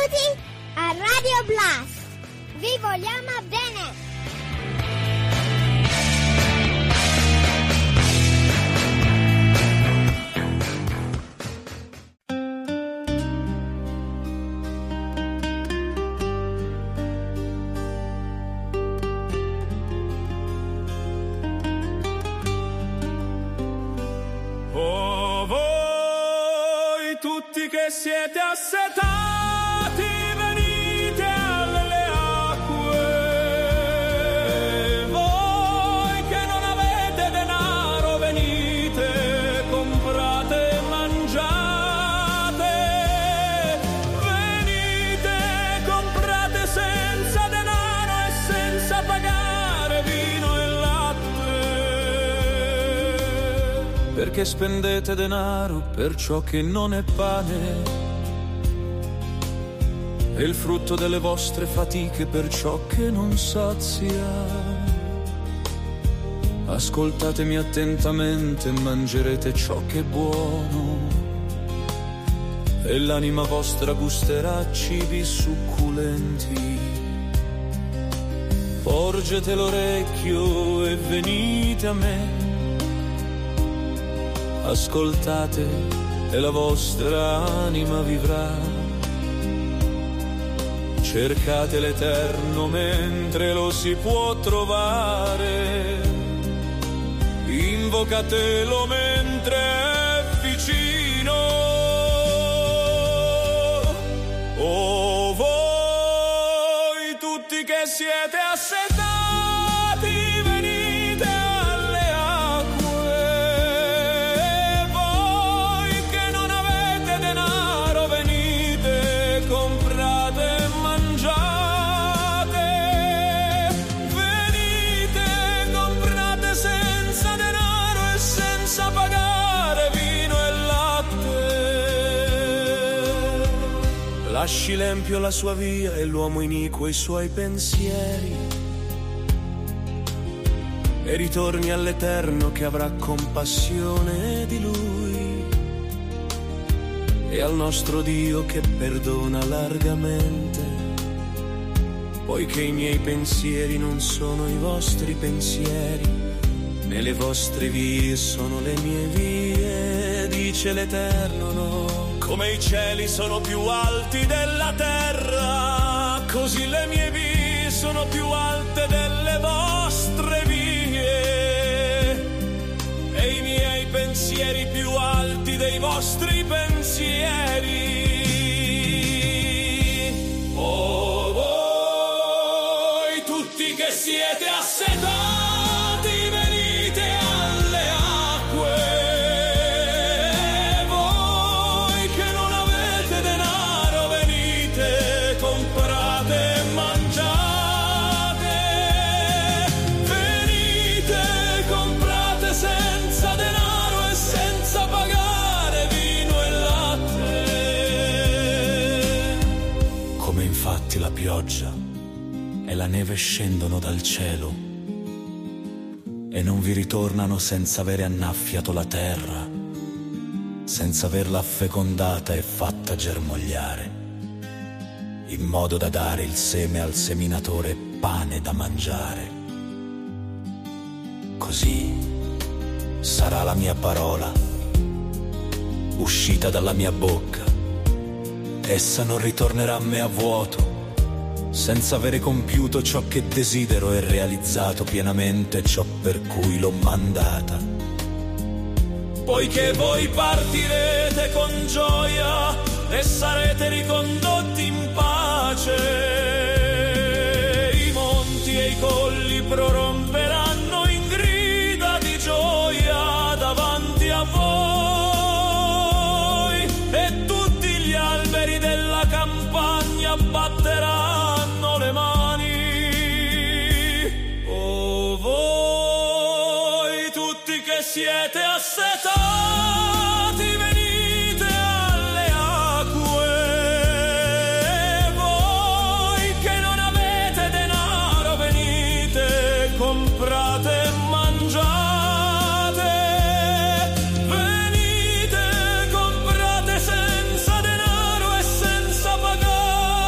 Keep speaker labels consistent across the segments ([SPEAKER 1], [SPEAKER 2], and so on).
[SPEAKER 1] Benvenuti a Radio Blast! Vi vogliamo bene!
[SPEAKER 2] Oh, voi tutti che siete assetati, venite alle acque. Voi che non avete denaro, venite, comprate e mangiate. Venite, comprate senza denaro e senza pagare vino e latte. Perché spendete denaro per ciò che non è pane, e il frutto delle vostre fatiche per ciò che non sazia. Ascoltatemi attentamente, mangerete ciò che è buono, e l'anima vostra gusterà cibi succulenti. Porgete l'orecchio e venite a me, ascoltate e la vostra anima vivrà. Cercate l'Eterno mentre lo si può trovare, invocatelo mentre è vicino. Oh, voi tutti che siete assetati, venite alle acque. Voi che non avete denaro, venite, comprate e mangiate. Venite, comprate senza denaro e senza pagare vino e latte. Lasci l'empio la sua via e l'uomo iniquo i suoi pensieri, e ritorni all'Eterno che avrà compassione di lui, e al nostro Dio che perdona largamente, poiché i miei pensieri non sono i vostri pensieri, né le vostre vie sono le mie vie, dice l'Eterno. No, come i cieli sono più alti della terra, così le mie vie sono più alte delle vostre vie, e i miei pensieri più alti dei vostri pensieri. Oh, voi tutti che siete assetati, venite alle acque. Voi che non avete denaro, venite, comprate e mangiate. Venite, comprate senza denaro e senza pagare vino e latte. Come infatti la pioggia e la neve scendono dal cielo e non vi ritornano senza avere annaffiato la terra, senza averla fecondata e fatta germogliare, in modo da dare il seme al seminatore pane da mangiare. Così sarà la mia parola uscita dalla mia bocca, essa non ritornerà a me a vuoto, senza avere compiuto ciò che desidero e realizzato pienamente ciò per cui l'ho mandata. Poiché voi partirete con gioia e sarete ricondotti in pace, i monti e i colli proromperanno in grida di gioia davanti a voi, e tutti gli alberi della campagna batteranno le mani. Oh, voi tutti che siete assetati, venite alle acque. Voi che non avete denaro, venite, comprate e mangiate. Venite, comprate senza denaro e senza pagare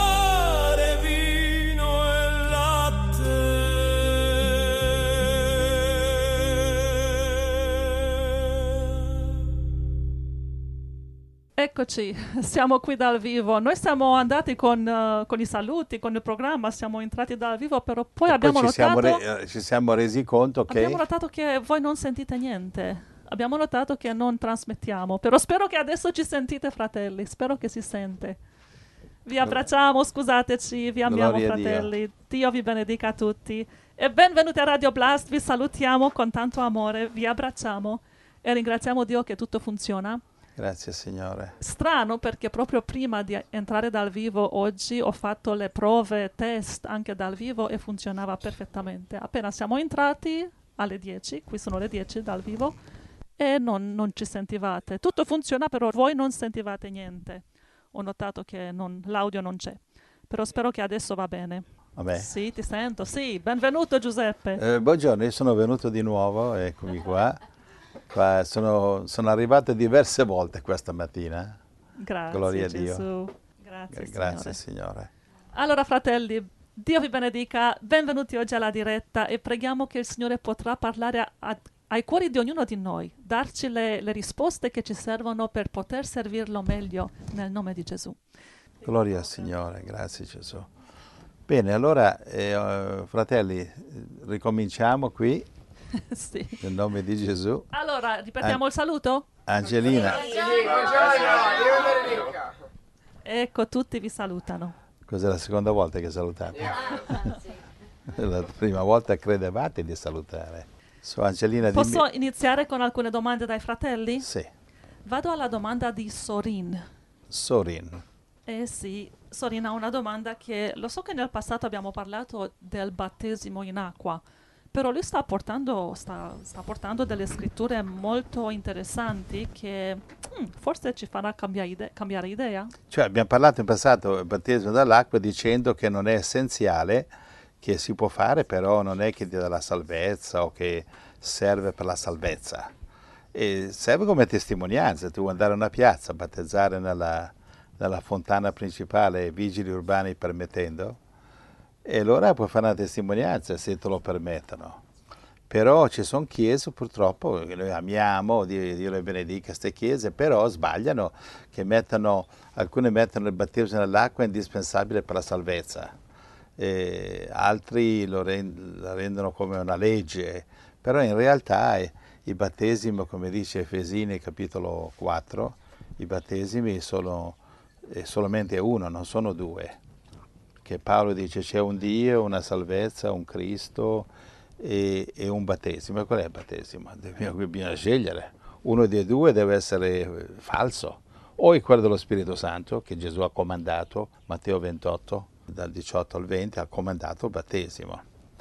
[SPEAKER 3] Eccoci, siamo qui dal vivo. Noi siamo andati con i saluti, con il programma, siamo entrati dal vivo, però poi abbiamo
[SPEAKER 4] ci siamo resi conto che...
[SPEAKER 3] Abbiamo notato che voi non sentite niente. Abbiamo notato che non trasmettiamo, però spero che adesso ci sentite, fratelli, spero che si sente. Vi abbracciamo, scusateci, vi amiamo,
[SPEAKER 4] Gloria a
[SPEAKER 3] fratelli. Dio vi benedica a tutti. E benvenuti a Radio Blast, vi salutiamo con tanto amore, vi abbracciamo e ringraziamo Dio che tutto funziona.
[SPEAKER 4] Grazie Signore.
[SPEAKER 3] Strano perché proprio prima di entrare dal vivo oggi ho fatto le prove test anche dal vivo e funzionava perfettamente. Appena siamo entrati alle 10, qui sono le 10 dal vivo, e non ci sentivate. Tutto funziona, però voi non sentivate niente. Ho notato che l'audio non c'è, però spero che adesso va bene.
[SPEAKER 4] Vabbè.
[SPEAKER 3] Sì, ti sento. Sì, benvenuto Giuseppe.
[SPEAKER 4] Buongiorno, io sono venuto di nuovo, eccomi qua. Sono arrivato diverse volte questa mattina.
[SPEAKER 3] Grazie,
[SPEAKER 4] Gloria a
[SPEAKER 3] Gesù.
[SPEAKER 4] Dio.
[SPEAKER 3] Grazie,
[SPEAKER 4] Signore.
[SPEAKER 3] Allora, fratelli, Dio vi benedica. Benvenuti oggi alla diretta e preghiamo che il Signore potrà parlare ai cuori di ognuno di noi, darci le risposte che ci servono per poter servirlo meglio nel nome di Gesù.
[SPEAKER 4] Gloria al Signore, grazie Gesù. Bene, allora, fratelli, ricominciamo qui.
[SPEAKER 3] Sì.
[SPEAKER 4] Nel nome di Gesù.
[SPEAKER 3] Allora, ripetiamo il saluto?
[SPEAKER 4] Angelina.
[SPEAKER 3] Ecco, tutti vi salutano.
[SPEAKER 4] Cos'è la seconda volta che salutate? La prima volta credevate di salutare. Angelina,
[SPEAKER 3] Posso iniziare con alcune domande dai fratelli?
[SPEAKER 4] Sì.
[SPEAKER 3] Vado alla domanda di Sorin.
[SPEAKER 4] Sorin.
[SPEAKER 3] Sì, Sorin ha una domanda che lo so che nel passato abbiamo parlato del battesimo in acqua, però lui sta portando delle scritture molto interessanti che forse ci farà cambiare idea.
[SPEAKER 4] Cioè abbiamo parlato in passato del battesimo dall'acqua dicendo che non è essenziale, che si può fare, però non è che ti dà la salvezza o che serve per la salvezza. E serve come testimonianza. Tu vuoi andare a una piazza, battezzare nella fontana principale, vigili urbani permettendo, e allora puoi fare una testimonianza se te lo permettono. Però ci sono chiese purtroppo che noi amiamo, Dio le benedica queste chiese, però sbagliano, che alcune mettono il battesimo nell'acqua indispensabile per la salvezza, e altri la rendono come una legge, però in realtà il battesimo, come dice Efesini capitolo 4, i battesimi sono solamente uno, non sono due. Che Paolo dice c'è un Dio, una salvezza, un Cristo e un battesimo. E qual è il battesimo? Bisogna scegliere. Uno dei due deve essere falso. O è quello dello Spirito Santo, che Gesù ha comandato, Matteo 28, dal 18 al 20, ha comandato il battesimo.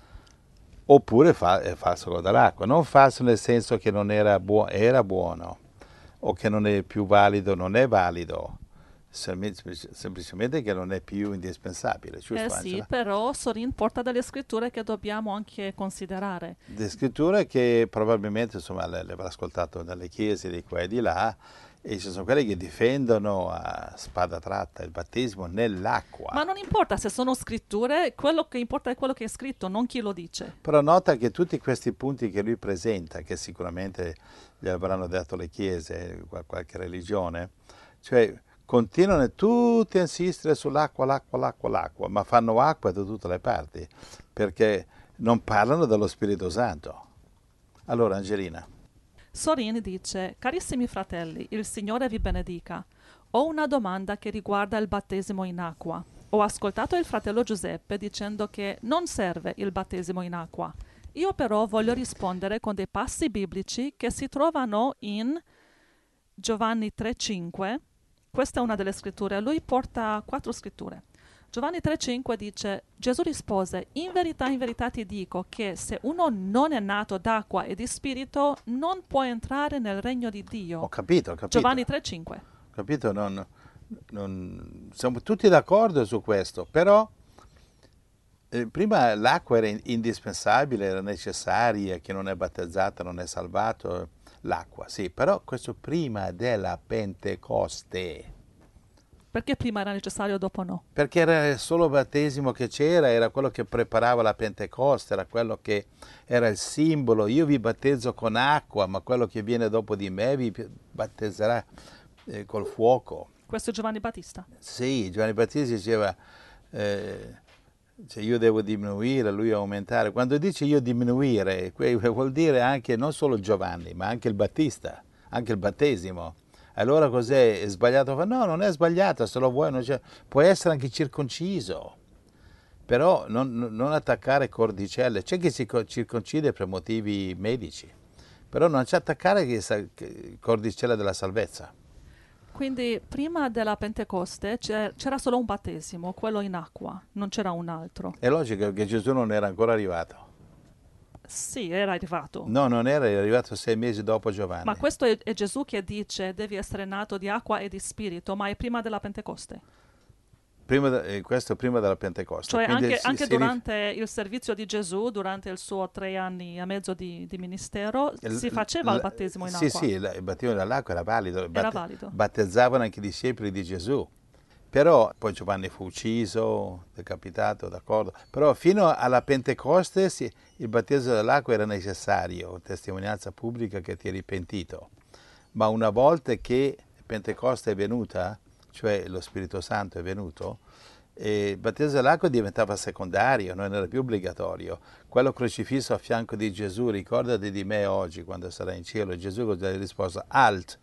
[SPEAKER 4] Oppure è falso quello dell'acqua. Non falso nel senso che non era buono, o che non è più valido, non è valido. Semplicemente che non è più indispensabile, giusto?
[SPEAKER 3] Sì, però Sorin porta delle scritture che dobbiamo anche considerare.
[SPEAKER 4] Le scritture che probabilmente le avrà ascoltato dalle chiese di qua e di là, e ci sono quelli che difendono a spada tratta il battesimo nell'acqua.
[SPEAKER 3] Ma non importa se sono scritture, quello che importa è quello che è scritto, non chi lo dice.
[SPEAKER 4] Però nota che tutti questi punti che lui presenta, che sicuramente gli avranno dato le chiese, qualche religione, cioè continuano tutti a insistere sull'acqua, l'acqua, ma fanno acqua da tutte le parti, perché non parlano dello Spirito Santo. Allora, Angelina.
[SPEAKER 3] Sorin dice: carissimi fratelli, il Signore vi benedica. Ho una domanda che riguarda il battesimo in acqua. Ho ascoltato il fratello Giuseppe dicendo che non serve il battesimo in acqua. Io però voglio rispondere con dei passi biblici che si trovano in Giovanni 3,5. Questa è una delle scritture. Lui porta 4 scritture. Giovanni 3,5 dice: Gesù rispose: in verità ti dico che se uno non è nato d'acqua e di spirito non può entrare nel regno di Dio.
[SPEAKER 4] Ho capito.
[SPEAKER 3] Giovanni 3,5.
[SPEAKER 4] Capito? Siamo tutti d'accordo su questo, però prima l'acqua era indispensabile, era necessaria, chi non è battezzato non è salvato. L'acqua, sì, però questo prima della Pentecoste.
[SPEAKER 3] Perché prima era necessario, dopo no?
[SPEAKER 4] Perché era il solo battesimo che c'era, era quello che preparava la Pentecoste, era quello che era il simbolo. Io vi battezzo con acqua, ma quello che viene dopo di me vi battezzerà col fuoco.
[SPEAKER 3] Questo è Giovanni Battista.
[SPEAKER 4] Sì, Giovanni Battista diceva, cioè io devo diminuire, lui aumentare. Quando dice io diminuire, vuol dire anche non solo Giovanni, ma anche il Battista, anche il battesimo. Allora cos'è? È sbagliato? No, non è sbagliato, se lo vuoi, puoi essere anche circonciso, però non attaccare cordicelle. C'è chi si circoncide per motivi medici, però non c'è attaccare cordicelle della salvezza.
[SPEAKER 3] Quindi prima della Pentecoste c'era solo un battesimo, quello in acqua, non c'era un altro.
[SPEAKER 4] È logico che Gesù non era ancora arrivato.
[SPEAKER 3] Sì, era arrivato.
[SPEAKER 4] No, non era arrivato 6 mesi dopo Giovanni.
[SPEAKER 3] Ma questo è Gesù che dice devi essere nato di acqua e di spirito, ma è prima della Pentecoste.
[SPEAKER 4] Questo prima della Pentecoste.
[SPEAKER 3] Cioè
[SPEAKER 4] Quindi
[SPEAKER 3] anche durante il servizio di Gesù, durante il suo 3 anni e mezzo di ministero, si faceva il battesimo in acqua.
[SPEAKER 4] Sì, il battesimo dell'acqua era valido.
[SPEAKER 3] Era valido.
[SPEAKER 4] Battezzavano anche i discepoli di Gesù. Però poi Giovanni fu ucciso, decapitato, d'accordo. Però fino alla Pentecoste il battesimo dell'acqua era necessario, testimonianza pubblica che ti eri pentito. Ma una volta che Pentecoste è venuta, cioè lo Spirito Santo è venuto, il battesimo dell'acqua diventava secondario, non era più obbligatorio. Quello crocifisso a fianco di Gesù, ricordati di me oggi quando sarai in cielo. Gesù cosa gli ha risposto? Alt,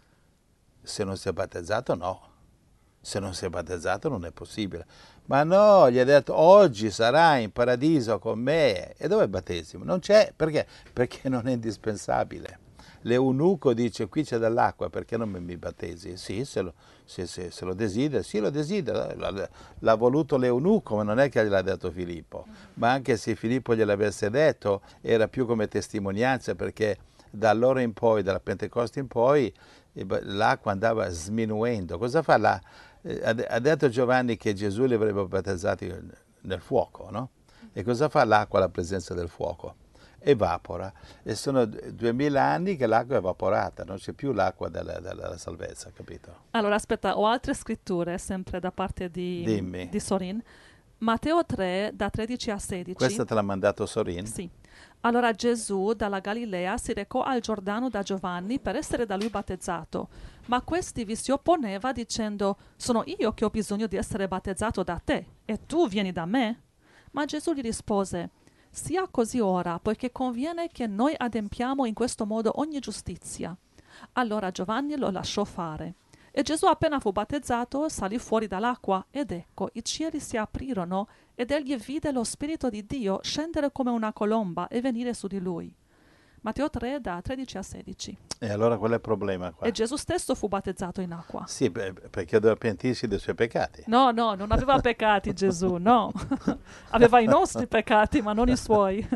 [SPEAKER 4] se non sei battezzato no. Se non sei battezzato non è possibile. Ma no, gli ha detto oggi sarai in paradiso con me. E dove è il battesimo? Non c'è. Perché? Perché non è indispensabile. L'eunuco dice qui c'è dell'acqua, perché non mi battesi? Sì, se lo desidera, sì lo desidera. L'ha voluto l'eunuco, ma non è che gliel'ha detto Filippo. Ma anche se Filippo gliel'avesse detto, era più come testimonianza, perché da allora in poi, dalla Pentecoste in poi, l'acqua andava sminuendo. Cosa fa? Ha detto Giovanni che Gesù li avrebbe battezzati nel fuoco, no? E cosa fa l'acqua alla presenza del fuoco? Evapora. E sono 2000 anni che l'acqua è evaporata, non c'è più l'acqua della salvezza, capito?
[SPEAKER 3] Allora, aspetta, ho altre scritture, sempre da parte di Sorin. Matteo 3, da 13 a 16.
[SPEAKER 4] Questa te l'ha mandato Sorin?
[SPEAKER 3] Sì. Allora Gesù dalla Galilea si recò al Giordano da Giovanni per essere da lui battezzato, ma questi vi si opponeva dicendo: sono io che ho bisogno di essere battezzato da te, e tu vieni da me? Ma Gesù gli rispose: sia così ora, poiché conviene che noi adempiamo in questo modo ogni giustizia. Allora Giovanni lo lasciò fare. E Gesù, appena fu battezzato, salì fuori dall'acqua, ed ecco, i cieli si aprirono, ed egli vide lo Spirito di Dio scendere come una colomba e venire su di lui. Matteo 3, da 13 a 16.
[SPEAKER 4] E allora qual è il problema qua?
[SPEAKER 3] E Gesù stesso fu battezzato in acqua.
[SPEAKER 4] Sì, perché doveva pentirsi dei suoi peccati.
[SPEAKER 3] No, non aveva peccati Gesù, no. Aveva i nostri peccati, ma non i suoi.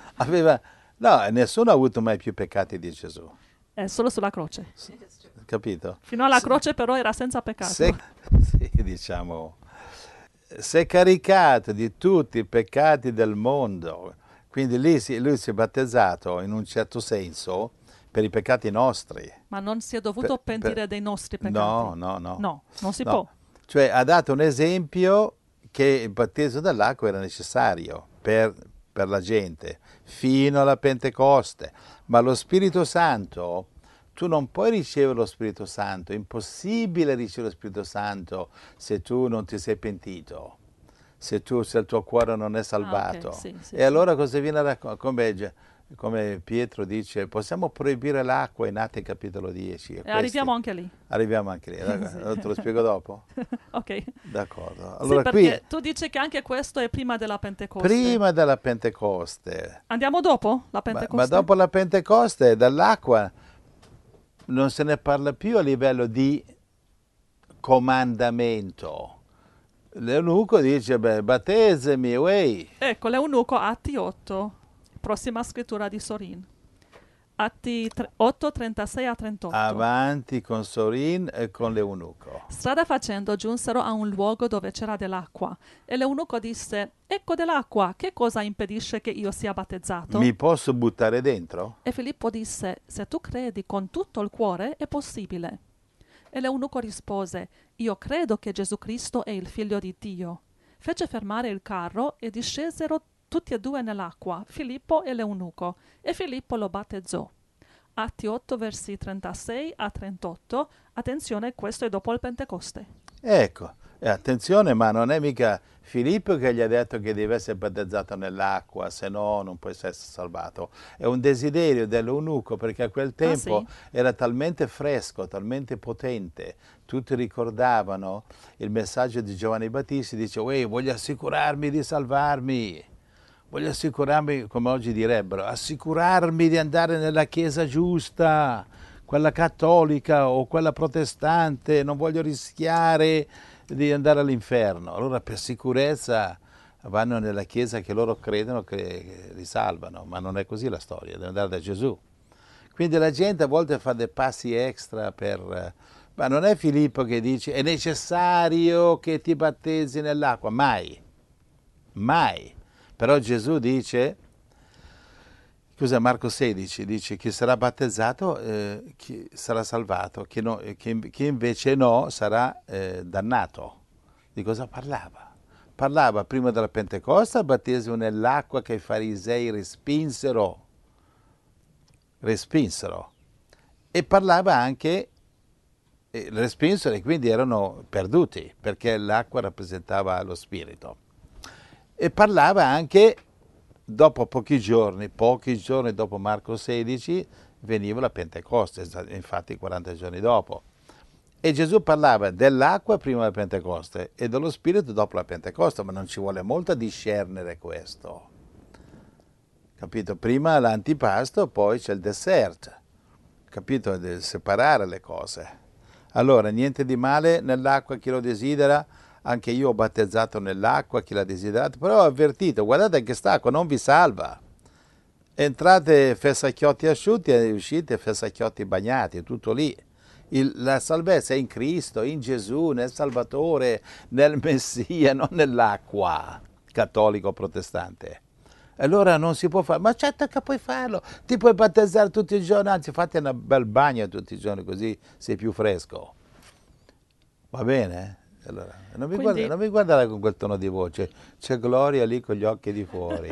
[SPEAKER 4] No, nessuno ha avuto mai più peccati di Gesù.
[SPEAKER 3] È solo sulla croce.
[SPEAKER 4] Capito?
[SPEAKER 3] Fino alla croce però era senza peccato.
[SPEAKER 4] Si è caricato di tutti i peccati del mondo. Quindi lui si è battezzato in un certo senso per i peccati nostri.
[SPEAKER 3] Ma non si è dovuto pentire dei nostri peccati.
[SPEAKER 4] No,
[SPEAKER 3] non si può.
[SPEAKER 4] Cioè ha dato un esempio che il battesimo dell'acqua era necessario per la gente fino alla Pentecoste. Ma lo Spirito Santo, tu non puoi ricevere lo Spirito Santo, è impossibile ricevere lo Spirito Santo se tu non ti sei pentito, se il tuo cuore non è salvato.
[SPEAKER 3] Okay, sì,
[SPEAKER 4] e allora cosa viene come Pietro dice, possiamo proibire l'acqua in Atti capitolo 10.
[SPEAKER 3] Arriviamo anche lì.
[SPEAKER 4] Arriviamo anche lì, te lo spiego dopo?
[SPEAKER 3] Ok.
[SPEAKER 4] D'accordo. Allora,
[SPEAKER 3] sì, perché tu dici che anche questo è prima della Pentecoste.
[SPEAKER 4] Prima della Pentecoste.
[SPEAKER 3] Andiamo dopo la Pentecoste?
[SPEAKER 4] Ma dopo la Pentecoste dall'acqua non se ne parla più a livello di comandamento. L'eunuco dice, battezzami, uè.
[SPEAKER 3] Ecco, l'eunuco, Atti 8, prossima scrittura di Sorin. Atti 8, 36 a 38.
[SPEAKER 4] Avanti con Sorin e con l'eunuco.
[SPEAKER 3] Strada facendo giunsero a un luogo dove c'era dell'acqua. E l'eunuco disse, ecco dell'acqua, che cosa impedisce che io sia battezzato?
[SPEAKER 4] Mi posso buttare dentro?
[SPEAKER 3] E Filippo disse, se tu credi con tutto il cuore, è possibile. E l'eunuco rispose, io credo che Gesù Cristo è il Figlio di Dio. Fece fermare il carro e discesero tutti e due nell'acqua, Filippo e l'eunuco, e Filippo lo battezzò. Atti 8, versi 36 a 38. Attenzione, questo è dopo il Pentecoste.
[SPEAKER 4] Ecco, e attenzione, ma non è mica Filippo che gli ha detto che deve essere battezzato nell'acqua, se no non può essere salvato. È un desiderio dell'eunuco, perché a quel tempo
[SPEAKER 3] sì?
[SPEAKER 4] era talmente fresco, talmente potente. Tutti ricordavano il messaggio di Giovanni Battista, dice, uè, voglio assicurarmi di salvarmi. Voglio assicurarmi, come oggi direbbero, assicurarmi di andare nella chiesa giusta, quella cattolica o quella protestante, non voglio rischiare di andare all'inferno. Allora per sicurezza vanno nella chiesa che loro credono che li salvano, ma non è così la storia, deve andare da Gesù. Quindi la gente a volte fa dei passi extra per... Ma non è Filippo che dice è necessario che ti battezzi nell'acqua, mai, mai. Però Gesù dice, scusa, Marco 16, dice chi sarà battezzato chi sarà salvato, chi invece no sarà dannato. Di cosa parlava? Parlava prima della Pentecoste, il battesimo nell'acqua che i farisei respinsero. E parlava anche, respinsero e quindi erano perduti, perché l'acqua rappresentava lo spirito. E parlava anche, dopo pochi giorni dopo Marco 16, veniva la Pentecoste, infatti 40 giorni dopo. E Gesù parlava dell'acqua prima della Pentecoste e dello Spirito dopo la Pentecoste, ma non ci vuole molto a discernere questo. Capito? Prima l'antipasto, poi c'è il dessert. Capito? Di separare le cose. Allora, niente di male nell'acqua chi lo desidera. Anche io ho battezzato nell'acqua, chi l'ha desiderato, però ho avvertito, guardate che quest'acqua non vi salva. Entrate fessacchiotti asciutti e uscite fessacchiotti bagnati, tutto lì. La salvezza è in Cristo, in Gesù, nel Salvatore, nel Messia, non nell'acqua, cattolico protestante. Allora non si può fare, ma certo che puoi farlo, ti puoi battezzare tutti i giorni, anzi fate un bel bagno tutti i giorni così sei più fresco. Va bene? Allora, non mi guardare con quel tono di voce, c'è Gloria lì con gli occhi di fuori.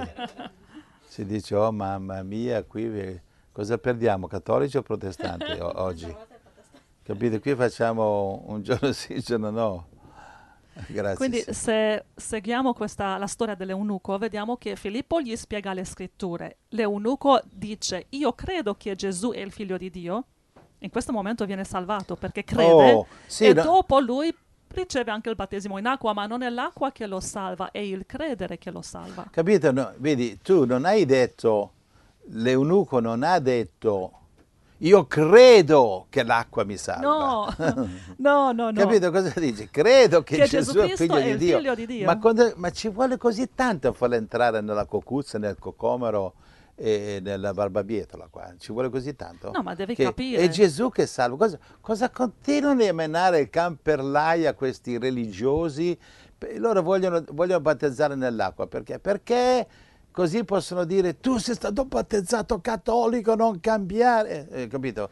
[SPEAKER 4] Si dice, oh mamma mia, qui cosa perdiamo, cattolici o protestanti oggi? Capite? Qui facciamo un giorno sì, un giorno no. Grazie.
[SPEAKER 3] Quindi se seguiamo la storia dell'eunuco, vediamo che Filippo gli spiega le scritture. L'eunuco dice, io credo che Gesù è il figlio di Dio. In questo momento viene salvato perché crede dopo lui riceve anche il battesimo in acqua, ma non è l'acqua che lo salva, è il credere che lo salva.
[SPEAKER 4] Capito? No, vedi, tu non hai detto, l'eunuco non ha detto, io credo che l'acqua mi salva.
[SPEAKER 3] No.
[SPEAKER 4] Capito cosa dice? Credo che Gesù è
[SPEAKER 3] figlio di Dio.
[SPEAKER 4] Ma ci vuole così tanto a farlo entrare nella cocuzza, nel cocomero e nella barbabietola qua. Ci vuole così tanto?
[SPEAKER 3] No, ma devi capire.
[SPEAKER 4] È Gesù che salva. Cosa continuano a menare il can per l'aia questi religiosi? Loro vogliono battezzare nell'acqua. Perché? Perché così possono dire tu sei stato battezzato cattolico, non cambiare. Capito?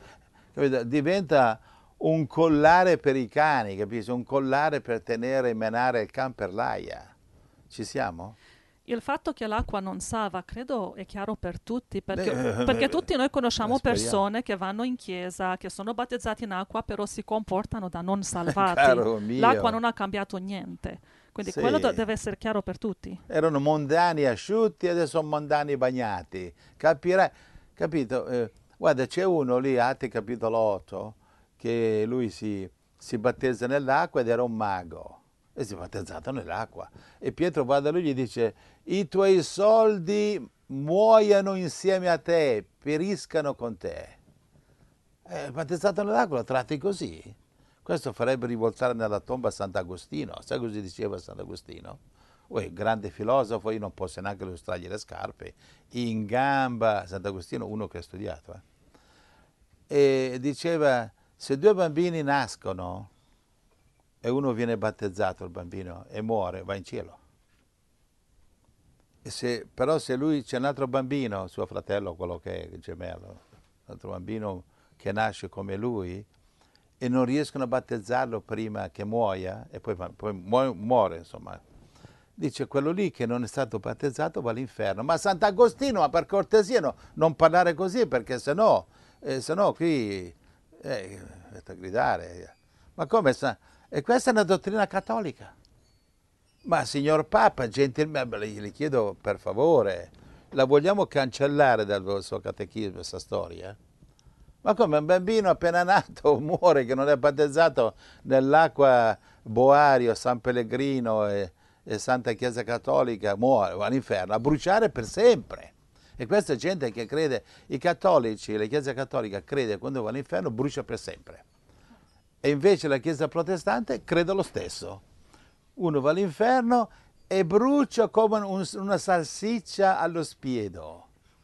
[SPEAKER 4] Diventa un collare per i cani, capisci? Un collare per tenere e menare il can per l'aia. Ci siamo?
[SPEAKER 3] Il fatto che l'acqua non salva, credo, è chiaro per tutti, perché tutti noi conosciamo persone che vanno in chiesa, che sono battezzati in acqua, però si comportano da non salvati. L'acqua non ha cambiato niente. Quindi quello deve essere chiaro per tutti.
[SPEAKER 4] Erano mondani asciutti, adesso sono mondani bagnati. Capirai? Capito? Guarda, c'è uno lì, Atti capitolo 8, che lui si battezza nell'acqua ed era un mago. E si è battezzato nell'acqua. E Pietro va da lui e gli dice, i tuoi soldi muoiano insieme a te, periscano con te. Battezzato nell'acqua lo tratti così? Questo farebbe rivoltare nella tomba Sant'Agostino. Sai cosa diceva Sant'Agostino? Grande filosofo, io non posso neanche illustrargli le scarpe. In gamba, Sant'Agostino, uno che ha studiato. E diceva, se due bambini nascono e uno viene battezzato, il bambino, e muore, va in cielo. Però se lui c'è un altro bambino, suo fratello, quello che è gemello, un altro bambino che nasce come lui, e non riescono a battezzarlo prima che muoia, e poi muore, insomma. Dice, quello lì che non è stato battezzato va all'inferno. Ma Sant'Agostino, ma per cortesia non parlare così, perché sennò se no qui a gridare. Ma come? E questa è una dottrina cattolica. Ma signor Papa, gentilmente, le chiedo per favore, la vogliamo cancellare dal suo catechismo questa storia? Ma come un bambino appena nato muore che non è battezzato nell'acqua Boario, San Pellegrino e Santa Chiesa Cattolica, muore, va all'inferno, a bruciare per sempre. E questa è gente che crede, i cattolici, la Chiesa Cattolica crede che quando va all'inferno brucia per sempre. E invece la Chiesa protestante crede lo stesso. Uno va all'inferno e brucia come una salsiccia allo spiedo.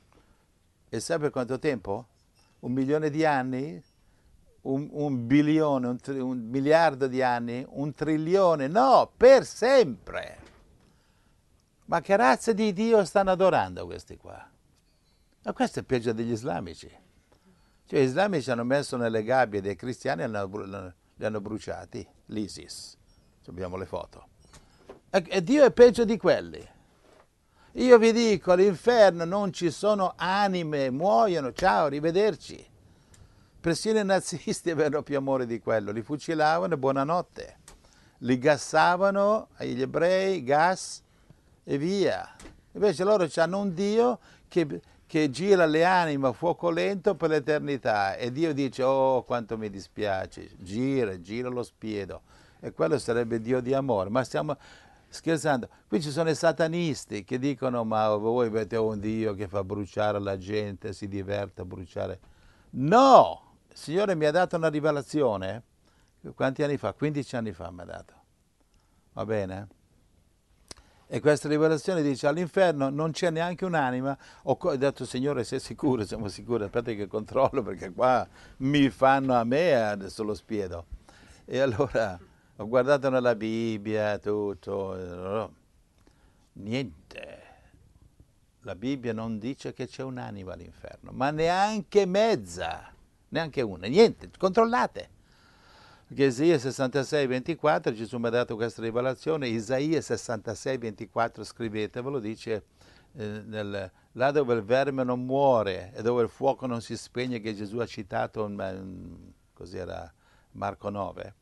[SPEAKER 4] E sai per quanto tempo? 1 milione di anni? Un bilione, un miliardo di anni? 1 trilione? No, per sempre! Ma che razza di Dio stanno adorando questi qua? Ma questo è peggio degli islamici. Cioè gli islamici hanno messo nelle gabbie dei cristiani e li hanno bruciati, l'ISIS. Abbiamo le foto. E Dio è peggio di quelli. Io vi dico, all'inferno non ci sono anime, muoiono, ciao, arrivederci. Persino i nazisti avevano più amore di quello, li fucilavano e buonanotte. Li gassavano agli ebrei, gas e via. Invece loro hanno un Dio che gira le anime a fuoco lento per l'eternità e Dio dice, oh quanto mi dispiace, gira lo spiedo. E quello sarebbe Dio di amore. Ma stiamo scherzando. Qui ci sono i satanisti che dicono, ma voi avete un Dio che fa bruciare la gente, si diverte a bruciare. No! Il Signore mi ha dato una rivelazione. Quanti anni fa? 15 anni fa mi ha dato. Va bene? E questa rivelazione dice, all'inferno non c'è neanche un'anima. Ho detto, Signore, sei sicuro? Siamo sicuri? Aspetta che controllo, perché qua mi fanno a me adesso lo spiedo. E allora ho guardato nella Bibbia, tutto. Niente. La Bibbia non dice che c'è un'anima all'inferno, ma neanche mezza, neanche una, niente, controllate. Perché Isaia 66, 24, Gesù mi ha dato questa rivelazione, Isaia 66, 24, scrivetevelo, dice, là dove il verme non muore e dove il fuoco non si spegne, che Gesù ha citato, cos'era, Marco 9,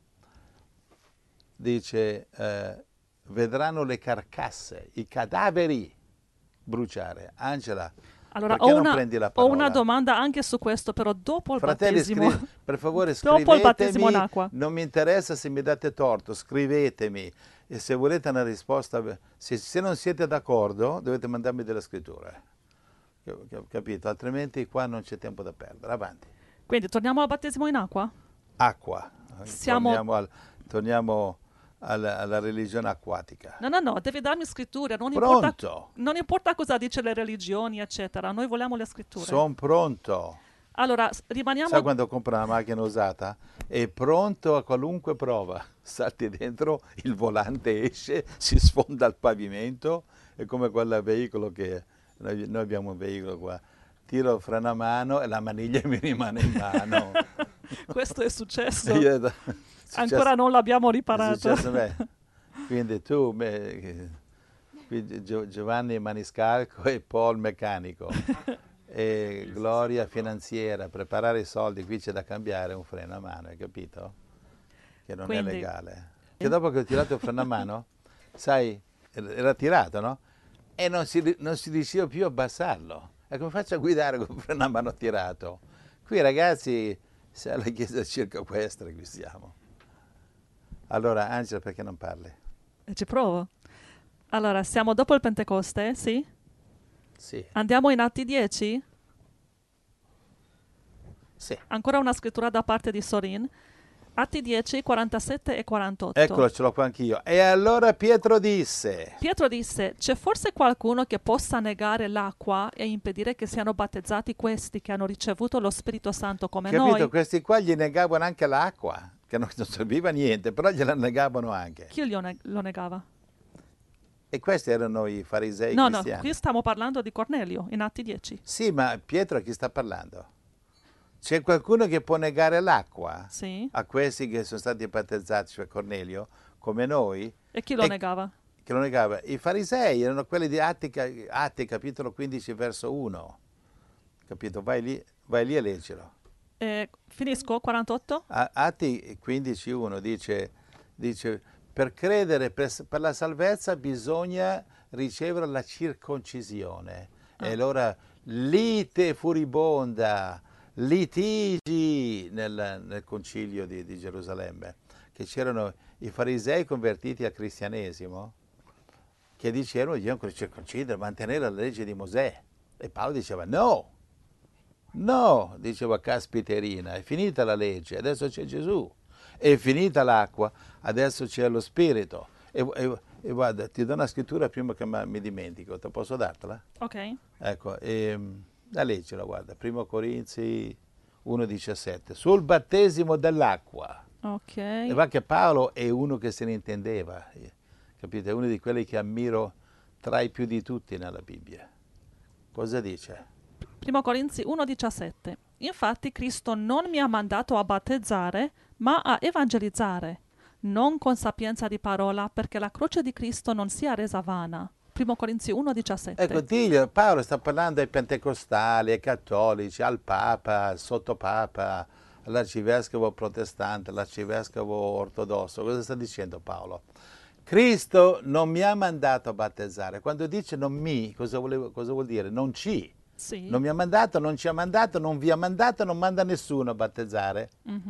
[SPEAKER 4] dice, vedranno le carcasse, i cadaveri bruciare. Angela,
[SPEAKER 3] allora,
[SPEAKER 4] perché non prendi la parola?
[SPEAKER 3] Ho una domanda anche su questo, però dopo il
[SPEAKER 4] Fratelli,
[SPEAKER 3] battesimo.
[SPEAKER 4] per favore
[SPEAKER 3] Dopo il battesimo in
[SPEAKER 4] scrivetemi,
[SPEAKER 3] acqua.
[SPEAKER 4] non mi interessa se mi date torto, scrivetemi. E se volete una risposta, se non siete d'accordo, dovete mandarmi delle scritture. Capito? Altrimenti qua non c'è tempo da perdere. Avanti.
[SPEAKER 3] Quindi torniamo al battesimo in acqua?
[SPEAKER 4] Acqua. Torniamo alla religione acquatica.
[SPEAKER 3] No, devi darmi scritture, non importa cosa dice le religioni, eccetera, noi vogliamo le scritture.
[SPEAKER 4] Sono pronto.
[SPEAKER 3] Allora, rimaniamo...
[SPEAKER 4] Sai quando compro una macchina usata? È pronto a qualunque prova. Salti dentro, il volante esce, si sfonda al pavimento, è come quel veicolo che... Noi abbiamo un veicolo qua. Tiro il freno a mano e la maniglia mi rimane in mano.
[SPEAKER 3] Questo è successo. Ancora non l'abbiamo riparato.
[SPEAKER 4] Quindi tu, Giovanni Maniscalco e Paul meccanico e Gloria finanziera, preparare i soldi, qui c'è da cambiare un freno a mano, hai capito? Che non è legale. Che dopo che ho tirato il freno a mano, sai, era tirato, no? E non si riusciva più a abbassarlo. E come faccio a guidare con il freno a mano tirato? Qui ragazzi, se alla chiesa circa equestre qui siamo. Allora, Angela, perché non parli?
[SPEAKER 3] Ci provo. Allora, siamo dopo il Pentecoste, sì?
[SPEAKER 4] Sì.
[SPEAKER 3] Andiamo in Atti 10?
[SPEAKER 4] Sì.
[SPEAKER 3] Ancora una scrittura da parte di Sorin. Atti 10, 47 e 48.
[SPEAKER 4] Eccolo, ce l'ho qua anch'io. E allora Pietro disse, c'è
[SPEAKER 3] forse qualcuno che possa negare l'acqua e impedire che siano battezzati questi che hanno ricevuto lo Spirito Santo come
[SPEAKER 4] capito?
[SPEAKER 3] noi?
[SPEAKER 4] Questi qua gli negavano anche l'acqua, che non serviva a niente, però gliela negavano anche.
[SPEAKER 3] Chi lo negava?
[SPEAKER 4] E questi erano i farisei cristiani.
[SPEAKER 3] No, qui stiamo parlando di Cornelio, in Atti 10.
[SPEAKER 4] Sì, ma Pietro a chi sta parlando? C'è qualcuno che può negare l'acqua?
[SPEAKER 3] Sì.
[SPEAKER 4] A questi che sono stati battezzati, cioè Cornelio, come noi?
[SPEAKER 3] E chi lo negava?
[SPEAKER 4] Chi lo negava? I farisei, erano quelli di Atti capitolo 15, verso 1. Capito? Vai lì e leggilo.
[SPEAKER 3] Finisco, 48?
[SPEAKER 4] Atti 15:1 dice per credere per la salvezza bisogna ricevere la circoncisione. E allora lite furibonda, litigi nel concilio di Gerusalemme, che c'erano i farisei convertiti al cristianesimo che dicevano io ancora circoncidere, mantenere la legge di Mosè. E Paolo diceva no, diceva caspiterina, è finita la legge, adesso c'è Gesù, è finita l'acqua, adesso c'è lo Spirito. E guarda, ti do una scrittura prima che mi dimentico, te posso dartela?
[SPEAKER 3] Ok.
[SPEAKER 4] Ecco, la leggela, guarda, 1 Corinzi 1,17, sul battesimo dell'acqua.
[SPEAKER 3] Ok.
[SPEAKER 4] E va che Paolo è uno che se ne intendeva, capite? È uno di quelli che ammiro tra i più di tutti nella Bibbia. Cosa dice?
[SPEAKER 3] 1 Corinzi 1,17. Infatti Cristo non mi ha mandato a battezzare, ma a evangelizzare, non con sapienza di parola, perché la croce di Cristo non sia resa vana. 1 Corinzi 1,17.
[SPEAKER 4] Ecco, Tiglio, Paolo sta parlando ai pentecostali, ai cattolici, al Papa, al sottopapa, all'arcivescovo protestante, all'arcivescovo ortodosso. Cosa sta dicendo Paolo? Cristo non mi ha mandato a battezzare. Quando dice non mi, cosa vuol dire? Non ci.
[SPEAKER 3] Sì.
[SPEAKER 4] Non mi ha mandato, non ci ha mandato, non vi ha mandato, non manda nessuno a battezzare.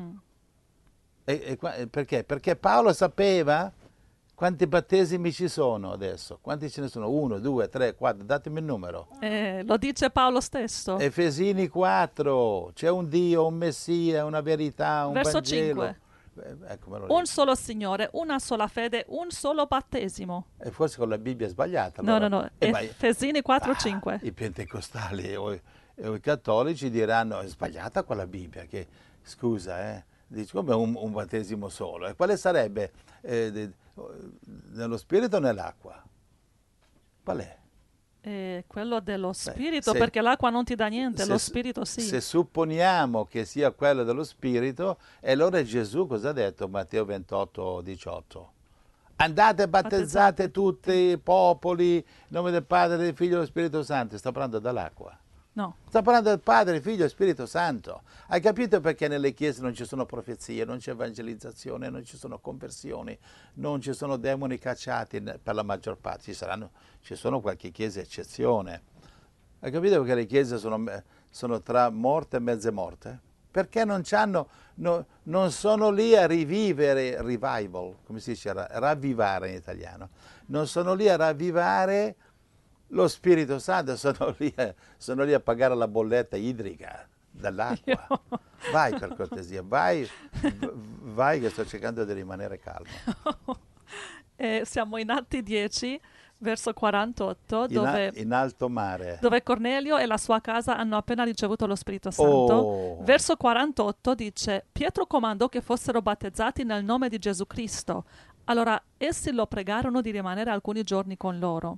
[SPEAKER 4] Perché? Perché Paolo sapeva quanti battesimi ci sono adesso. Quanti ce ne sono? 1, 2, 3, 4, datemi il numero.
[SPEAKER 3] Lo dice Paolo stesso.
[SPEAKER 4] Efesini 4, c'è un Dio, un Messia, una verità, un
[SPEAKER 3] Verso
[SPEAKER 4] Vangelo.
[SPEAKER 3] 5.
[SPEAKER 4] Ecco,
[SPEAKER 3] Un solo Signore, una sola fede, un solo battesimo.
[SPEAKER 4] E forse con la Bibbia è sbagliata.
[SPEAKER 3] No,
[SPEAKER 4] allora.
[SPEAKER 3] no, no. Efesini 4:5.
[SPEAKER 4] I pentecostali o i cattolici diranno è sbagliata quella Bibbia, che scusa, dice come un battesimo solo. E quale sarebbe? Nello spirito o nell'acqua? Qual è?
[SPEAKER 3] Quello dello spirito, perché l'acqua non ti dà niente, lo spirito sì.
[SPEAKER 4] Se supponiamo che sia quello dello spirito, e allora Gesù cosa ha detto? Matteo 28:18. Andate e battezzate tutti i popoli, in nome del Padre, del Figlio e dello Spirito Santo. Sta parlando dall'acqua.
[SPEAKER 3] No.
[SPEAKER 4] Sta parlando del Padre, del Figlio e Spirito Santo. Hai capito perché nelle chiese non ci sono profezie, non c'è evangelizzazione, non ci sono conversioni, non ci sono demoni cacciati per la maggior parte? Ci sono qualche chiesa eccezione. Hai capito perché le chiese sono tra morte e mezze morte? Perché non sono lì a rivivere, revival, come si dice, ravvivare in italiano. Non sono lì a ravvivare lo Spirito Santo, sono lì a pagare la bolletta idrica dall'acqua. Vai per cortesia, vai che sto cercando di rimanere calmo.
[SPEAKER 3] Siamo in Atti 10, verso 48,
[SPEAKER 4] in alto mare,
[SPEAKER 3] dove Cornelio e la sua casa hanno appena ricevuto lo Spirito Santo. Verso 48 dice: Pietro comandò che fossero battezzati nel nome di Gesù Cristo. Allora essi lo pregarono di rimanere alcuni giorni con loro.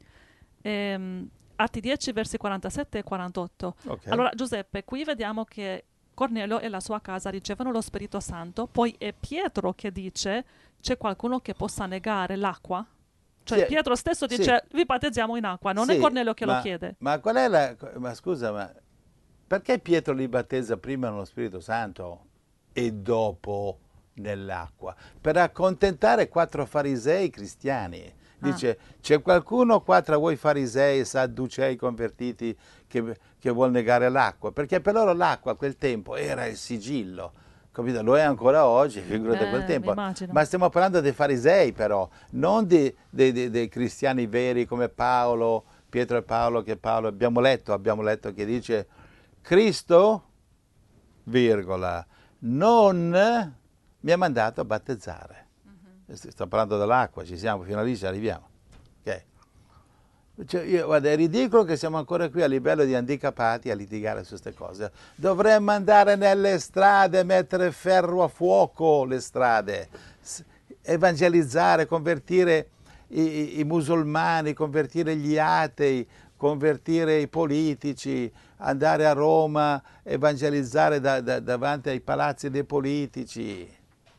[SPEAKER 3] Atti 10, versi 47 e 48.
[SPEAKER 4] Okay.
[SPEAKER 3] Allora Giuseppe, qui vediamo che Cornelio e la sua casa ricevono lo Spirito Santo, poi è Pietro che dice: c'è qualcuno che possa negare l'acqua? Cioè
[SPEAKER 4] sì,
[SPEAKER 3] Pietro stesso dice: vi battezziamo in acqua, non è Cornelio che lo chiede.
[SPEAKER 4] Ma qual è ma scusa, ma perché Pietro li battezza prima nello Spirito Santo e dopo nell'acqua? Per accontentare 4 farisei cristiani. Dice, c'è qualcuno qua tra voi farisei, sadducei convertiti che vuol negare l'acqua? Perché per loro l'acqua a quel tempo era il sigillo. Capito? Lo è ancora oggi, figurate quel tempo. Ma stiamo parlando dei farisei però, non dei cristiani veri come Paolo, Pietro e Paolo, che Paolo abbiamo letto che dice Cristo, virgola, non mi ha mandato a battezzare. Sto parlando dell'acqua, ci siamo, fino a lì ci arriviamo. Okay. Cioè, guarda, è ridicolo che siamo ancora qui a livello di handicapati a litigare su queste cose. Dovremmo andare nelle strade, mettere ferro a fuoco le strade, evangelizzare, convertire i musulmani, convertire gli atei, convertire i politici, andare a Roma, evangelizzare davanti ai palazzi dei politici.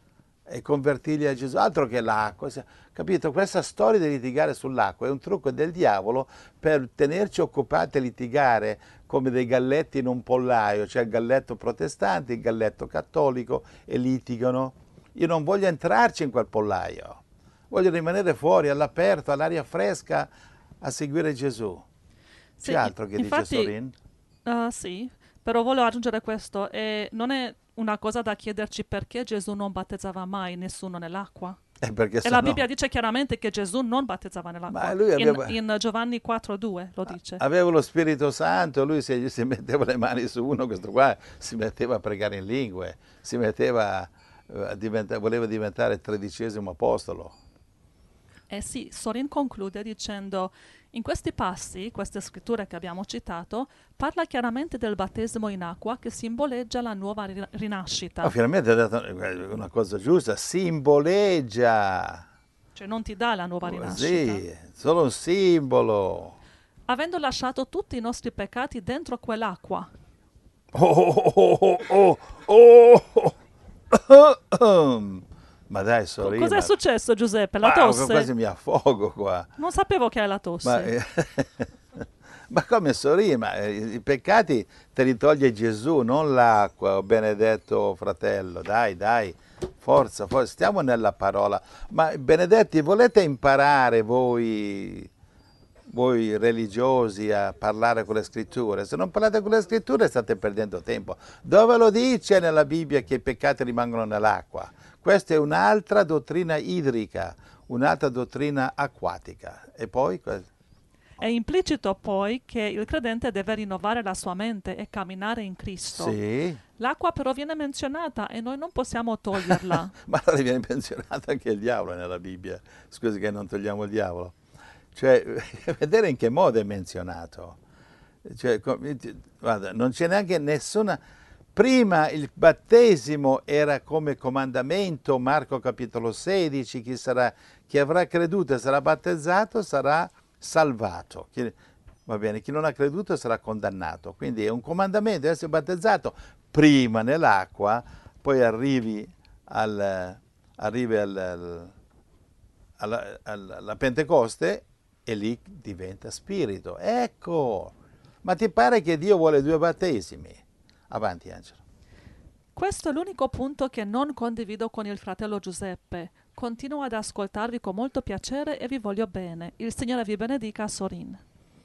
[SPEAKER 4] e convertirli a Gesù, altro che l'acqua. Capito? Questa storia di litigare sull'acqua è un trucco del diavolo per tenerci occupati a litigare come dei galletti in un pollaio, cioè il galletto protestante, il galletto cattolico, e litigano. Io non voglio entrarci in quel pollaio, voglio rimanere fuori, all'aperto, all'aria fresca, a seguire Gesù.
[SPEAKER 3] Sì,
[SPEAKER 4] C'è altro che
[SPEAKER 3] infatti,
[SPEAKER 4] dice Sorin?
[SPEAKER 3] Sì, però volevo aggiungere questo, non è una cosa da chiederci perché Gesù non battezzava mai nessuno nell'acqua.
[SPEAKER 4] Perché
[SPEAKER 3] E la Bibbia dice chiaramente che Gesù non battezzava nell'acqua.
[SPEAKER 4] Ma lui aveva,
[SPEAKER 3] in Giovanni 4,2 lo dice.
[SPEAKER 4] aveva lo Spirito Santo, lui si metteva le mani su uno, questo qua si metteva a pregare in lingue, si metteva voleva diventare il 13° apostolo.
[SPEAKER 3] Sì, Sorin conclude dicendo: in questi passi, queste scritture che abbiamo citato, parla chiaramente del battesimo in acqua che simboleggia la nuova rinascita.
[SPEAKER 4] Ma finalmente ha detto una cosa giusta, simboleggia.
[SPEAKER 3] Cioè non ti dà la nuova rinascita.
[SPEAKER 4] Sì, solo un simbolo.
[SPEAKER 3] Avendo lasciato tutti i nostri peccati dentro quell'acqua.
[SPEAKER 4] Ma dai, Sorina.
[SPEAKER 3] Cos'è successo, Giuseppe? La tosse?
[SPEAKER 4] Quasi mi affogo qua.
[SPEAKER 3] Non sapevo che hai la tosse.
[SPEAKER 4] Ma come Sorina? I peccati te li toglie Gesù, non l'acqua, benedetto fratello. Dai, forza, stiamo nella parola. Ma benedetti, volete imparare voi religiosi a parlare con le scritture? Se non parlate con le scritture state perdendo tempo. Dove lo dice nella Bibbia che i peccati rimangono nell'acqua? Questa è un'altra dottrina idrica, un'altra dottrina acquatica. E poi?
[SPEAKER 3] È implicito poi che il credente deve rinnovare la sua mente e camminare in Cristo.
[SPEAKER 4] Sì.
[SPEAKER 3] L'acqua però viene menzionata e noi non possiamo toglierla.
[SPEAKER 4] Ma allora viene menzionato anche il diavolo nella Bibbia. Scusi che non togliamo il diavolo. Cioè, vedere in che modo è menzionato. Cioè, guarda, non c'è neanche nessuna... Prima il battesimo era come comandamento, Marco capitolo 16, chi avrà creduto e sarà battezzato sarà salvato. Va bene, chi non ha creduto sarà condannato. Quindi è un comandamento essere battezzato prima nell'acqua, poi arrivi alla Pentecoste e lì diventa spirito. Ecco, ma ti pare che Dio vuole 2 battesimi? Avanti, Angelo.
[SPEAKER 3] Questo è l'unico punto che non condivido con il fratello Giuseppe. Continuo ad ascoltarvi con molto piacere e vi voglio bene. Il Signore vi benedica, Sorin.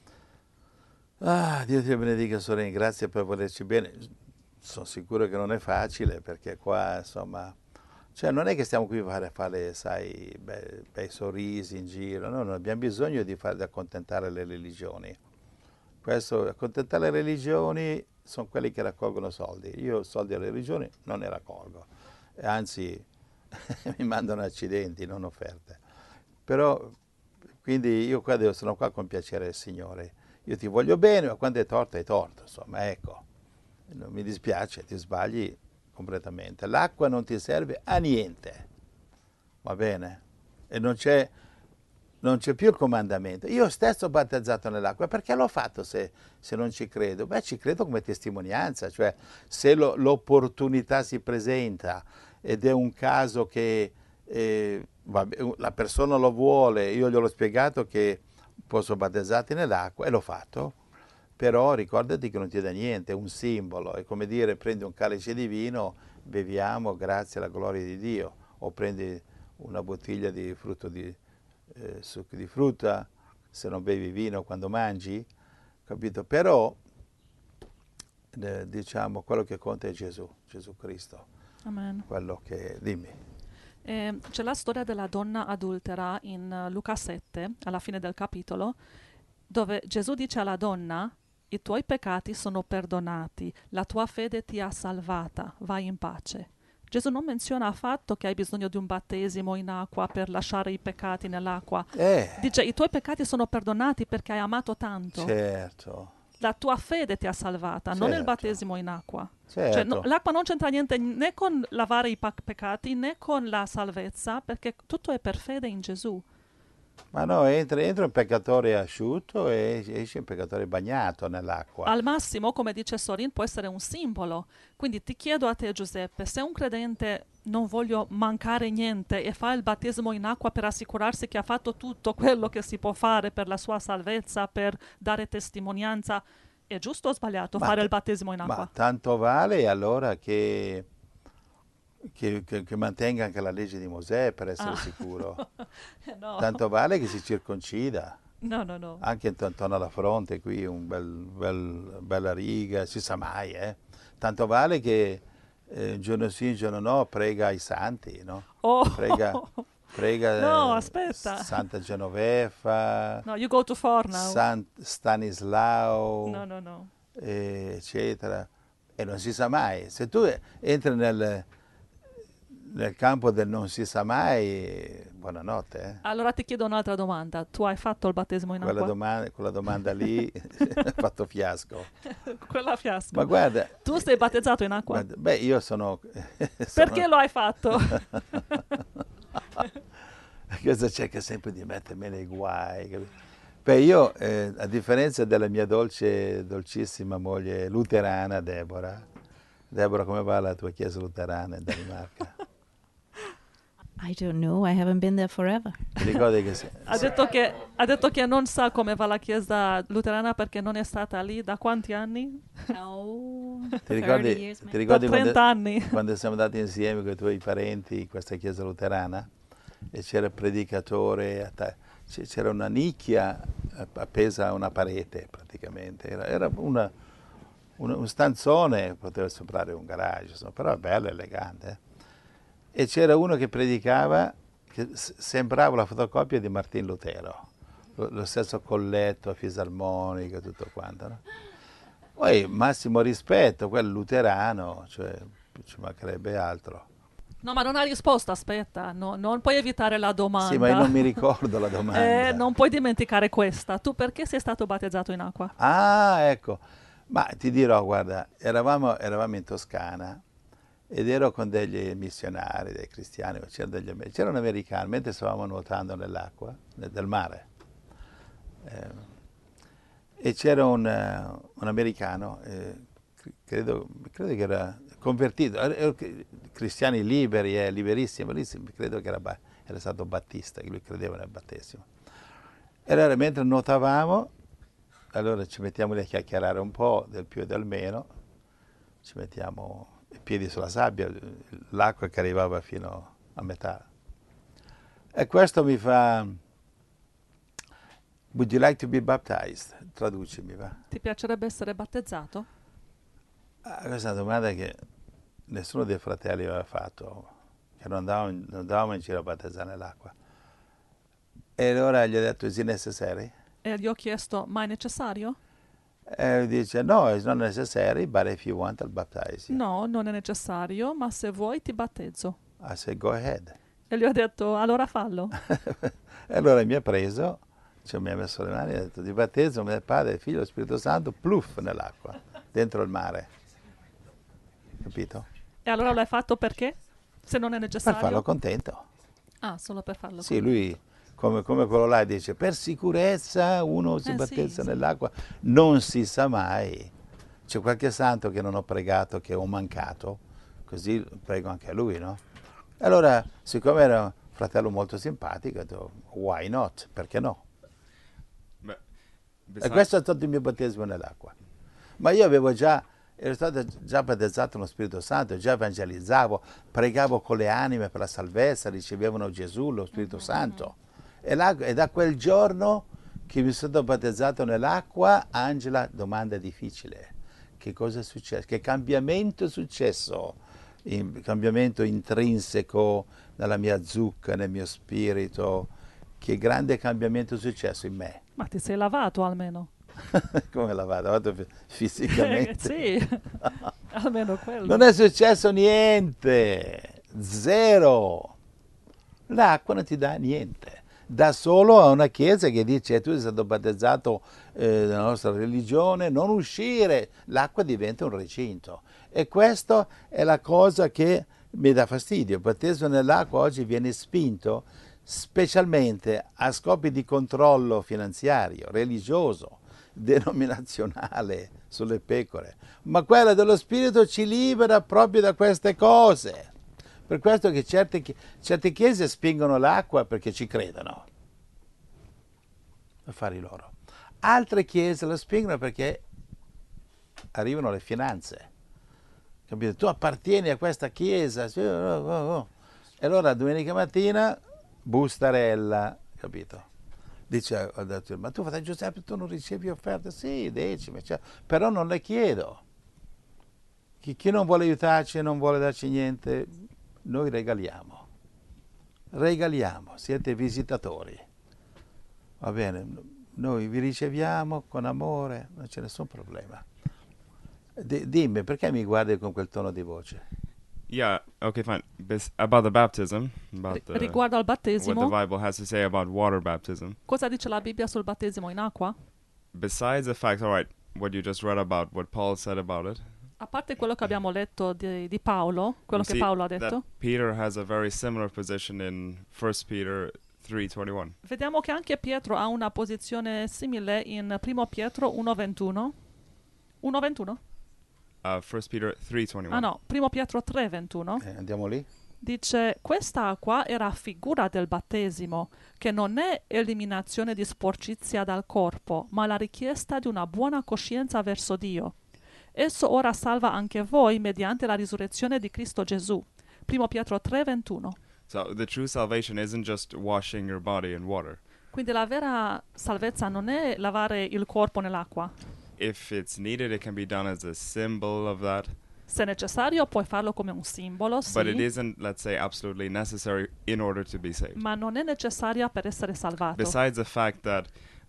[SPEAKER 4] Dio ti benedica, Sorin, grazie per volerci bene. Sono sicuro che non è facile perché qua, insomma, cioè non è che stiamo qui a fare, sai, bei sorrisi in giro, no, non abbiamo bisogno di accontentare le religioni. Accontentare le religioni sono quelli che raccolgono soldi. Io soldi alle religioni non ne raccolgo, anzi mi mandano accidenti, non offerte. Però, quindi io sono qua con piacere del Signore. Io ti voglio bene, ma quando è torto, insomma, ecco. Non mi dispiace, ti sbagli completamente. L'acqua non ti serve a niente, va bene? E non c'è più il comandamento. Io stesso ho battezzato nell'acqua, perché l'ho fatto se non ci credo? Beh, ci credo come testimonianza, cioè se l'opportunità si presenta ed è un caso che la persona lo vuole, io gli ho spiegato che posso battezzarti nell'acqua e l'ho fatto, però ricordati che non ti dà niente, è un simbolo, è come dire prendi un calice di vino, beviamo grazie alla gloria di Dio, o prendi una bottiglia di succo di frutta, se non bevi vino quando mangi, capito? Però diciamo quello che conta è Gesù Cristo.
[SPEAKER 3] Amen.
[SPEAKER 4] Quello che dimmi.
[SPEAKER 3] C'è la storia della donna adultera in Luca 7, alla fine del capitolo, dove Gesù dice alla donna: i tuoi peccati sono perdonati, la tua fede ti ha salvata, vai in pace. Gesù non menziona affatto che hai bisogno di un battesimo in acqua per lasciare i peccati nell'acqua. Dice: i tuoi peccati sono perdonati perché hai amato tanto.
[SPEAKER 4] Certo.
[SPEAKER 3] La tua fede ti ha salvata, non il battesimo in acqua.
[SPEAKER 4] Certo.
[SPEAKER 3] Cioè, l'acqua non c'entra niente né con lavare i peccati né con la salvezza, perché tutto è per fede in Gesù.
[SPEAKER 4] Ma no, entra un peccatore asciutto e esce un peccatore bagnato nell'acqua.
[SPEAKER 3] Al massimo, come dice Sorin, può essere un simbolo. Quindi ti chiedo a te, Giuseppe, se un credente non voglio mancare niente e fa il battesimo in acqua per assicurarsi che ha fatto tutto quello che si può fare per la sua salvezza, per dare testimonianza, è giusto o sbagliato fare il battesimo in acqua?
[SPEAKER 4] Ma tanto vale allora che mantenga anche la legge di Mosè per essere sicuro.
[SPEAKER 3] No.
[SPEAKER 4] Tanto vale che si circoncida.
[SPEAKER 3] No.
[SPEAKER 4] Anche intorno alla fronte qui bella riga, si sa mai, Tanto vale che un giorno sì, un giorno no, prega ai santi, no? Prega
[SPEAKER 3] no, aspetta.
[SPEAKER 4] Santa Genoveffa,
[SPEAKER 3] No, you go too far now.
[SPEAKER 4] Stanislao,
[SPEAKER 3] No.
[SPEAKER 4] eccetera. E non si sa mai. Se tu entri nel campo del non si sa mai, buonanotte.
[SPEAKER 3] Allora ti chiedo un'altra domanda. Tu hai fatto il battesimo in acqua?
[SPEAKER 4] Quella domanda lì ha fatto fiasco.
[SPEAKER 3] Quella fiasco.
[SPEAKER 4] Ma guarda...
[SPEAKER 3] Tu sei battezzato in acqua?
[SPEAKER 4] Beh, io sono...
[SPEAKER 3] Perché lo hai fatto?
[SPEAKER 4] Cosa cerca sempre di mettermi nei guai. Beh, io, a differenza della mia dolcissima moglie luterana, Deborah, come va la tua chiesa luterana in Danimarca?
[SPEAKER 5] I don't know, I haven't been there forever.
[SPEAKER 4] Ti ricordi che
[SPEAKER 3] ha detto che non sa come va la chiesa luterana perché non è stata lì da quanti anni?
[SPEAKER 5] Oh,
[SPEAKER 4] Ti ricordi
[SPEAKER 3] Da 30 anni.
[SPEAKER 4] quando siamo andati insieme con i tuoi parenti in questa chiesa luterana e c'era il predicatore, c'era una nicchia appesa a una parete praticamente, era un stanzone, poteva sembrare un garage, insomma, però bello, elegante. E c'era uno che predicava che sembrava la fotocopia di Martin Lutero, lo stesso colletto, fisarmonica, tutto quanto. No? Poi massimo rispetto, quello luterano, cioè ci mancherebbe altro.
[SPEAKER 3] No, ma non ha risposto, aspetta, non puoi evitare la domanda.
[SPEAKER 4] Sì, ma io non mi ricordo la domanda.
[SPEAKER 3] Non puoi dimenticare questa. Tu perché sei stato battezzato in acqua?
[SPEAKER 4] Ah, ecco. Ma ti dirò, guarda, eravamo in Toscana ed ero con degli missionari, dei cristiani, c'era un americano, mentre stavamo nuotando nell'acqua, del mare, e c'era un americano, credo che era convertito, cristiani liberi, liberissimi, credo che era stato battista, che lui credeva nel battesimo. E allora mentre nuotavamo, allora ci mettiamo lì a chiacchierare un po', del più e del meno, ci mettiamo i piedi sulla sabbia, l'acqua che arrivava fino a metà. E questo mi fa, would you like to be baptized? Traducimi, va.
[SPEAKER 3] Ti piacerebbe essere battezzato?
[SPEAKER 4] Questa è una domanda che nessuno dei fratelli aveva fatto, che non andavamo in giro a battezzare nell'acqua. E allora gli ho detto, is it necessary?
[SPEAKER 3] E gli ho chiesto, ma è necessario?
[SPEAKER 4] E lui dice, no, it's not necessary, but if you want, I'll baptize you.
[SPEAKER 3] No, non è necessario, ma se vuoi ti battezzo.
[SPEAKER 4] I said, go ahead.
[SPEAKER 3] E gli ho detto, allora fallo.
[SPEAKER 4] E allora mi ha preso, cioè mi ha messo le mani e ha detto, ti battezzo nel Padre, il Figlio e lo Spirito Santo, pluff nell'acqua, dentro il mare. Capito?
[SPEAKER 3] E allora l'hai fatto perché? Se non è necessario?
[SPEAKER 4] Per farlo contento.
[SPEAKER 3] Ah, solo per farlo
[SPEAKER 4] Sì, lui, come quello là, dice, per sicurezza uno si battezza
[SPEAKER 3] sì.
[SPEAKER 4] nell'acqua, non si sa mai. C'è qualche santo che non ho pregato, che ho mancato, così prego anche a lui, no? Allora, siccome era un fratello molto simpatico, ho detto, why not? Perché no? E questo è stato il mio battesimo nell'acqua. Ma io ero stato già battezzato nello Spirito Santo, già evangelizzavo, pregavo con le anime per la salvezza, ricevevano Gesù, lo Spirito Santo. E da quel giorno che mi sono battezzato nell'acqua, Angela, domanda difficile. Che cosa è successo? Che cambiamento è successo? Cambiamento intrinseco nella mia zucca, nel mio spirito. Che grande cambiamento è successo in me.
[SPEAKER 3] Ma ti sei lavato almeno?
[SPEAKER 4] Come lavato fisicamente?
[SPEAKER 3] Sì, almeno quello.
[SPEAKER 4] Non è successo niente, zero. L'acqua non ti dà niente. Da solo a una chiesa che dice tu sei stato battezzato nella nostra religione, non uscire, l'acqua diventa un recinto. E questa è la cosa che mi dà fastidio. Il battesimo nell'acqua oggi viene spinto specialmente a scopi di controllo finanziario, religioso, denominazionale sulle pecore. Ma quella dello Spirito ci libera proprio da queste cose. Per questo che certe chiese spingono l'acqua perché ci credono, affari loro. Altre chiese lo spingono perché arrivano le finanze. Capito? Tu appartieni a questa chiesa. E allora domenica mattina, bustarella, capito? Dice al dottore, ma tu fratello Giuseppe, tu non ricevi offerte? Sì, decime, cioè, però non le chiedo. Chi non vuole aiutarci e non vuole darci niente, noi regaliamo. Regaliamo, siete visitatori. Va bene, noi vi riceviamo con amore, non c'è nessun problema. Dimmi, perché mi guardi con quel tono di voce?
[SPEAKER 6] Yeah, okay, fine. About the baptism, about
[SPEAKER 3] Riguardo al
[SPEAKER 6] what the
[SPEAKER 3] battesimo,
[SPEAKER 6] Bible has to say about water baptism.
[SPEAKER 3] cosa dice la Bibbia sul battesimo in acqua?
[SPEAKER 6] Besides the fact, all right, what you just read about, what Paul said about it.
[SPEAKER 3] A parte quello che abbiamo letto di Paolo, quello
[SPEAKER 6] you
[SPEAKER 3] che
[SPEAKER 6] see
[SPEAKER 3] Paolo ha
[SPEAKER 6] that
[SPEAKER 3] detto,
[SPEAKER 6] Peter has a very similar position in 1 Peter 3:21.
[SPEAKER 3] vediamo che anche Pietro ha una posizione simile in 1 Pietro 1:21. 1:21?
[SPEAKER 6] 1 Peter 3:21.
[SPEAKER 3] Ah no, 1 Pietro 3:21.
[SPEAKER 4] Andiamo lì?
[SPEAKER 3] Dice, questa acqua era figura del battesimo, che non è eliminazione di sporcizia dal corpo, ma la richiesta di una buona coscienza verso Dio. Esso ora salva anche voi mediante la risurrezione di Cristo Gesù. 1 Pietro 3:21.
[SPEAKER 6] So the true salvation isn't just washing your body in water.
[SPEAKER 3] Quindi la vera salvezza non è lavare il corpo nell'acqua.
[SPEAKER 6] If it's needed, it can be done as a symbol of that.
[SPEAKER 3] Se necessario puoi farlo come un simbolo,
[SPEAKER 6] But it
[SPEAKER 3] sì,
[SPEAKER 6] isn't, let's say, absolutely necessary in order to be saved.
[SPEAKER 3] ma non è necessaria per essere salvato.
[SPEAKER 6] Besides the fact that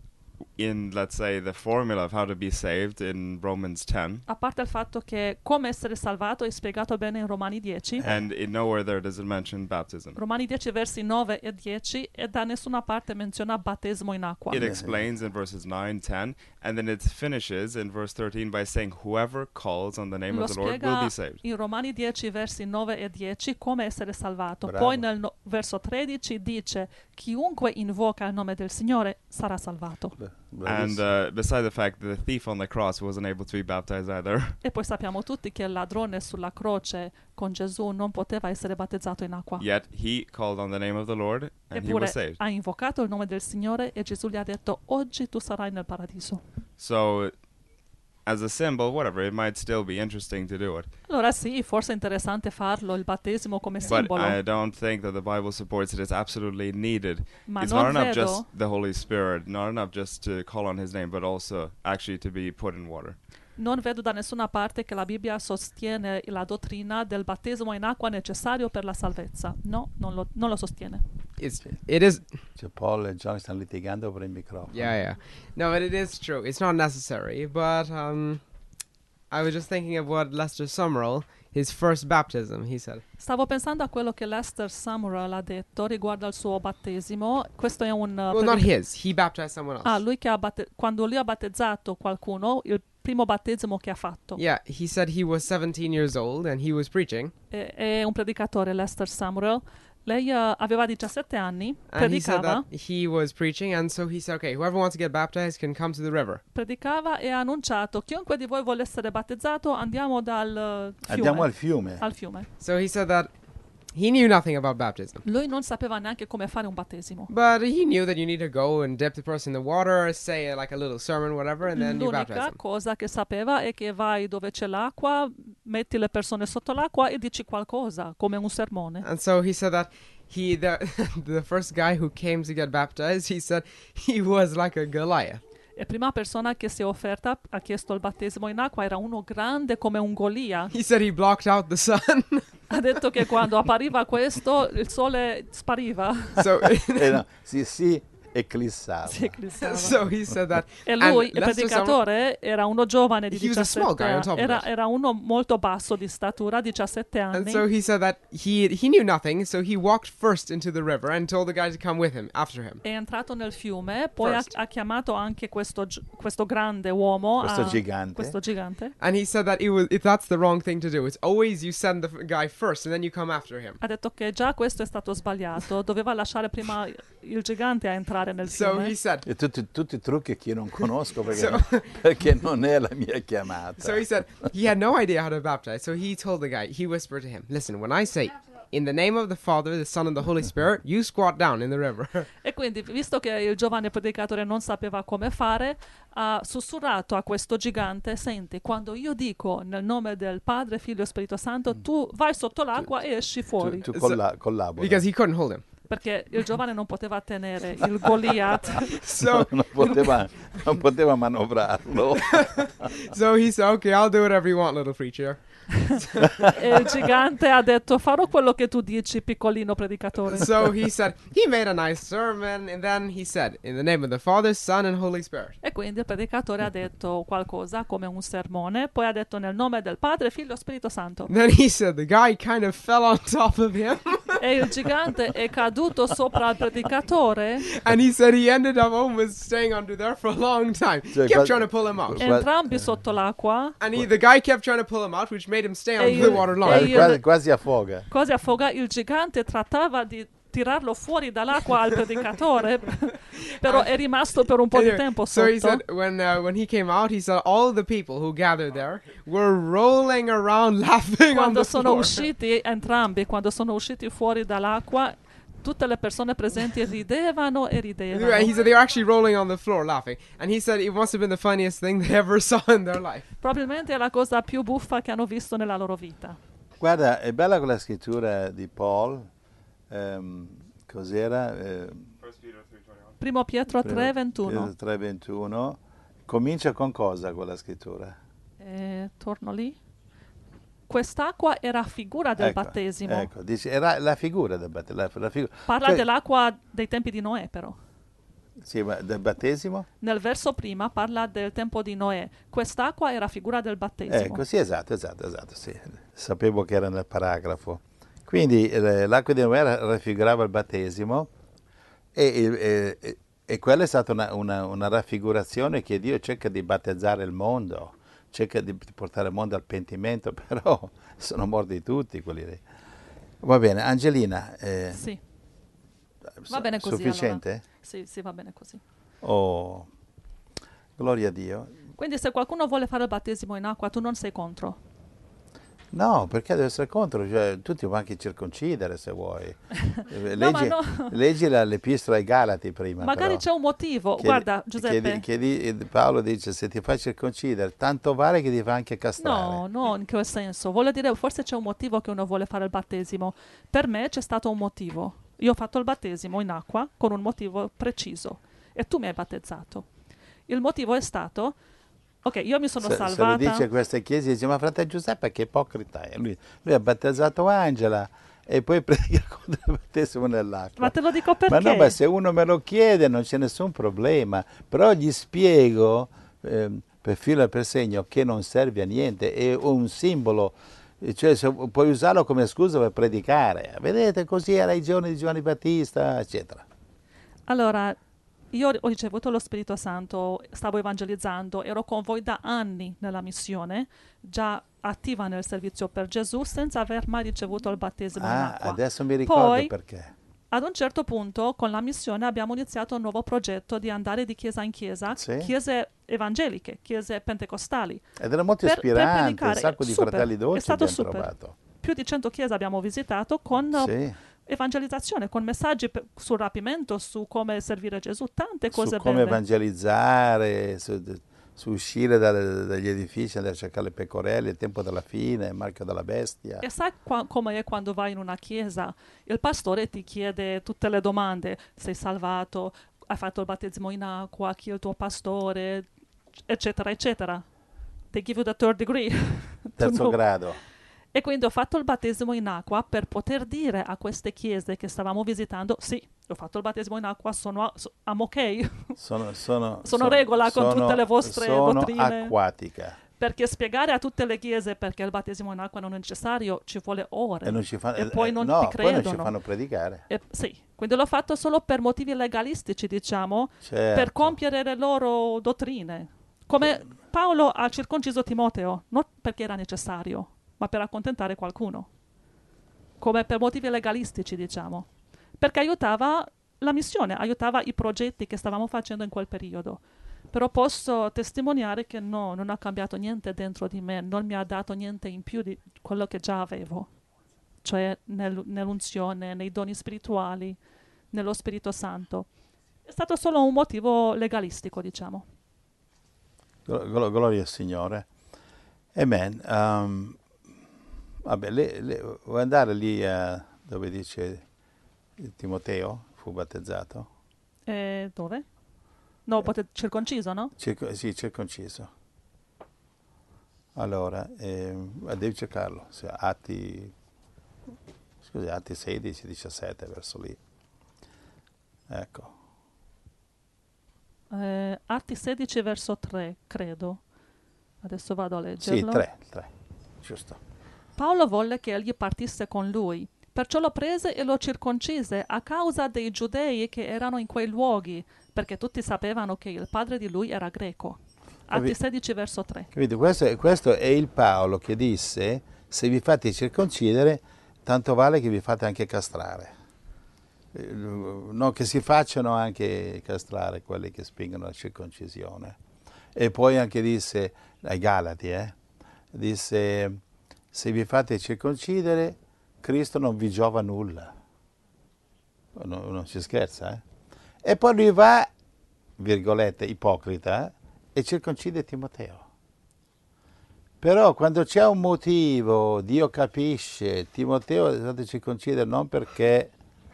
[SPEAKER 6] in, let's say, the formula of how to be saved in Romans 10,
[SPEAKER 3] A parte il fatto che come essere salvato è spiegato bene in Romani 10.
[SPEAKER 6] and in nowhere there does it mention baptism.
[SPEAKER 3] Romani 10 versi 9 e 10 e da nessuna parte menziona battesimo in acqua.
[SPEAKER 6] It explains in verses 9, 10, and then it finishes in verse 13 by saying, whoever calls on the name
[SPEAKER 3] Lo
[SPEAKER 6] of the Lord will
[SPEAKER 3] spiega
[SPEAKER 6] be saved.
[SPEAKER 3] in Romani 10 versi 9 e 10 come essere salvato.
[SPEAKER 4] Bravo.
[SPEAKER 3] Poi nel verso 13 dice chiunque invoca il nome del Signore sarà salvato.
[SPEAKER 6] And beside the fact that the thief on the cross wasn't able to be baptized either,
[SPEAKER 3] E poi sappiamo tutti che il ladrone sulla croce con Gesù non poteva essere battezzato in acqua.
[SPEAKER 6] yet he called on the name of the Lord and he was
[SPEAKER 3] Eppure
[SPEAKER 6] saved.
[SPEAKER 3] ha invocato il nome del Signore e Gesù gli ha detto oggi tu sarai nel paradiso.
[SPEAKER 6] So, as a symbol, whatever, it might still be interesting to do it.
[SPEAKER 3] Allora sì, forse è interessante farlo, il battesimo come
[SPEAKER 6] But
[SPEAKER 3] simbolo,
[SPEAKER 6] I don't think that the Bible supports it as absolutely needed.
[SPEAKER 3] ma
[SPEAKER 6] It's not
[SPEAKER 3] non
[SPEAKER 6] enough
[SPEAKER 3] vedo,
[SPEAKER 6] just the Holy Spirit, not enough just to call on his name, but also actually to be put in water.
[SPEAKER 3] non vedo da nessuna parte che la Bibbia sostiene la dottrina del battesimo in acqua necessario per la salvezza. No, non lo sostiene.
[SPEAKER 7] It is.
[SPEAKER 4] Cioè, Paul e John stanno litigando per il microfono.
[SPEAKER 7] Yeah. No, but it is true. It's not necessary. But I was just thinking of what Lester Summerall, his first baptism, he said.
[SPEAKER 3] Stavo pensando a quello che Lester Summerall ha detto riguardo al suo battesimo. Questo è un...
[SPEAKER 7] Well, not his. He baptized someone else.
[SPEAKER 3] lui che quando lui ha battezzato qualcuno, il primo battesimo che ha fatto.
[SPEAKER 7] Yeah, he said he was 17 years old and he was preaching.
[SPEAKER 3] È un predicatore, Lester Summerall. Lei aveva 17 anni,
[SPEAKER 7] And he said
[SPEAKER 3] predicava,
[SPEAKER 7] that he was preaching, and so he said, okay, whoever wants to get baptized can come to the river.
[SPEAKER 3] predicava e ha annunciato chiunque di voi vuole essere battezzato andiamo dal fiume.
[SPEAKER 4] Andiamo al fiume.
[SPEAKER 3] Al fiume.
[SPEAKER 7] So he said that he knew nothing about baptism.
[SPEAKER 3] Lui non sapeva neanche come fare un battesimo.
[SPEAKER 7] But he knew that you need to go and dip the person in the water, say like a little sermon, whatever, and then you baptize
[SPEAKER 3] L'unica
[SPEAKER 7] them.
[SPEAKER 3] cosa che sapeva è che vai dove c'è l'acqua, metti le persone sotto l'acqua e dici qualcosa, come un sermone.
[SPEAKER 7] And so he said that the first guy who came to get baptized, he said he was like a Goliath.
[SPEAKER 3] E prima persona che si è offerta ha chiesto il battesimo in acqua era uno grande come un Golia.
[SPEAKER 7] He said he blocked out the sun.
[SPEAKER 3] Ha detto che quando appariva questo il sole spariva.
[SPEAKER 7] So
[SPEAKER 4] No, si eclissava.
[SPEAKER 3] Si eclissava.
[SPEAKER 7] so he said that.
[SPEAKER 3] E lui,
[SPEAKER 7] And
[SPEAKER 3] il
[SPEAKER 7] Lester
[SPEAKER 3] predicatore, era uno giovane di
[SPEAKER 7] He was a small
[SPEAKER 3] 17
[SPEAKER 7] guy on
[SPEAKER 3] anni.
[SPEAKER 7] top of it.
[SPEAKER 3] Era uno molto basso di statura, 17
[SPEAKER 7] And
[SPEAKER 3] anni.
[SPEAKER 7] so he said that he knew nothing, so he walked first into the river and told the guy to come with him after him.
[SPEAKER 3] È entrato nel fiume, poi
[SPEAKER 7] First.
[SPEAKER 3] ha chiamato anche questo grande uomo,
[SPEAKER 4] Questo gigante.
[SPEAKER 3] questo gigante.
[SPEAKER 7] And he said that that's the wrong thing to do. It's always you send the guy first and then you come after him.
[SPEAKER 3] Ha detto che già questo è stato sbagliato, doveva lasciare prima il gigante a entrare nel
[SPEAKER 7] So
[SPEAKER 3] fiume.
[SPEAKER 7] he said.
[SPEAKER 4] E tutti i trucchi che io non conosco perché non è la mia chiamata.
[SPEAKER 7] So he said he had no idea how to baptize. So he told the guy. He whispered to him, "Listen, when I say in the name of the Father, the Son, and the Holy Spirit, you squat down in the river.
[SPEAKER 3] E quindi, visto che il giovane predicatore non sapeva come fare, ha sussurrato a questo gigante: senti, quando io dico nel nome del Padre, Figlio e Spirito Santo, tu vai sotto l'acqua e esci fuori.
[SPEAKER 4] Tu collabora.
[SPEAKER 7] Because he couldn't hold him.
[SPEAKER 3] Perché il giovane non poteva tenere il Goliath.
[SPEAKER 7] So,
[SPEAKER 4] non poteva manovrarlo.
[SPEAKER 7] so he said, okay, I'll do whatever you want, little preacher.
[SPEAKER 3] E il gigante ha detto: farò quello che tu dici, piccolino predicatore.
[SPEAKER 7] So he said, he made a nice sermon, and then he said, in the name of the Father, Son, and Holy Spirit.
[SPEAKER 3] E quindi il predicatore ha detto qualcosa come un sermone, poi ha detto nel nome del Padre, Figlio e Spirito Santo.
[SPEAKER 7] Then he said the guy kind of fell on top of him.
[SPEAKER 3] E il gigante è caduto sopra il predicatore.
[SPEAKER 7] And he said he ended up almost staying under there for a long time.
[SPEAKER 4] Cioè,
[SPEAKER 7] Kept trying to pull him out.
[SPEAKER 3] Entrambi sotto l'acqua.
[SPEAKER 7] And the guy kept trying to pull him out, which made him stay
[SPEAKER 3] E
[SPEAKER 7] under the water long.
[SPEAKER 4] Quasi affoga.
[SPEAKER 3] Quasi affoga. Il gigante trattava di tirarlo fuori dall'acqua al predicatore, però è rimasto per un po' di tempo
[SPEAKER 7] So he
[SPEAKER 3] sotto.
[SPEAKER 7] said when he came out, he saw all the people who gathered there were rolling around laughing on
[SPEAKER 3] Quando
[SPEAKER 7] the
[SPEAKER 3] sono
[SPEAKER 7] floor.
[SPEAKER 3] usciti entrambi, quando sono usciti fuori dall'acqua, tutte le persone presenti ridevano e ridevano.
[SPEAKER 7] Yeah, he said they were actually rolling on the floor laughing. And he said it must have been the funniest thing they ever saw in their life.
[SPEAKER 3] Probabilmente è la cosa più buffa che hanno visto nella loro vita.
[SPEAKER 4] Guarda, è bella quella scrittura di Paul. Cos'era?
[SPEAKER 6] 1
[SPEAKER 3] Primo
[SPEAKER 6] Peter 3:21.
[SPEAKER 3] Pietro 3:21.
[SPEAKER 4] 3:21. Comincia con cosa quella scrittura?
[SPEAKER 3] Torno lì. Quest'acqua era figura del battesimo.
[SPEAKER 4] Ecco, dice, era la figura del battesimo.
[SPEAKER 3] Parla dell'acqua dei tempi di Noè, però.
[SPEAKER 4] Sì, ma del battesimo?
[SPEAKER 3] Nel verso prima parla del tempo di Noè. Quest'acqua era figura del battesimo.
[SPEAKER 4] Ecco, sì, esatto, sì. Sapevo che era nel paragrafo. Quindi l'acqua di Noè raffigurava il battesimo e quella è stata una raffigurazione che Dio cerca di battezzare il mondo, cerca di portare il mondo al pentimento, però sono morti tutti quelli lì. Va bene, Angelina.
[SPEAKER 3] Sì. Va bene così.
[SPEAKER 4] Sufficiente?
[SPEAKER 3] Allora. Sì, va bene così.
[SPEAKER 4] Oh, gloria a Dio.
[SPEAKER 3] Quindi se qualcuno vuole fare il battesimo in acqua, tu non sei contro?
[SPEAKER 4] No, perché deve essere contro? Cioè, tu ti puoi anche circoncidere se vuoi. Leggi l'epistola ai Galati prima.
[SPEAKER 3] Magari
[SPEAKER 4] però.
[SPEAKER 3] c'è un motivo. Guarda, Giuseppe.
[SPEAKER 4] Paolo dice: se ti fai circoncidere, tanto vale che ti fa anche castrare.
[SPEAKER 3] No, in quel senso. Voglio dire, forse c'è un motivo che uno vuole fare il battesimo. Per me c'è stato un motivo. Io ho fatto il battesimo in acqua con un motivo preciso. E tu mi hai battezzato. Il motivo è stato... Ok, io mi sono salvata.
[SPEAKER 4] Se lo dice a queste chiese, dice: ma fratello Giuseppe che ipocrita è. Lui ha battezzato Angela e poi predica contro il battesimo nell'acqua.
[SPEAKER 3] Ma te lo dico perché?
[SPEAKER 4] Ma no, se uno me lo chiede non c'è nessun problema, però gli spiego per filo e per segno che non serve a niente, è un simbolo, cioè puoi usarlo come scusa per predicare. Vedete, così era i giorni di Giovanni Battista, eccetera.
[SPEAKER 3] Allora, io ho ricevuto lo Spirito Santo, stavo evangelizzando, ero con voi da anni nella missione, già attiva nel servizio per Gesù, senza aver mai ricevuto il battesimo in acqua.
[SPEAKER 4] Adesso mi ricordo
[SPEAKER 3] Poi,
[SPEAKER 4] perché.
[SPEAKER 3] Ad un certo punto, con la missione, abbiamo iniziato un nuovo progetto di andare di chiesa in chiesa,
[SPEAKER 4] Sì.
[SPEAKER 3] chiese evangeliche, chiese pentecostali.
[SPEAKER 4] Ed era molto
[SPEAKER 3] per
[SPEAKER 4] ispirante, un
[SPEAKER 3] predicare.
[SPEAKER 4] sacco di
[SPEAKER 3] Super,
[SPEAKER 4] fratelli
[SPEAKER 3] è
[SPEAKER 4] dolci
[SPEAKER 3] stato
[SPEAKER 4] abbiamo
[SPEAKER 3] super.
[SPEAKER 4] trovato.
[SPEAKER 3] Più di 100 chiese abbiamo visitato con
[SPEAKER 4] Sì.
[SPEAKER 3] evangelizzazione, con messaggi sul rapimento, su come servire Gesù, tante cose
[SPEAKER 4] Su come
[SPEAKER 3] belle.
[SPEAKER 4] evangelizzare, su uscire dagli edifici, andare a cercare le pecorelle, il tempo della fine, il marchio della bestia.
[SPEAKER 3] E sai come è quando vai in una chiesa? Il pastore ti chiede tutte le domande: sei salvato, hai fatto il battesimo in acqua, chi è il tuo pastore, eccetera, eccetera. They give you the third degree.
[SPEAKER 4] Terzo grado.
[SPEAKER 3] E quindi ho fatto il battesimo in acqua per poter dire a queste chiese che stavamo visitando: sì, ho fatto il battesimo in acqua, I'm ok. Sono regola con tutte le vostre dottrine.
[SPEAKER 4] Sono acquatica.
[SPEAKER 3] Perché spiegare a tutte le chiese perché il battesimo in acqua non è necessario ci vuole ore.
[SPEAKER 4] E
[SPEAKER 3] poi non ti
[SPEAKER 4] poi
[SPEAKER 3] credono.
[SPEAKER 4] non ci fanno predicare.
[SPEAKER 3] Sì, quindi l'ho fatto solo per motivi legalistici, diciamo,
[SPEAKER 4] Certo.
[SPEAKER 3] per compiere le loro dottrine. Come Paolo ha circonciso Timoteo, non perché era necessario, ma per accontentare qualcuno. Come per motivi legalistici, diciamo. Perché aiutava la missione, aiutava i progetti che stavamo facendo in quel periodo. Però posso testimoniare che no, non ha cambiato niente dentro di me, non mi ha dato niente in più di quello che già avevo. cioè nell'unzione, nei doni spirituali, nello Spirito Santo. È stato solo un motivo legalistico, diciamo.
[SPEAKER 4] Gloria al Signore. Amen. Vabbè, vuoi andare lì dove dice Timoteo fu battezzato?
[SPEAKER 3] Dove? No, circonciso, no?
[SPEAKER 4] Sì, circonciso. Allora, devi cercarlo. Atti 16, 17, verso lì. Ecco.
[SPEAKER 3] Atti 16, verso 3, credo. Adesso vado a leggerlo.
[SPEAKER 4] Sì, 3, giusto.
[SPEAKER 3] Paolo volle che egli partisse con lui, perciò lo prese e lo circoncise a causa dei giudei che erano in quei luoghi, perché tutti sapevano che il padre di lui era greco. Atti 16, verso 3.
[SPEAKER 4] Capito? Questo è il Paolo che disse: se vi fate circoncidere, tanto vale che vi fate anche castrare. No, che si facciano anche castrare quelli che spingono la circoncisione. E poi anche disse ai Galati, disse: se vi fate circoncidere, Cristo non vi giova nulla. Non si scherza, E poi lui va, virgolette, ipocrita, e circoncide Timoteo. Però quando c'è un motivo, Dio capisce, Timoteo è stato circoncidere non perché,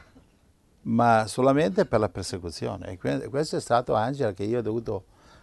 [SPEAKER 4] ma solamente per la persecuzione. E questo è stato Angela, che io ho dovuto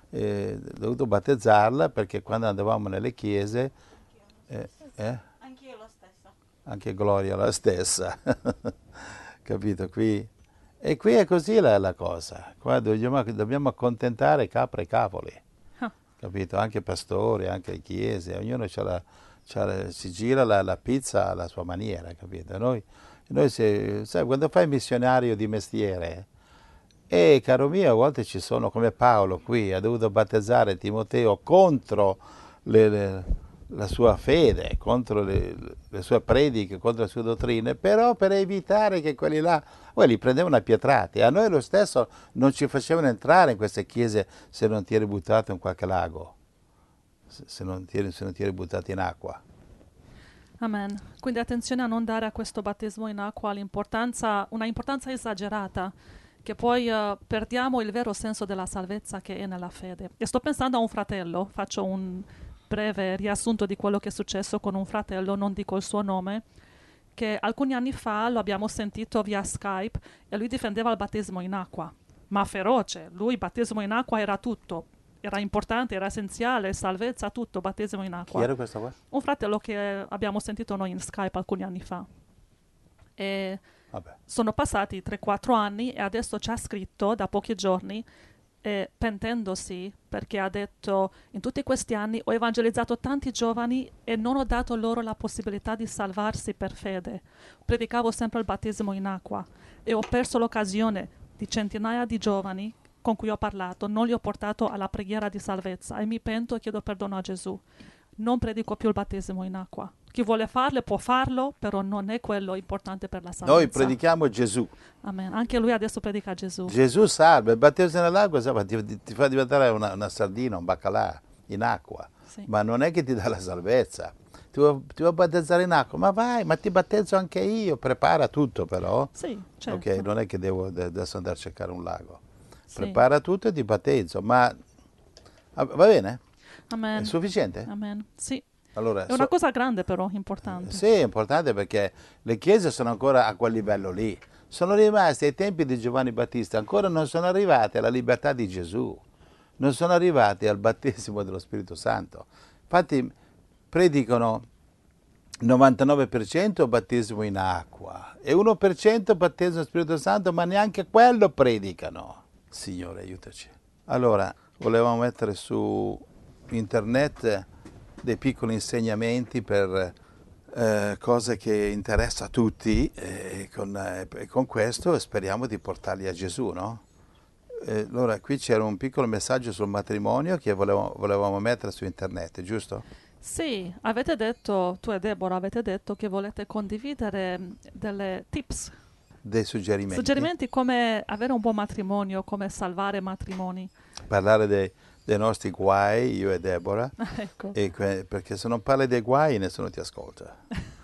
[SPEAKER 4] battezzarla, perché quando andavamo nelle chiese...
[SPEAKER 5] Anch'io lo stesso.
[SPEAKER 4] Anche Gloria la stessa. Capito? Qui è così la cosa. Qua dobbiamo accontentare capre e cavoli. Capito? Anche pastori, anche chiese, ognuno si gira la pizza alla sua maniera, capito? Noi sai, quando fai missionario di mestiere, caro mio, a volte ci sono, come Paolo qui, ha dovuto battezzare Timoteo contro la sua fede, contro le sue prediche, contro le sue dottrine, però per evitare che quelli là, li prendevano a pietrate. A noi lo stesso non ci facevano entrare in queste chiese se non ti eri buttato in qualche lago, se non ti eri buttato in acqua.
[SPEAKER 3] Amen. Quindi attenzione a non dare a questo battesimo in acqua una importanza esagerata, che poi perdiamo il vero senso della salvezza che è nella fede. E sto pensando a un fratello, faccio un breve riassunto di quello che è successo con un fratello, non dico il suo nome, che alcuni anni fa lo abbiamo sentito via Skype e lui difendeva il battesimo in acqua, ma feroce. Lui, battesimo in acqua era tutto, era importante, era essenziale, salvezza, tutto, battesimo in acqua.
[SPEAKER 4] Chi era questo qua?
[SPEAKER 3] Un fratello che abbiamo sentito noi in Skype alcuni anni fa. E sono passati 3-4 anni e adesso ci ha scritto da pochi giorni, pentendosi, perché ha detto: in tutti questi anni ho evangelizzato tanti giovani e non ho dato loro la possibilità di salvarsi per fede. Predicavo sempre il battesimo in acqua e ho perso l'occasione di centinaia di giovani con cui ho parlato, non li ho portato alla preghiera di salvezza e mi pento e chiedo perdono a Gesù. Non predico più il battesimo in acqua. Chi vuole farlo può farlo, però non è quello importante per la salvezza.
[SPEAKER 4] Noi predichiamo Gesù.
[SPEAKER 3] Amen. Anche lui adesso predica Gesù.
[SPEAKER 4] Gesù salva. Il battesimo nell'acqua ti fa diventare una sardina, un baccalà in acqua.
[SPEAKER 3] Sì.
[SPEAKER 4] Ma non è che ti dà la salvezza. Ti vuoi battezzare in acqua? Ma vai, ma ti battezzo anche io. Prepara tutto però.
[SPEAKER 3] Sì, certo.
[SPEAKER 4] Ok, non è che devo adesso andare a cercare un lago.
[SPEAKER 3] Sì.
[SPEAKER 4] Prepara tutto e ti battezzo. Ma va bene?
[SPEAKER 3] Amen.
[SPEAKER 4] È sufficiente?
[SPEAKER 3] Amen. Sì.
[SPEAKER 4] Allora,
[SPEAKER 3] è una cosa grande però, importante.
[SPEAKER 4] Sì, è importante perché le chiese sono ancora a quel livello lì. Sono rimasti ai tempi di Giovanni Battista, ancora non sono arrivati alla libertà di Gesù, non sono arrivati al battesimo dello Spirito Santo. Infatti predicano 99% battesimo in acqua e 1% battesimo dello Spirito Santo, ma neanche quello predicano. Signore, aiutaci. Allora, volevamo mettere su internet dei piccoli insegnamenti per cose che interessa a tutti e con questo speriamo di portarli a Gesù, no? Allora qui c'era un piccolo messaggio sul matrimonio che volevamo mettere su internet, giusto?
[SPEAKER 3] Sì, avete detto, tu e Deborah avete detto che volete condividere delle tips.
[SPEAKER 4] Dei suggerimenti.
[SPEAKER 3] Suggerimenti come avere un buon matrimonio, come salvare matrimoni.
[SPEAKER 4] Parlare dei nostri guai, io e Deborah,
[SPEAKER 3] Ecco.
[SPEAKER 4] perché se non parli dei guai nessuno ti ascolta.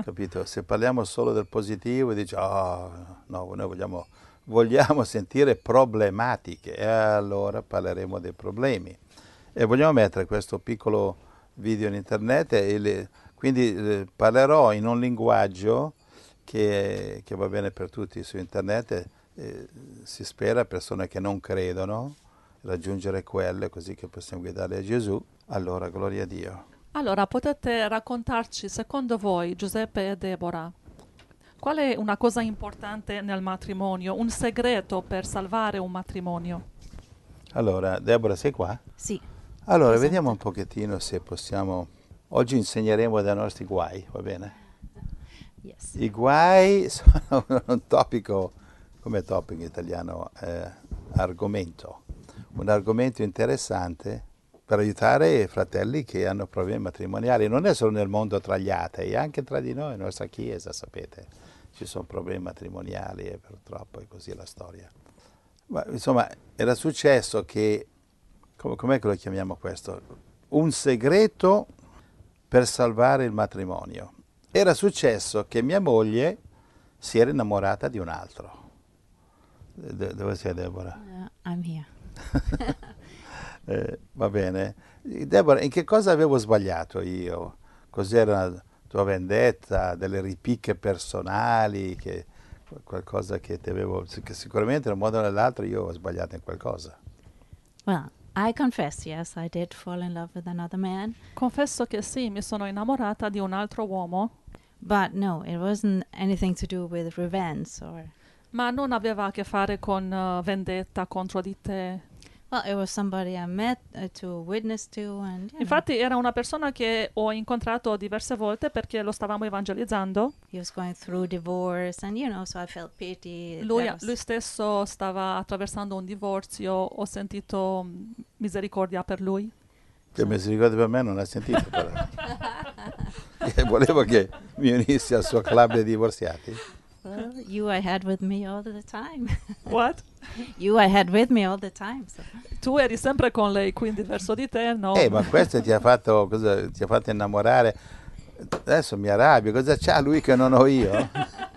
[SPEAKER 4] capito? Se parliamo solo del positivo, dici, no, noi vogliamo sentire problematiche, e allora parleremo dei problemi. E vogliamo mettere questo piccolo video in internet, quindi parlerò in un linguaggio che va bene per tutti su internet, si spera persone che non credono, raggiungere quelle così che possiamo guidarle a Gesù, allora gloria a Dio.
[SPEAKER 3] Allora, potete raccontarci, secondo voi, Giuseppe e Deborah, qual è una cosa importante nel matrimonio, un segreto per salvare un matrimonio?
[SPEAKER 4] Allora, Deborah, sei qua?
[SPEAKER 5] Sì.
[SPEAKER 4] Allora,
[SPEAKER 5] Presente.
[SPEAKER 4] vediamo un pochettino se possiamo... Oggi insegneremo dai nostri guai, va bene?
[SPEAKER 5] Yes.
[SPEAKER 4] I guai sono un topico, come topico in italiano, argomento. Un argomento interessante per aiutare i fratelli che hanno problemi matrimoniali. Non è solo nel mondo tra gli atei, anche tra di noi, nella nostra Chiesa, sapete, ci sono problemi matrimoniali e purtroppo è così la storia. Ma insomma, era successo che, com'è che lo chiamiamo questo? Un segreto per salvare il matrimonio. Era successo che mia moglie si era innamorata di un altro. Dove sei, Deborah?
[SPEAKER 5] I'm here.
[SPEAKER 4] Va bene. Deborah, in che cosa avevo sbagliato io? Cos'era la tua vendetta, delle ripicche personali, qualcosa che che sicuramente in un modo o nell'altro io ho sbagliato in qualcosa.
[SPEAKER 5] Well, I confess, yes, I did fall in love with another man.
[SPEAKER 3] Confesso che sì, mi sono innamorata di un altro uomo,
[SPEAKER 5] But no, it wasn't anything to do with revenge
[SPEAKER 3] ma non aveva a che fare con vendetta contro di te.
[SPEAKER 5] well, it was somebody I met to witness to, and
[SPEAKER 3] Infatti era una persona che ho incontrato diverse volte perché lo stavamo evangelizzando.
[SPEAKER 5] he was going through divorce, and so I felt pity.
[SPEAKER 3] Lui stesso stava attraversando un divorzio, ho sentito misericordia per lui.
[SPEAKER 4] Che misericordia per me non ha sentito però. E volevo che mi unissi al suo club dei divorziati.
[SPEAKER 5] Well, you I had with me all the time.
[SPEAKER 3] What?
[SPEAKER 5] You I had with me all the time. So.
[SPEAKER 3] Tu eri sempre con lei, quindi verso di te no.
[SPEAKER 4] Ma questo ti ha fatto innamorare. Adesso mi arrabbio, cosa c'ha lui che non ho io?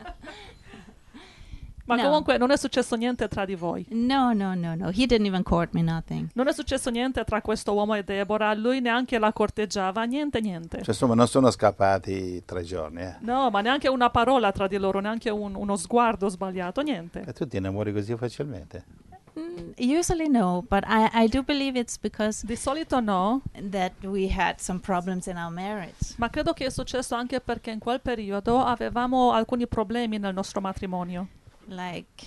[SPEAKER 3] Ma
[SPEAKER 5] No.
[SPEAKER 3] comunque non è successo niente tra di voi.
[SPEAKER 5] No. He didn't even court me, nothing.
[SPEAKER 3] Non è successo niente tra questo uomo e Deborah, lui neanche la corteggiava, niente.
[SPEAKER 4] Cioè, insomma, non sono scappati 3 giorni.
[SPEAKER 3] No, ma neanche una parola tra di loro, neanche uno sguardo sbagliato, niente.
[SPEAKER 4] E tu ti innamori così facilmente?
[SPEAKER 5] Usually no, but I do believe it's because
[SPEAKER 3] Di solito no,
[SPEAKER 5] that we had some problems in our marriage.
[SPEAKER 3] ma credo che è successo anche perché in quel periodo avevamo alcuni problemi nel nostro matrimonio.
[SPEAKER 5] Like,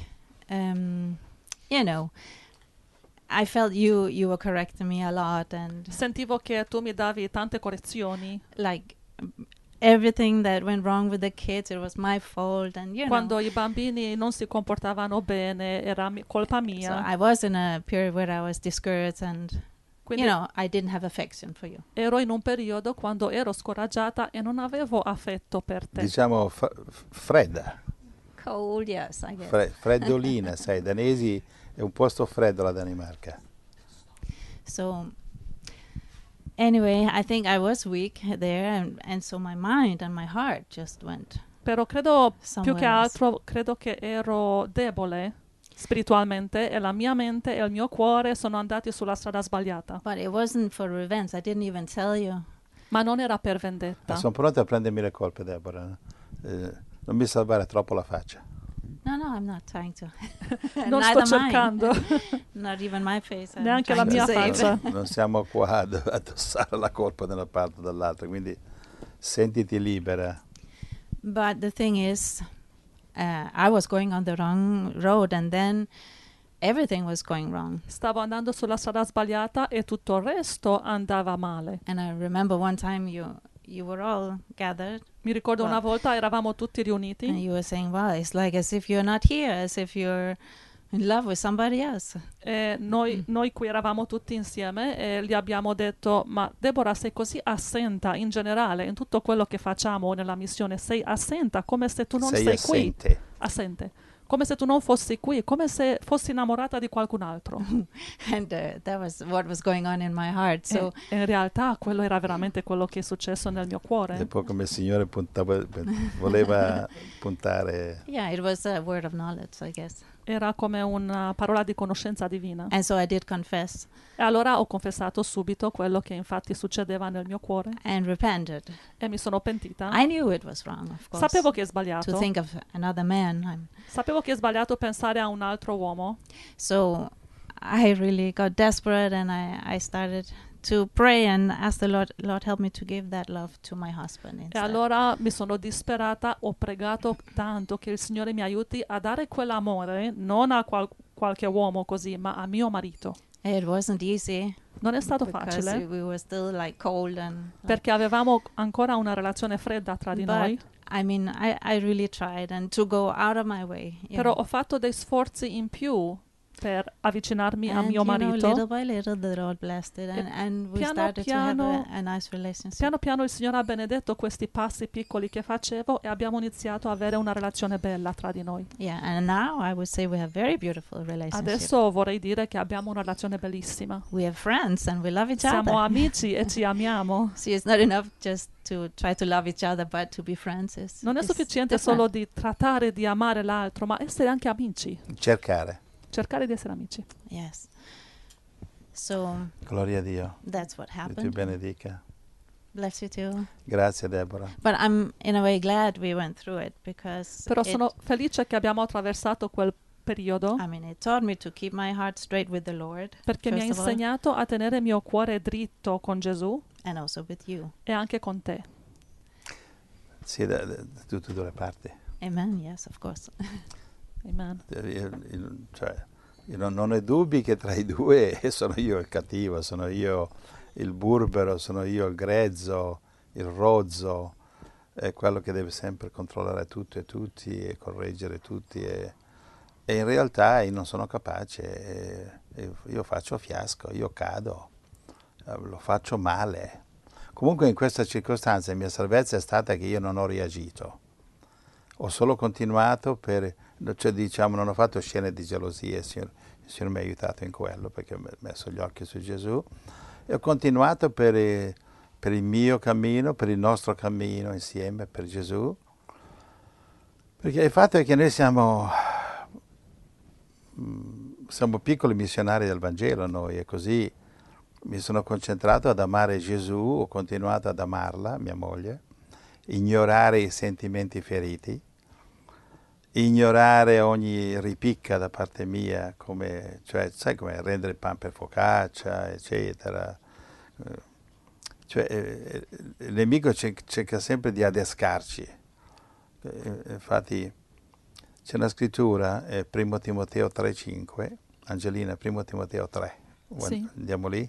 [SPEAKER 5] I felt you were correcting me a lot, and
[SPEAKER 3] Sentivo che tu mi davi tante correzioni.
[SPEAKER 5] like everything that went wrong with the kids, it was my fault, and
[SPEAKER 3] Quando i bambini non si comportavano bene era colpa
[SPEAKER 5] So
[SPEAKER 3] mia.
[SPEAKER 5] I was in a period where I was discouraged, and
[SPEAKER 3] Quindi
[SPEAKER 5] I didn't have affection for you.
[SPEAKER 3] ero in un periodo quando ero scoraggiata e non avevo affetto per te.
[SPEAKER 4] Diciamo fredda,
[SPEAKER 5] Cold, yes, I guess.
[SPEAKER 4] freddolina, sai, danesi è un posto freddo la Danimarca.
[SPEAKER 5] So anyway, I think I was weak there, and so my mind and my heart just went.
[SPEAKER 3] Però credo più
[SPEAKER 5] Somewhere
[SPEAKER 3] che
[SPEAKER 5] else.
[SPEAKER 3] altro credo che ero debole spiritualmente e la mia mente e il mio cuore sono andati sulla strada sbagliata.
[SPEAKER 5] But it wasn't for revenge. I didn't even tell you.
[SPEAKER 3] Ma non era per vendetta.
[SPEAKER 4] Sono pronto a prendermi le colpe, Deborah. Non mi salvare troppo la faccia.
[SPEAKER 5] No, I'm not trying to.
[SPEAKER 3] Non sto
[SPEAKER 5] Neither mine.
[SPEAKER 3] cercando.
[SPEAKER 5] Not even my face. I'm
[SPEAKER 3] Neanche la
[SPEAKER 5] trying to
[SPEAKER 3] mia
[SPEAKER 5] save.
[SPEAKER 3] faccia.
[SPEAKER 4] Non siamo qua ad addossare la colpa da una parte o dall'altra, quindi sentiti libera.
[SPEAKER 5] But the thing is, I was going on the wrong road, and then everything was going wrong.
[SPEAKER 3] Stavo andando sulla strada sbagliata e tutto il resto andava male.
[SPEAKER 5] And I remember one time you were all gathered,
[SPEAKER 3] Mi ricordo
[SPEAKER 5] Wow.
[SPEAKER 3] una volta eravamo tutti
[SPEAKER 5] and
[SPEAKER 3] riuniti
[SPEAKER 5] you were saying, "Wow, it's like as if you're not here, as if you're in love with somebody else."
[SPEAKER 3] e noi qui eravamo tutti insieme e gli abbiamo detto: ma Deborah, sei così assenta in generale in tutto quello che facciamo nella missione, sei assenta come se tu non
[SPEAKER 4] Sei
[SPEAKER 3] sei
[SPEAKER 4] assente.
[SPEAKER 3] qui. Assente. come se tu non fossi qui, come se fossi innamorata di qualcun altro.
[SPEAKER 5] And that was what was going on in my heart. So
[SPEAKER 3] E in realtà quello era veramente quello che è successo nel mio
[SPEAKER 4] E
[SPEAKER 3] cuore.
[SPEAKER 4] poi come il Signore voleva puntare.
[SPEAKER 5] yeah, it was a word of knowledge, I guess.
[SPEAKER 3] Era come una parola di conoscenza divina.
[SPEAKER 5] And so I did confess
[SPEAKER 3] E allora ho confessato subito quello che infatti succedeva nel mio cuore
[SPEAKER 5] and repented.
[SPEAKER 3] e mi sono pentita.
[SPEAKER 5] I knew it was wrong, of course.
[SPEAKER 3] Sapevo che è
[SPEAKER 5] To
[SPEAKER 3] sbagliato.
[SPEAKER 5] think of another man.
[SPEAKER 3] Sapevo che è sbagliato pensare a un altro uomo.
[SPEAKER 5] So I really got desperate, and I started to pray and ask the Lord, help me to give that love to my husband
[SPEAKER 3] E
[SPEAKER 5] instead.
[SPEAKER 3] allora mi sono disperata, ho pregato tanto che il Signore mi aiuti a dare quell'amore non a qualche uomo così, ma a mio marito.
[SPEAKER 5] It wasn't easy
[SPEAKER 3] Non è stato
[SPEAKER 5] because
[SPEAKER 3] facile
[SPEAKER 5] we were still like cold and
[SPEAKER 3] perché avevamo ancora una relazione fredda tra di noi,
[SPEAKER 5] but I mean I really tried and to go out of my way.
[SPEAKER 3] però ho fatto dei sforzi in più per avvicinarmi a
[SPEAKER 5] and
[SPEAKER 3] mio marito.
[SPEAKER 5] little by little the Lord blessed it, and we
[SPEAKER 3] piano
[SPEAKER 5] started to have
[SPEAKER 3] piano-
[SPEAKER 5] a nice relationship.
[SPEAKER 3] Piano piano il Signore ha benedetto questi passi piccoli che facevo e abbiamo iniziato a avere una relazione bella tra di noi.
[SPEAKER 5] Yeah, and now I would say we have very beautiful relationship.
[SPEAKER 3] Adesso vorrei dire che abbiamo una relazione bellissima.
[SPEAKER 5] We have friends and we love each
[SPEAKER 3] Siamo
[SPEAKER 5] other.
[SPEAKER 3] amici e ci amiamo.
[SPEAKER 5] See, it's not enough just to try to love each other, but to be friends is
[SPEAKER 3] Non è
[SPEAKER 5] is
[SPEAKER 3] sufficiente
[SPEAKER 5] different.
[SPEAKER 3] solo di trattare di amare l'altro, ma essere anche amici, cercare di essere amici.
[SPEAKER 5] Yes. So
[SPEAKER 4] Gloria a Dio.
[SPEAKER 5] that's what
[SPEAKER 4] Dio ti
[SPEAKER 5] happened.
[SPEAKER 4] benedica.
[SPEAKER 5] Bless you too.
[SPEAKER 4] Grazie Deborah.
[SPEAKER 5] But I'm in a way glad we went through it because
[SPEAKER 3] Però
[SPEAKER 5] it,
[SPEAKER 3] sono felice che abbiamo attraversato quel periodo
[SPEAKER 5] I mean, it taught me to keep my heart straight with the Lord
[SPEAKER 3] perché mi ha
[SPEAKER 5] first of all,
[SPEAKER 3] insegnato a tenere il mio cuore dritto con Gesù
[SPEAKER 5] and also with you.
[SPEAKER 3] e anche con te.
[SPEAKER 4] Sì, da tutte e due le parti.
[SPEAKER 5] Amen. Yes, of course.
[SPEAKER 3] Amen.
[SPEAKER 4] Io non ho dubbi che tra i due sono io il cattivo, sono io il burbero, sono io il grezzo, il rozzo, è quello che deve sempre controllare tutto e tutti e correggere tutti e in realtà io non sono capace, io faccio fiasco, io cado, lo faccio male. Comunque in questa circostanza la mia salvezza è stata che io non ho reagito, ho solo continuato cioè diciamo non ho fatto scene di gelosia, il Signore mi ha aiutato in quello perché ho messo gli occhi su Gesù e ho continuato per il mio cammino, per il nostro cammino insieme, per Gesù, perché il fatto è che noi siamo piccoli missionari del Vangelo noi e così mi sono concentrato ad amare Gesù, ho continuato ad amarla, mia moglie, ignorare i sentimenti feriti, ignorare ogni ripicca da parte mia, come, cioè, sai come rendere il pan per focaccia, eccetera. Cioè, il nemico cerca sempre di adescarci. Infatti c'è una scrittura, 1 Timoteo 3,5, Angelina, 1 Timoteo 3.
[SPEAKER 3] Sì.
[SPEAKER 4] Andiamo lì?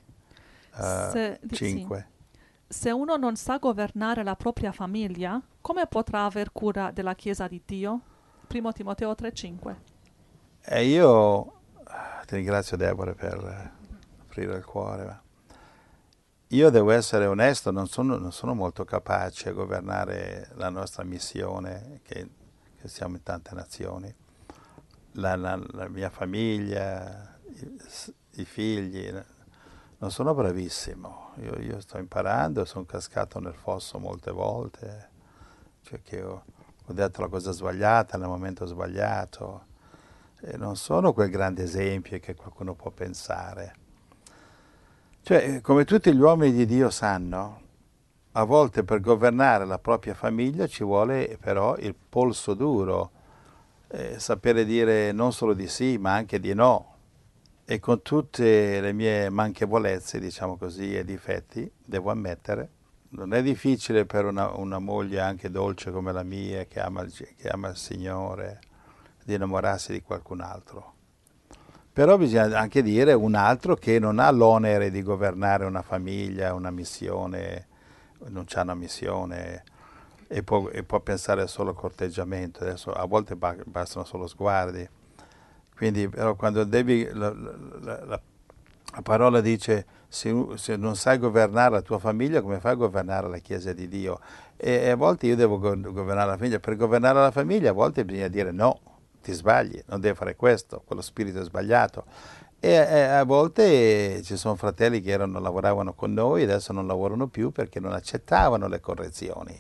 [SPEAKER 4] 5.
[SPEAKER 3] Se uno non sa governare la propria famiglia, come potrà aver cura della Chiesa di Dio? 1 Timoteo 3,5.
[SPEAKER 4] E io ti ringrazio Deborah per aprire il cuore. Ma io devo essere onesto, non sono molto capace a governare la nostra missione, che siamo in tante nazioni, la mia famiglia, i figli. Non sono bravissimo, io sto imparando, sono cascato nel fosso molte volte, cioè che ho detto la cosa sbagliata nel momento sbagliato, e non sono quel grande esempio che qualcuno può pensare. Cioè, come tutti gli uomini di Dio sanno, a volte per governare la propria famiglia ci vuole però il polso duro, sapere dire non solo di sì, ma anche di no. E con tutte le mie manchevolezze, diciamo così, e difetti, devo ammettere, non è difficile per una moglie anche dolce come la mia, che ama il Signore, di innamorarsi di qualcun altro. Però bisogna anche dire un altro che non ha l'onere di governare una famiglia, una missione, non c'ha una missione e può pensare solo al corteggiamento. Adesso a volte bastano solo sguardi. Quindi però quando la parola dice se non sai governare la tua famiglia, come fai a governare la Chiesa di Dio? E a volte io devo governare la famiglia. Per governare la famiglia a volte bisogna dire no, ti sbagli, non devi fare questo, quello spirito è sbagliato. E a volte ci sono fratelli che lavoravano con noi, adesso non lavorano più perché non accettavano le correzioni.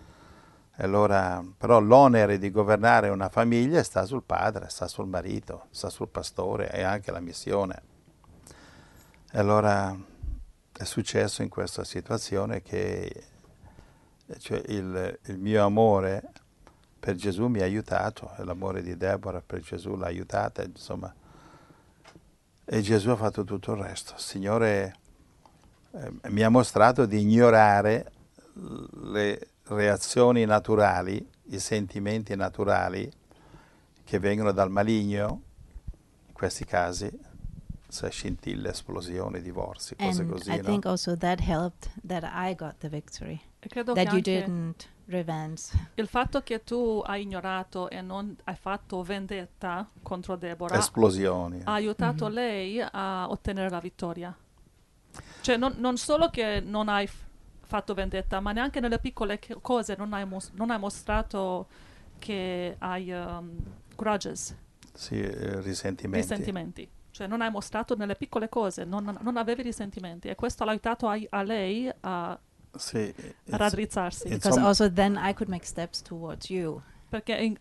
[SPEAKER 4] Allora, però l'onere di governare una famiglia sta sul padre, sta sul marito, sta sul pastore e anche la missione. Allora è successo in questa situazione che cioè, il mio amore per Gesù mi ha aiutato, e l'amore di Deborah per Gesù l'ha aiutata, insomma. E Gesù ha fatto tutto il resto. Il Signore mi ha mostrato di ignorare le reazioni naturali, i sentimenti naturali che vengono dal maligno, in questi casi, scintille, esplosioni, divorzi, cose
[SPEAKER 5] And
[SPEAKER 4] così.
[SPEAKER 5] I
[SPEAKER 4] No?
[SPEAKER 5] think also that helped that I got the victory.
[SPEAKER 3] E credo
[SPEAKER 5] That
[SPEAKER 3] che
[SPEAKER 5] you
[SPEAKER 3] anche
[SPEAKER 5] didn't revenge.
[SPEAKER 3] il fatto che tu hai ignorato e non hai fatto vendetta contro Deborah
[SPEAKER 4] Esplosioni.
[SPEAKER 3] ha aiutato lei a ottenere la vittoria. Cioè non solo che non hai fatto vendetta, ma neanche nelle piccole cose non hai mostrato che hai grudges,
[SPEAKER 4] Sì, risentimenti.
[SPEAKER 3] risentimenti. Cioè non hai mostrato nelle piccole cose, non avevi risentimenti, e questo l'ha aiutato a lei a
[SPEAKER 4] Sì,
[SPEAKER 3] raddrizzarsi.
[SPEAKER 5] Because
[SPEAKER 4] insomma,
[SPEAKER 5] also then I could make steps towards you.
[SPEAKER 3] Perché in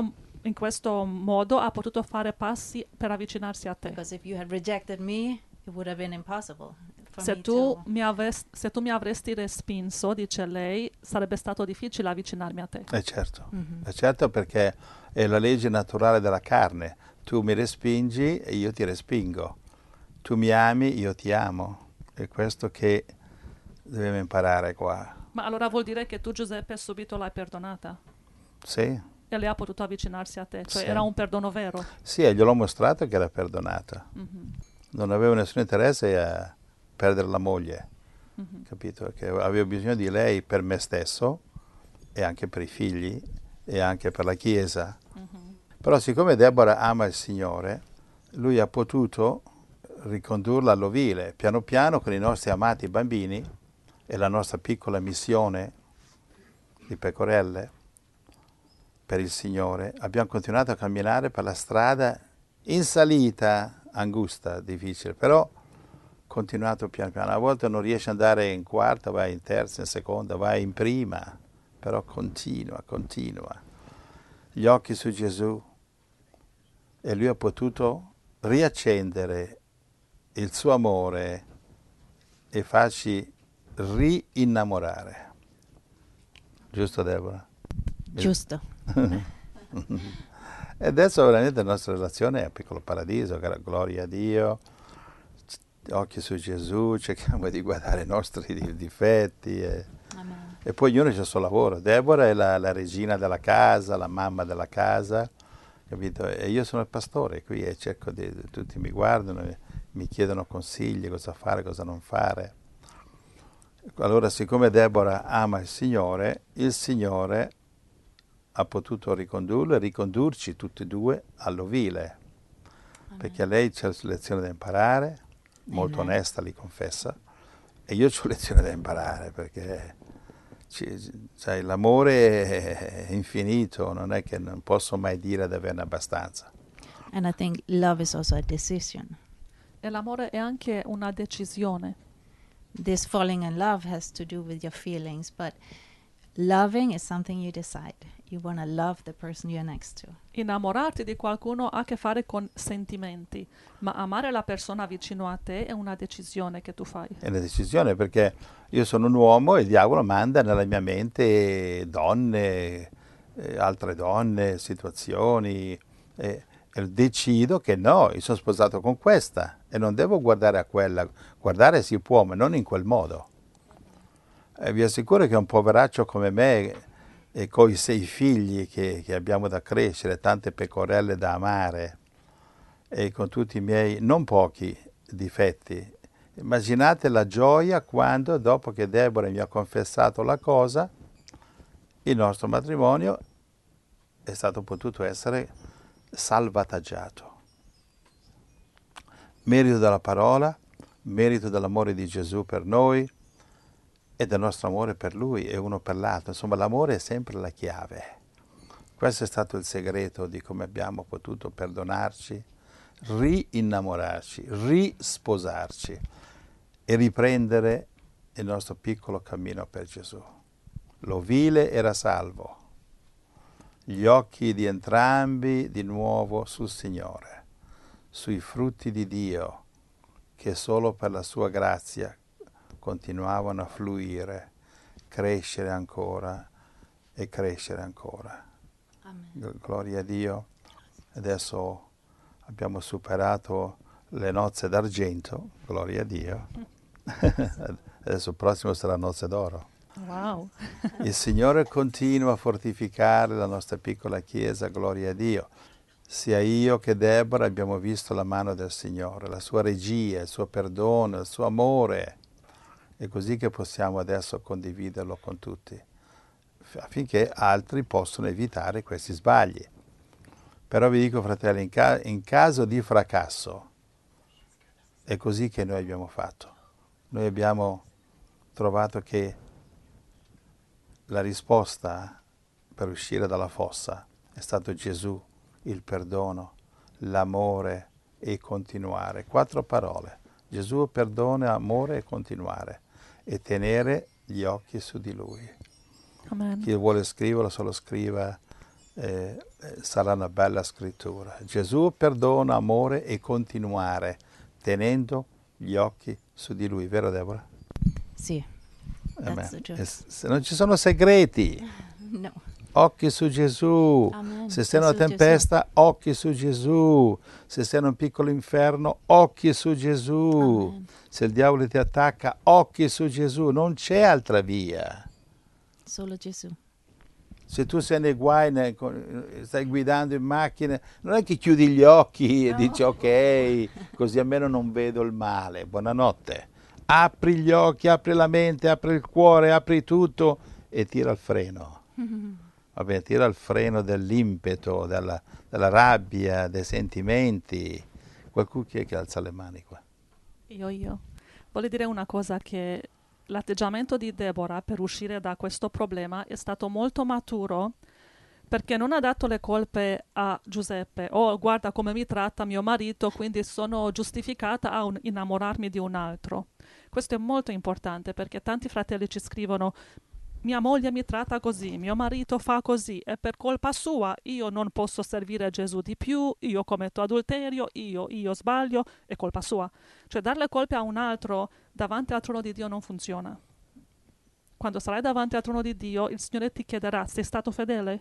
[SPEAKER 3] questo modo ha potuto fare passi per avvicinarsi a te.
[SPEAKER 5] Because if you had rejected me, it would have been impossible for
[SPEAKER 3] Se
[SPEAKER 5] me
[SPEAKER 3] tu
[SPEAKER 5] to.
[SPEAKER 3] mi avresti respinto, dice lei, sarebbe stato difficile avvicinarmi a te.
[SPEAKER 4] certo.
[SPEAKER 5] Mhm.
[SPEAKER 4] È certo, perché è la legge naturale della carne. Tu mi respingi e io ti respingo. Tu mi ami, io ti amo. È questo che dobbiamo imparare qua.
[SPEAKER 3] Ma allora vuol dire che tu, Giuseppe, subito l'hai perdonata
[SPEAKER 4] Sì,
[SPEAKER 3] e lei ha potuto avvicinarsi a te, cioè
[SPEAKER 4] Sì.
[SPEAKER 3] era un perdono vero.
[SPEAKER 4] sì, e gliel'ho mostrato che era perdonata.
[SPEAKER 3] Mhm,
[SPEAKER 4] Non avevo nessun interesse a perdere la moglie,
[SPEAKER 3] mhm.
[SPEAKER 4] capito? Che avevo bisogno di lei per me stesso e anche per i figli e anche per la Chiesa.
[SPEAKER 3] Mhm.
[SPEAKER 4] Però siccome Deborah ama il Signore, lui ha potuto ricondurla all'ovile, piano piano, con i nostri amati bambini e la nostra piccola missione di pecorelle per il Signore. Abbiamo continuato a camminare per la strada in salita, angusta, difficile, però continuato piano piano. A volte non riesci ad andare in quarta, vai in terza, in seconda, vai in prima, però continua. Gli occhi su Gesù, e lui ha potuto riaccendere il suo amore e farci rinnamorare. Giusto, Deborah?
[SPEAKER 5] Giusto.
[SPEAKER 4] E adesso veramente la nostra relazione è un piccolo paradiso, gloria a Dio, occhi su Gesù, cerchiamo di guardare i nostri difetti
[SPEAKER 5] Amen.
[SPEAKER 4] e poi ognuno c'ha il suo lavoro. Deborah è la regina della casa, la mamma della casa, capito? E io sono il pastore qui e cerco tutti mi guardano e mi chiedono consigli, cosa fare, cosa non fare. Allora, siccome Deborah ama il Signore ha potuto ricondurlo e ricondurci tutti e due all'ovile, perché lei c'è lezione da imparare, molto
[SPEAKER 5] Amen.
[SPEAKER 4] onesta, li confessa, e io ho lezione da imparare, perché sai, l'amore è infinito, non è che non posso mai dire di averne abbastanza.
[SPEAKER 5] And I think love is also a decision.
[SPEAKER 3] E l'amore è anche una decisione.
[SPEAKER 5] This falling in love has to do with your feelings, but loving is something you decide. You want to love the person you're next to.
[SPEAKER 3] Innamorarti di qualcuno ha a che fare con sentimenti, ma amare la persona vicino a te è una decisione che tu fai.
[SPEAKER 4] È una decisione, perché io sono un uomo e il diavolo manda nella mia mente donne, altre donne, situazioni, e decido che no, io sono sposato con questa e non devo guardare a quella. Guardare si può, ma non in quel modo. Vi assicuro che un poveraccio come me, e con i 6 figli che abbiamo da crescere, tante pecorelle da amare, e con tutti i miei non pochi difetti, immaginate la gioia quando, dopo che Deborah mi ha confessato la cosa, il nostro matrimonio è stato potuto essere salvataggiato. Merito della parola, merito dell'amore di Gesù per noi e del nostro amore per Lui e uno per l'altro. Insomma, l'amore è sempre la chiave. Questo è stato il segreto di come abbiamo potuto perdonarci, rinnamorarci, risposarci e riprendere il nostro piccolo cammino per Gesù. L'ovile era salvo, gli occhi di entrambi di nuovo sul Signore, sui frutti di Dio che solo per la sua grazia continuavano a fluire, crescere ancora e crescere ancora.
[SPEAKER 5] Amen.
[SPEAKER 4] Gloria a Dio. Adesso abbiamo superato le nozze d'argento, gloria a Dio. Adesso il prossimo sarà nozze d'oro.
[SPEAKER 3] Wow.
[SPEAKER 4] Il Signore continua a fortificare la nostra piccola Chiesa, gloria a Dio. Sia io che Deborah abbiamo visto la mano del Signore, la sua regia, il suo perdono, il suo amore. È così che possiamo adesso condividerlo con tutti, affinché altri possano evitare questi sbagli. Però vi dico, fratelli, in caso di fracasso, è così che noi abbiamo fatto. Noi abbiamo trovato che la risposta per uscire dalla fossa è stato Gesù, il perdono, l'amore e continuare. 4 parole. Gesù, perdono, amore e continuare. E tenere gli occhi su di Lui.
[SPEAKER 3] Amen.
[SPEAKER 4] Chi vuole scriverlo, se lo scriva, sarà una bella scrittura. Gesù, perdono, amore e continuare, tenendo gli occhi su di Lui. Vero, Deborah?
[SPEAKER 5] Sì. That's the truth.
[SPEAKER 4] Se non ci sono segreti.
[SPEAKER 5] No.
[SPEAKER 4] Occhi su Gesù.
[SPEAKER 5] Amen.
[SPEAKER 4] Se sei in una
[SPEAKER 5] Su Gesù.
[SPEAKER 4] tempesta, occhi su Gesù. Se sei in un piccolo inferno, occhi su Gesù.
[SPEAKER 5] Amen.
[SPEAKER 4] Se il diavolo ti attacca, occhi su Gesù. Non c'è altra via.
[SPEAKER 5] Solo Gesù.
[SPEAKER 4] Se tu sei nei guai, stai guidando in macchina, non è che chiudi gli occhi e dici ok, così almeno non vedo il male. Buonanotte. Apri gli occhi, apri la mente, apri il cuore, apri tutto e tira il freno. Va bene, tira il freno dell'impeto, della rabbia, dei sentimenti. Qualcuno chi è che alza le mani qua?
[SPEAKER 3] Io. Voglio dire una cosa, che l'atteggiamento di Deborah per uscire da questo problema è stato molto maturo, perché non ha dato le colpe a Giuseppe. Oh, guarda come mi tratta mio marito, quindi sono giustificata a innamorarmi di un altro. Questo è molto importante, perché tanti fratelli ci scrivono: mia moglie mi tratta così, mio marito fa così, e per colpa sua io non posso servire Gesù di più, io commetto adulterio, io sbaglio, è colpa sua. Cioè, dare le colpe a un altro davanti al trono di Dio non funziona. Quando sarai davanti al trono di Dio, il Signore ti chiederà: sei stato fedele?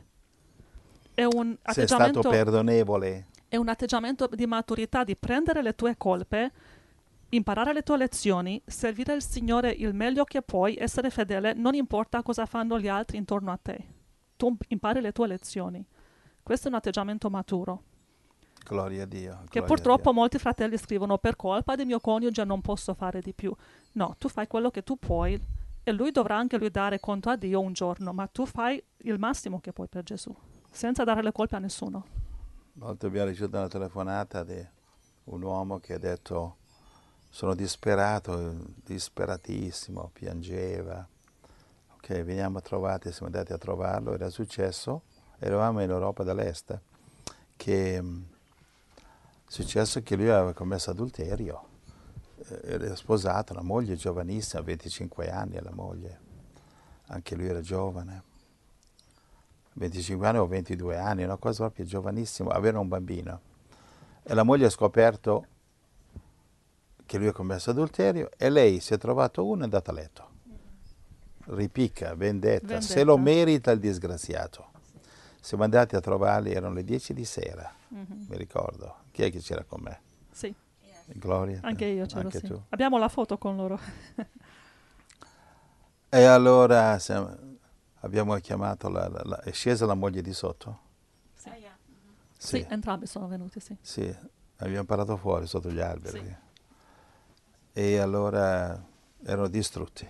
[SPEAKER 3] È un
[SPEAKER 4] Sei stato perdonevole?
[SPEAKER 3] È un atteggiamento di maturità, di prendere le tue colpe, imparare le tue lezioni, servire il Signore il meglio che puoi, essere fedele, non importa cosa fanno gli altri intorno a te. Tu impari le tue lezioni. Questo è un atteggiamento maturo.
[SPEAKER 4] Gloria a Dio.
[SPEAKER 3] Che purtroppo molti fratelli scrivono: per colpa di mio coniuge non posso fare di più. No, tu fai quello che tu puoi e lui dovrà anche lui dare conto a Dio un giorno, ma tu fai il massimo che puoi per Gesù, senza dare le colpe a nessuno.
[SPEAKER 4] Una volta abbiamo ricevuto una telefonata di un uomo che ha detto: sono disperato, disperatissimo, piangeva. Ok, veniamo a trovarti, siamo andati a trovarlo. Era successo, eravamo in Europa dell'Est, che è successo che lui aveva commesso adulterio. Era sposato, una moglie giovanissima, 25 anni la moglie, anche lui era giovane, 25 anni o 22 anni, una cosa proprio giovanissima, aveva un bambino. E la moglie ha scoperto che lui ha commesso adulterio e lei si è trovato uno e è andata a letto. Ripicca, vendetta, se lo merita il disgraziato. Siamo andati a trovarli, erano le 10 di sera, mi ricordo. Chi è che c'era con me?
[SPEAKER 3] Sì.
[SPEAKER 4] Gloria.
[SPEAKER 3] Anche io c'ero,
[SPEAKER 4] anche
[SPEAKER 3] sì.
[SPEAKER 4] tu.
[SPEAKER 3] Abbiamo la foto con loro.
[SPEAKER 4] E allora abbiamo chiamato, è scesa la moglie di sotto?
[SPEAKER 3] Sì.
[SPEAKER 4] Sì.
[SPEAKER 3] Sì, entrambi sono venuti, sì.
[SPEAKER 4] Sì, abbiamo parlato fuori, sotto gli alberi.
[SPEAKER 3] Sì.
[SPEAKER 4] E allora erano distrutti.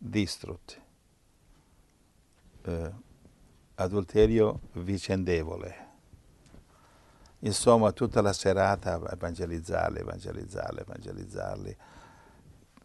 [SPEAKER 4] Adulterio vicendevole. Insomma, tutta la serata a evangelizzarli.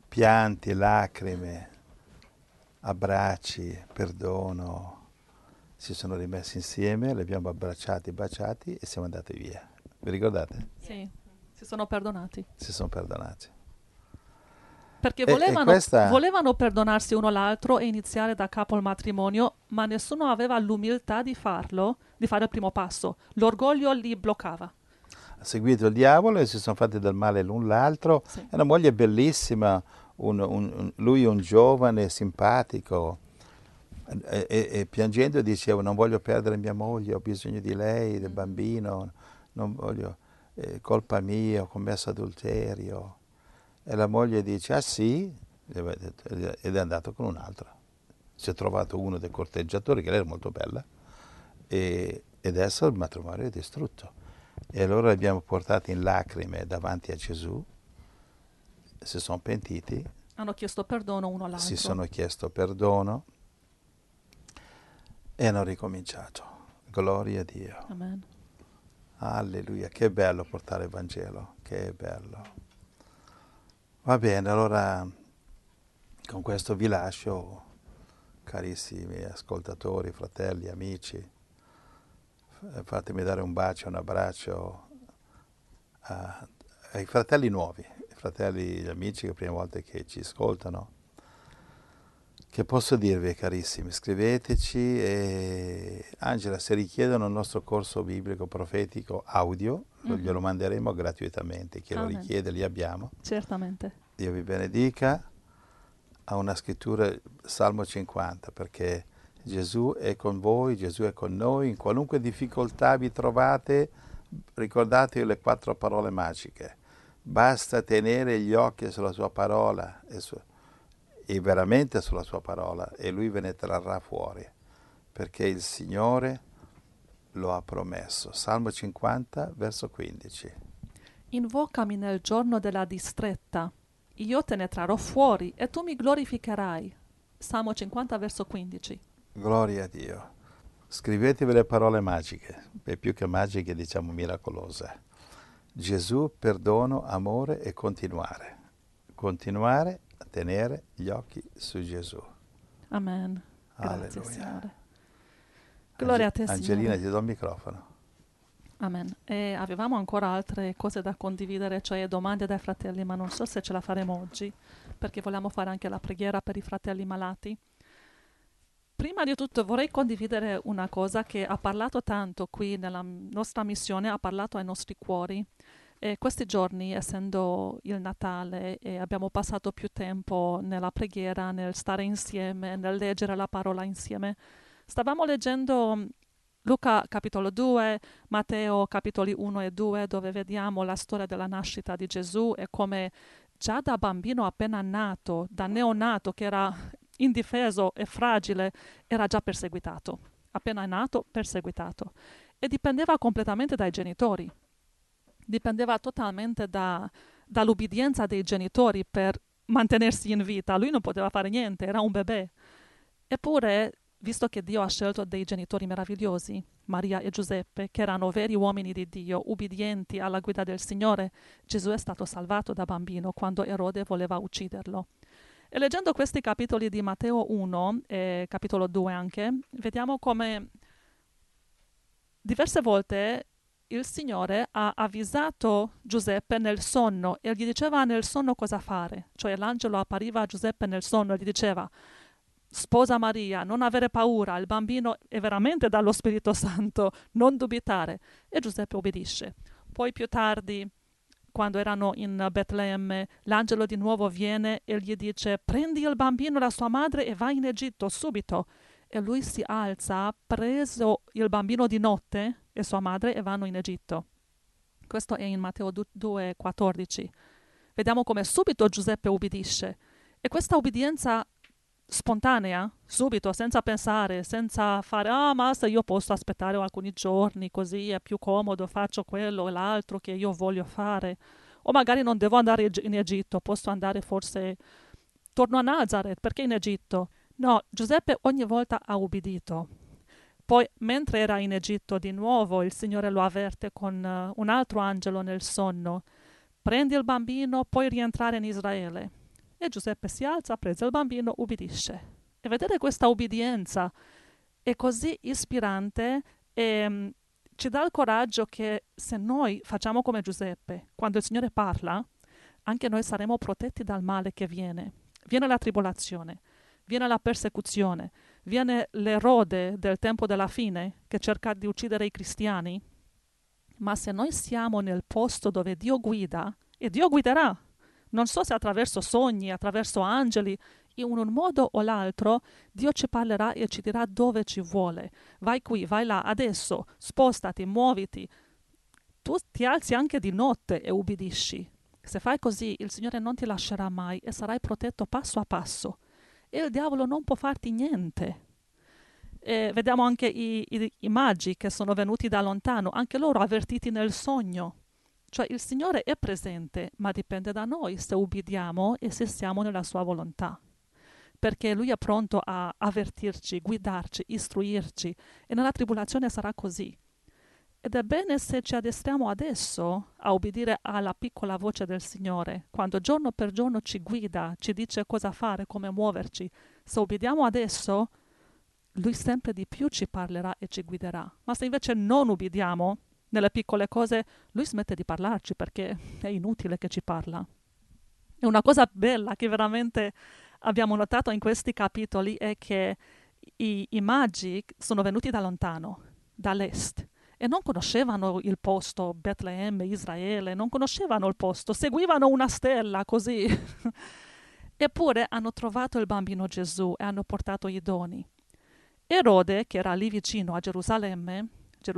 [SPEAKER 4] Pianti, lacrime, abbracci, perdono. si sono rimessi insieme, li abbiamo abbracciati, baciati e siamo andati via. Vi ricordate?
[SPEAKER 3] Sì, si sono perdonati.
[SPEAKER 4] Si sono perdonati.
[SPEAKER 3] Perché
[SPEAKER 4] E questa...
[SPEAKER 3] volevano perdonarsi uno l'altro e iniziare da capo il matrimonio, ma nessuno aveva l'umiltà di farlo, di fare il primo passo. L'orgoglio li bloccava.
[SPEAKER 4] Ha seguito il diavolo e si sono fatti del male l'un l'altro.
[SPEAKER 3] Sì.
[SPEAKER 4] È una moglie bellissima, lui un giovane, simpatico, e piangendo diceva: non voglio perdere mia moglie, ho bisogno di lei, del bambino, non voglio, colpa mia, ho commesso adulterio. E la moglie dice: ah sì? Ed è andato con un altro. Si è trovato uno dei corteggiatori, che lei era molto bella, e adesso il matrimonio è distrutto. E allora li abbiamo portati in lacrime davanti a Gesù, si sono pentiti,
[SPEAKER 3] Hanno chiesto perdono uno all'altro.
[SPEAKER 4] si sono chiesto perdono e hanno ricominciato. Gloria a Dio.
[SPEAKER 3] Amen.
[SPEAKER 4] Alleluia, che bello portare il Vangelo, che bello. Va bene, allora con questo vi lascio, carissimi ascoltatori, fratelli, amici. Fatemi dare un bacio, un abbraccio ai fratelli nuovi, ai fratelli, gli amici, le prime volte che ci ascoltano. Che posso dirvi, carissimi? Scriveteci e Angela, se richiedono il nostro corso biblico profetico audio, glielo manderemo gratuitamente. Chi lo
[SPEAKER 3] Amen.
[SPEAKER 4] richiede li abbiamo.
[SPEAKER 3] Certamente.
[SPEAKER 4] Dio vi benedica. Ha una scrittura, Salmo 50, perché Gesù è con voi, Gesù è con noi. In qualunque difficoltà vi trovate, ricordatevi le 4 parole magiche. Basta tenere gli occhi sulla sua parola e veramente sulla sua parola, e lui ve ne trarrà fuori, perché il Signore lo ha promesso. Salmo 50, verso 15.
[SPEAKER 3] Invocami nel giorno della distretta, io te ne trarrò fuori e tu mi glorificherai. Salmo 50, verso 15.
[SPEAKER 4] Gloria a Dio. Scrivetevi le parole magiche, e più che magiche diciamo miracolose. Gesù, perdono, amore e continuare. Continuare a tenere gli occhi su Gesù.
[SPEAKER 3] Amen. Grazie,
[SPEAKER 4] Alleluia.
[SPEAKER 3] Signore. Gloria a te,
[SPEAKER 4] Angelina,
[SPEAKER 3] Signore.
[SPEAKER 4] ti do il microfono.
[SPEAKER 3] Amen. E avevamo ancora altre cose da condividere, cioè domande dai fratelli, ma non so se ce la faremo oggi, perché vogliamo fare anche la preghiera per i fratelli malati. Prima di tutto vorrei condividere una cosa che ha parlato tanto qui nella nostra missione, ha parlato ai nostri cuori. E questi giorni, essendo il Natale, abbiamo passato più tempo nella preghiera, nel stare insieme, nel leggere la parola insieme. Stavamo leggendo Luca capitolo 2, Matteo capitoli 1 e 2, dove vediamo la storia della nascita di Gesù e come già da bambino appena nato, da neonato che era indifeso e fragile, era già perseguitato. Appena nato, perseguitato. E dipendeva completamente dai genitori. Dipendeva totalmente dall'ubbidienza dei genitori per mantenersi in vita. Lui non poteva fare niente, era un bebè. Eppure, visto che Dio ha scelto dei genitori meravigliosi, Maria e Giuseppe, che erano veri uomini di Dio, ubbidienti alla guida del Signore, Gesù è stato salvato da bambino quando Erode voleva ucciderlo. E leggendo questi capitoli di Matteo 1 e capitolo 2 anche, vediamo come diverse volte il Signore ha avvisato Giuseppe nel sonno e gli diceva nel sonno cosa fare. Cioè l'angelo appariva a Giuseppe nel sonno e gli diceva: sposa Maria, non avere paura, il bambino è veramente dallo Spirito Santo, non dubitare. E Giuseppe obbedisce. Poi più tardi, quando erano in Betlemme, l'angelo di nuovo viene e gli dice: prendi il bambino e la sua madre e vai in Egitto subito. E lui si alza, preso il bambino di notte e sua madre, e vanno in Egitto. Questo è in Matteo 2,14. Vediamo come subito Giuseppe ubbidisce. E questa ubbidienza spontanea, subito, senza pensare, senza fare: ma se io posso aspettare alcuni giorni, così è più comodo, faccio quello e l'altro che io voglio fare. O magari non devo andare in Egitto, posso andare forse, torno a Nazareth, perché in Egitto? No, Giuseppe ogni volta ha ubbidito. Poi, mentre era in Egitto di nuovo, il Signore lo avverte con un altro angelo nel sonno: prendi il bambino, puoi rientrare in Israele. E Giuseppe si alza, prese il bambino, ubbidisce. E vedere questa ubbidienza è così ispirante e ci dà il coraggio che se noi facciamo come Giuseppe, quando il Signore parla, anche noi saremo protetti dal male che viene. Viene la tribolazione, viene la persecuzione, viene l'Erode del tempo della fine che cerca di uccidere i cristiani. Ma se noi siamo nel posto dove Dio guida, e Dio guiderà, non so se attraverso sogni, attraverso angeli, in un modo o l'altro, Dio ci parlerà e ci dirà dove ci vuole. Vai qui, vai là, adesso, spostati, muoviti. Tu ti alzi anche di notte e ubbidisci. Se fai così, il Signore non ti lascerà mai e sarai protetto passo a passo. E il diavolo non può farti niente. E vediamo anche i magi che sono venuti da lontano, anche loro avvertiti nel sogno. Cioè il Signore è presente, ma dipende da noi se ubbidiamo e se siamo nella sua volontà. Perché Lui è pronto a avvertirci, guidarci, istruirci, e nella tribolazione sarà così. Ed è bene se ci addestriamo adesso a ubbidire alla piccola voce del Signore, quando giorno per giorno ci guida, ci dice cosa fare, come muoverci. Se ubbidiamo adesso, Lui sempre di più ci parlerà e ci guiderà. Ma se invece non ubbidiamo nelle piccole cose, Lui smette di parlarci perché è inutile che ci parla. E una cosa bella che veramente abbiamo notato in questi capitoli è che i magi sono venuti da lontano, dall'est, e non conoscevano il posto, Betlemme, Israele, non conoscevano il posto, seguivano una stella così. Eppure hanno trovato il bambino Gesù e hanno portato i doni. Erode, che era lì vicino a Gerusalemme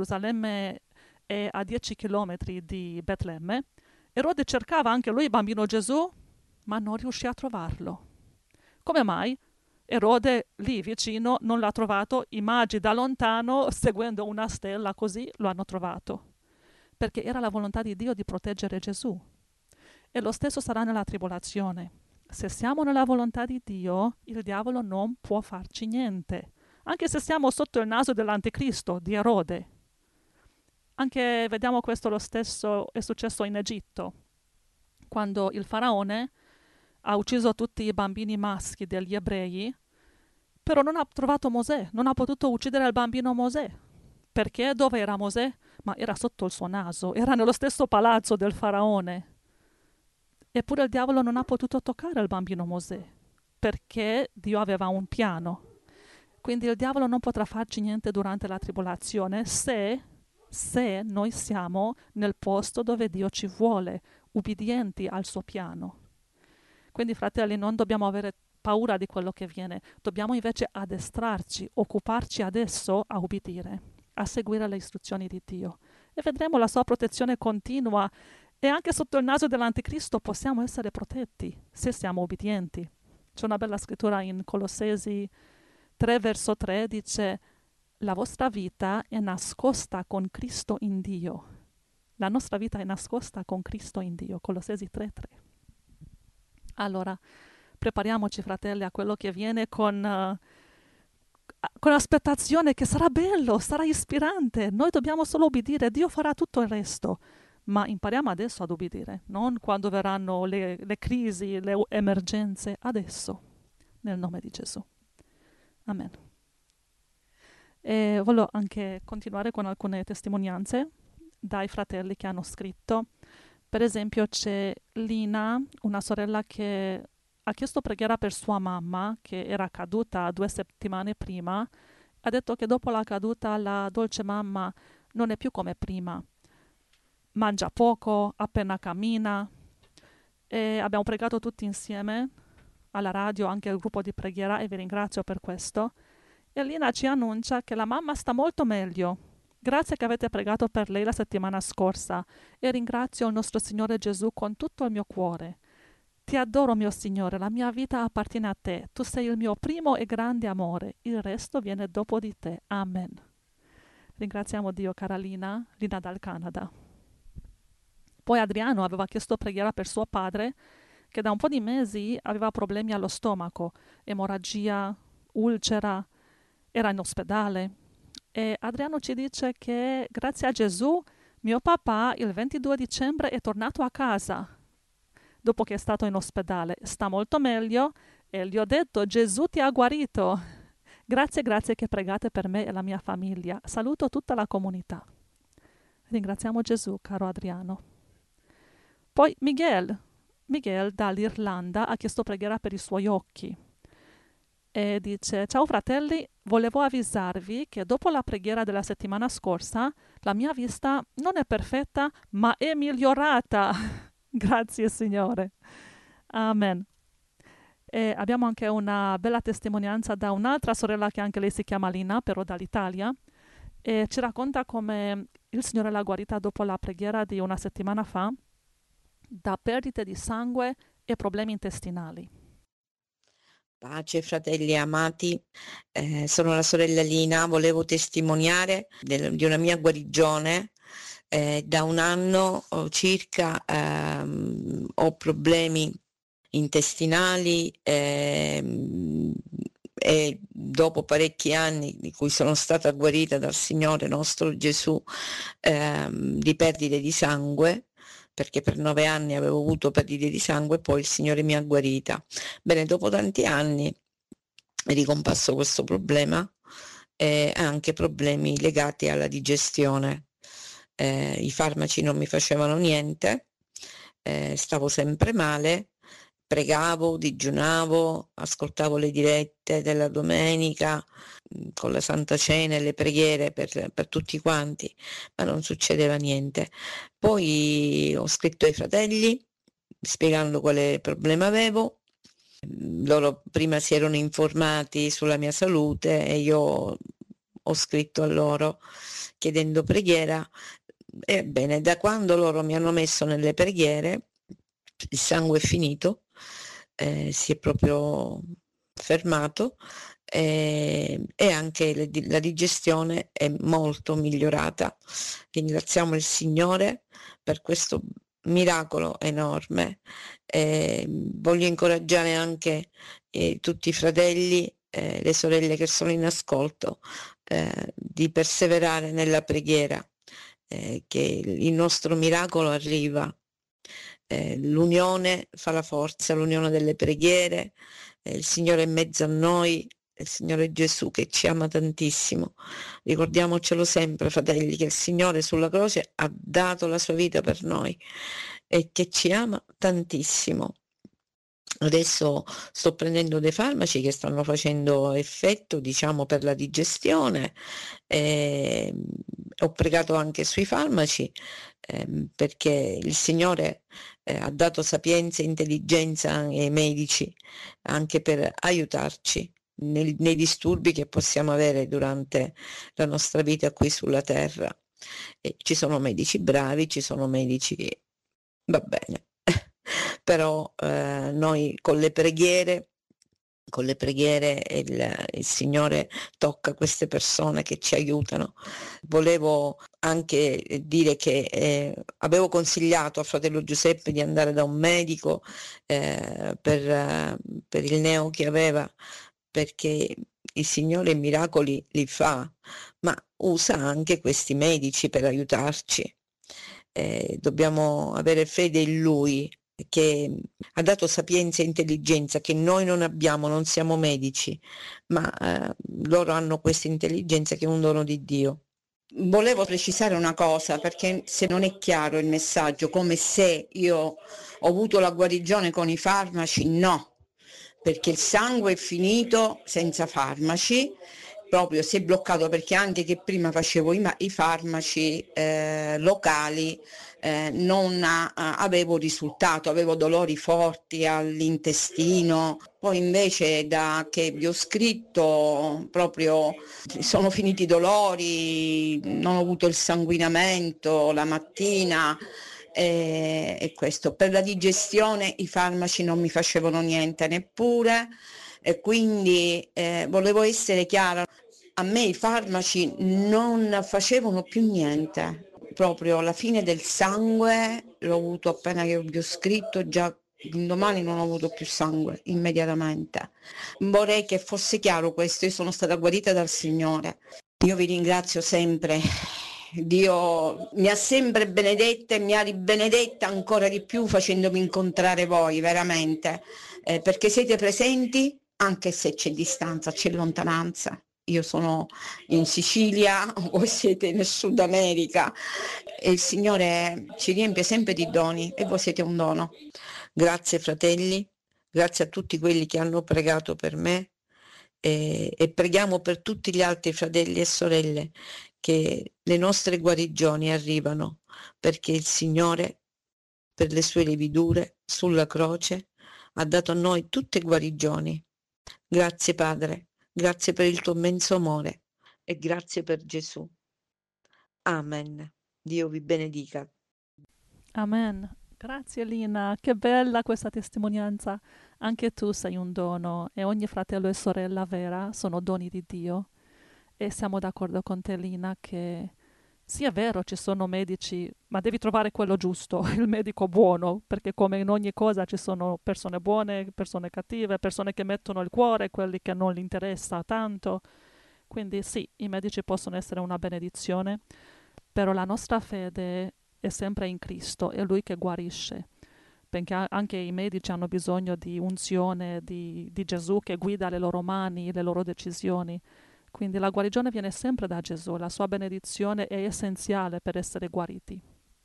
[SPEAKER 3] è a 10 chilometri di Betlemme, Erode cercava anche lui il bambino Gesù, ma non riuscì a trovarlo. Come mai? Erode lì vicino non l'ha trovato, i magi da lontano, seguendo una stella così, lo hanno trovato. Perché era la volontà di Dio di proteggere Gesù. E lo stesso sarà nella tribolazione. Se siamo nella volontà di Dio, il diavolo non può farci niente. Anche se siamo sotto il naso dell'anticristo, di Erode. Anche vediamo questo lo stesso è successo in Egitto, quando il faraone ha ucciso tutti i bambini maschi degli ebrei, però non ha trovato Mosè, non ha potuto uccidere il bambino Mosè. Perché? Dove era Mosè? Ma era sotto il suo naso, era nello stesso palazzo del faraone. Eppure il diavolo non ha potuto toccare il bambino Mosè, perché Dio aveva un piano. Quindi il diavolo non potrà farci niente durante la tribolazione se noi siamo nel posto dove Dio ci vuole, ubbidienti al suo piano. Quindi, fratelli, non dobbiamo avere paura di quello che viene, dobbiamo invece addestrarci, occuparci adesso a ubbidire, a seguire le istruzioni di Dio. E vedremo la sua protezione continua e anche sotto il naso dell'anticristo possiamo essere protetti se siamo ubbidienti. C'è una bella scrittura in Colossesi 3, verso 3, dice: la vostra vita è nascosta con Cristo in Dio. La nostra vita è nascosta con Cristo in Dio. Colossesi 3:3. Allora, prepariamoci, fratelli, a quello che viene con aspettazione che sarà bello, sarà ispirante. Noi dobbiamo solo ubbidire, Dio farà tutto il resto. Ma impariamo adesso ad ubbidire, non quando verranno le crisi, le emergenze, adesso, nel nome di Gesù. Amen. E voglio anche continuare con alcune testimonianze dai fratelli che hanno scritto. Per esempio c'è Lina, una sorella che ha chiesto preghiera per sua mamma che era caduta 2 settimane prima. Ha detto che dopo la caduta la dolce mamma non è più come prima. Mangia poco, appena cammina. E abbiamo pregato tutti insieme alla radio, anche al gruppo di preghiera, e vi ringrazio per questo. E Lina ci annuncia che la mamma sta molto meglio. Grazie che avete pregato per lei la settimana scorsa e ringrazio il nostro Signore Gesù con tutto il mio cuore. Ti adoro, mio Signore, la mia vita appartiene a te. Tu sei il mio primo e grande amore. Il resto viene dopo di te. Amen. Ringraziamo Dio, cara Lina dal Canada. Poi Adriano aveva chiesto preghiera per suo padre, che da un po' di mesi aveva problemi allo stomaco, emorragia, ulcera, era in ospedale. E Adriano ci dice che grazie a Gesù mio papà il 22 dicembre è tornato a casa dopo che è stato in ospedale. Sta molto meglio e gli ho detto: Gesù ti ha guarito. Grazie che pregate per me e la mia famiglia. Saluto tutta la comunità. Ringraziamo Gesù, caro Adriano. Poi Miguel dall'Irlanda ha chiesto preghiera per i suoi occhi e dice: ciao fratelli, volevo avvisarvi che dopo la preghiera della settimana scorsa la mia vista non è perfetta ma è migliorata. Grazie Signore. Amen. E abbiamo anche una bella testimonianza da un'altra sorella che anche lei si chiama Lina, però dall'Italia, e ci racconta come il Signore l'ha guarita dopo la preghiera di una settimana fa da perdite di sangue e problemi intestinali.
[SPEAKER 8] Pace fratelli amati, sono la sorella Lina, volevo testimoniare di una mia guarigione. Da un anno circa ho problemi intestinali e dopo parecchi anni di cui sono stata guarita dal Signore nostro Gesù di perdite di sangue, perché per 9 anni avevo avuto perdite di sangue e poi il Signore mi ha guarita. Bene, dopo tanti anni è ricomparso questo problema e anche problemi legati alla digestione. I farmaci non mi facevano niente, stavo sempre male, pregavo, digiunavo, ascoltavo le dirette della domenica con la Santa Cena e le preghiere per tutti quanti, ma non succedeva niente. Poi ho scritto ai fratelli spiegando quale problema avevo. Loro prima si erano informati sulla mia salute e io ho scritto a loro chiedendo preghiera. Ebbene, da quando loro mi hanno messo nelle preghiere, il sangue è finito, si è proprio fermato e anche la digestione è molto migliorata. Ringraziamo il Signore per questo miracolo enorme. Voglio incoraggiare anche tutti i fratelli, le sorelle che sono in ascolto, di perseverare nella preghiera, che il nostro miracolo arriva. L'unione fa la forza, l'unione delle preghiere, il Signore è in mezzo a noi, il Signore Gesù che ci ama tantissimo. Ricordiamocelo sempre, fratelli, che il Signore sulla croce ha dato la sua vita per noi e che ci ama tantissimo. Adesso sto prendendo dei farmaci che stanno facendo effetto, diciamo, per la digestione. Ho pregato anche sui farmaci perché il Signore ha dato sapienza e intelligenza ai medici anche per aiutarci nei disturbi che possiamo avere durante la nostra vita qui sulla terra. Ci sono medici bravi, ci sono medici che va bene. Però noi con le preghiere il Signore tocca queste persone che ci aiutano. Volevo anche dire che avevo consigliato a fratello Giuseppe di andare da un medico per il neo che aveva, perché il Signore miracoli li fa, ma usa anche questi medici per aiutarci. Dobbiamo avere fede in Lui, che ha dato sapienza e intelligenza che noi non abbiamo, non siamo medici, ma loro hanno questa intelligenza che è un dono di Dio. Volevo precisare una cosa, perché se non è chiaro il messaggio, come se io ho avuto la guarigione con i farmaci, no, perché il sangue è finito senza farmaci, proprio si è bloccato, perché anche che prima facevo i farmaci locali non avevo risultato, avevo dolori forti all'intestino. Poi invece da che vi ho scritto proprio sono finiti i dolori, non ho avuto il sanguinamento la mattina e questo. Per la digestione i farmaci non mi facevano niente neppure, e quindi volevo essere chiara, a me i farmaci non facevano più niente. Proprio la fine del sangue l'ho avuto appena che vi ho scritto, già domani non ho avuto più sangue immediatamente. Vorrei che fosse chiaro questo, io sono stata guarita dal Signore. Io vi ringrazio sempre, Dio mi ha sempre benedetta e mi ha ribenedetta ancora di più facendomi incontrare voi, veramente, perché siete presenti anche se c'è distanza, c'è lontananza. Io sono in Sicilia, voi siete nel Sud America e il Signore ci riempie sempre di doni e voi siete un dono. Grazie fratelli, grazie a tutti quelli che hanno pregato per me e preghiamo per tutti gli altri fratelli e sorelle che le nostre guarigioni arrivano, perché il Signore, per le sue lividure sulla croce, ha dato a noi tutte guarigioni. Grazie Padre, grazie per il tuo immenso amore e grazie per Gesù. Amen. Dio vi benedica.
[SPEAKER 3] Amen. Grazie Lina, che bella questa testimonianza. Anche tu sei un dono e ogni fratello e sorella vera sono doni di Dio. E siamo d'accordo con te Lina che sì è vero, ci sono medici, ma devi trovare quello giusto, il medico buono, perché come in ogni cosa ci sono persone buone, persone cattive, persone che mettono il cuore, quelli che non gli interessa tanto. Quindi sì, i medici possono essere una benedizione, però la nostra fede è sempre in Cristo, è Lui che guarisce, perché anche i medici hanno bisogno di unzione di Gesù che guida le loro mani, le loro decisioni. Quindi la guarigione viene sempre da Gesù, la sua benedizione è essenziale per essere guariti.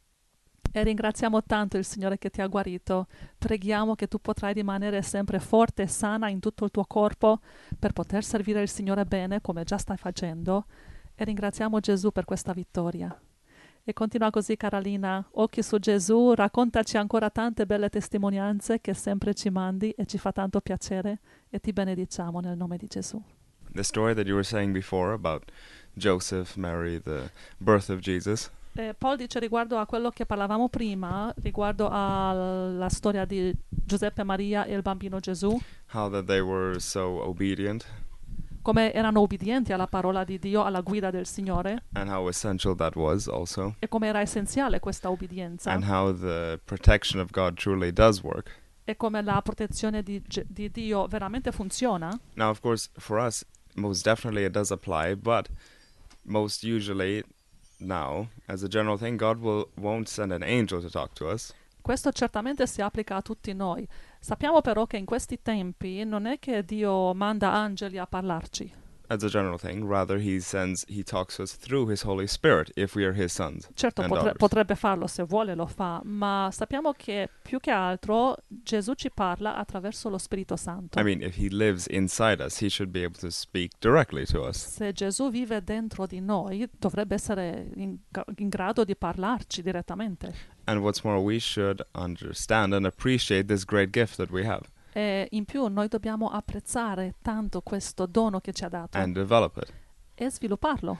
[SPEAKER 3] E ringraziamo tanto il Signore che ti ha guarito. Preghiamo che tu potrai rimanere sempre forte e sana in tutto il tuo corpo per poter servire il Signore bene come già stai facendo. E ringraziamo Gesù per questa vittoria. E continua così Carolina, occhi su Gesù, raccontaci ancora tante belle testimonianze che sempre ci mandi e ci fa tanto piacere e ti benediciamo nel nome di Gesù.
[SPEAKER 6] The story that you were saying before about Joseph, Mary, the birth of Jesus.
[SPEAKER 3] Paul dice riguardo a quello che parlavamo prima, riguardo alla storia di Giuseppe e Maria e il bambino Gesù,
[SPEAKER 6] How that they were so obedient
[SPEAKER 3] come erano obbedienti alla parola di Dio, alla guida del Signore,
[SPEAKER 6] and how essential that was also.
[SPEAKER 3] e come era essenziale questa obbedienza,
[SPEAKER 6] And how the protection of God truly does work.
[SPEAKER 3] e come la protezione di Dio veramente funziona.
[SPEAKER 6] Now, of course, for us, most definitely it does apply, but most usually now, as a general thing, God won't send an angel to talk to us.
[SPEAKER 3] Questo certamente si applica a tutti noi. Sappiamo però che in questi tempi non è che Dio manda angeli a parlarci.
[SPEAKER 6] As a general thing, rather he talks to us through his Holy Spirit if we are his sons
[SPEAKER 3] Certo,
[SPEAKER 6] and daughters.
[SPEAKER 3] potrebbe farlo se vuole, lo fa, ma sappiamo che più che altro Gesù ci parla attraverso lo Spirito Santo.
[SPEAKER 6] I mean, if he lives inside us, he should be able to speak directly to us.
[SPEAKER 3] Se Gesù vive dentro di noi, dovrebbe essere in grado di parlarci direttamente.
[SPEAKER 6] And what's more, we should understand and appreciate this great gift that we have
[SPEAKER 3] E in più noi dobbiamo apprezzare tanto questo dono che ci ha dato
[SPEAKER 6] and develop it.
[SPEAKER 3] e svilupparlo.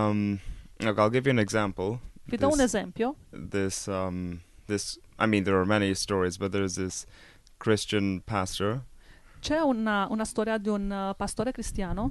[SPEAKER 6] Look, I'll give you an example.
[SPEAKER 3] Vi do un esempio.
[SPEAKER 6] This, I mean, there are many stories, but there's this Christian pastor.
[SPEAKER 3] C'è una storia di un pastore cristiano.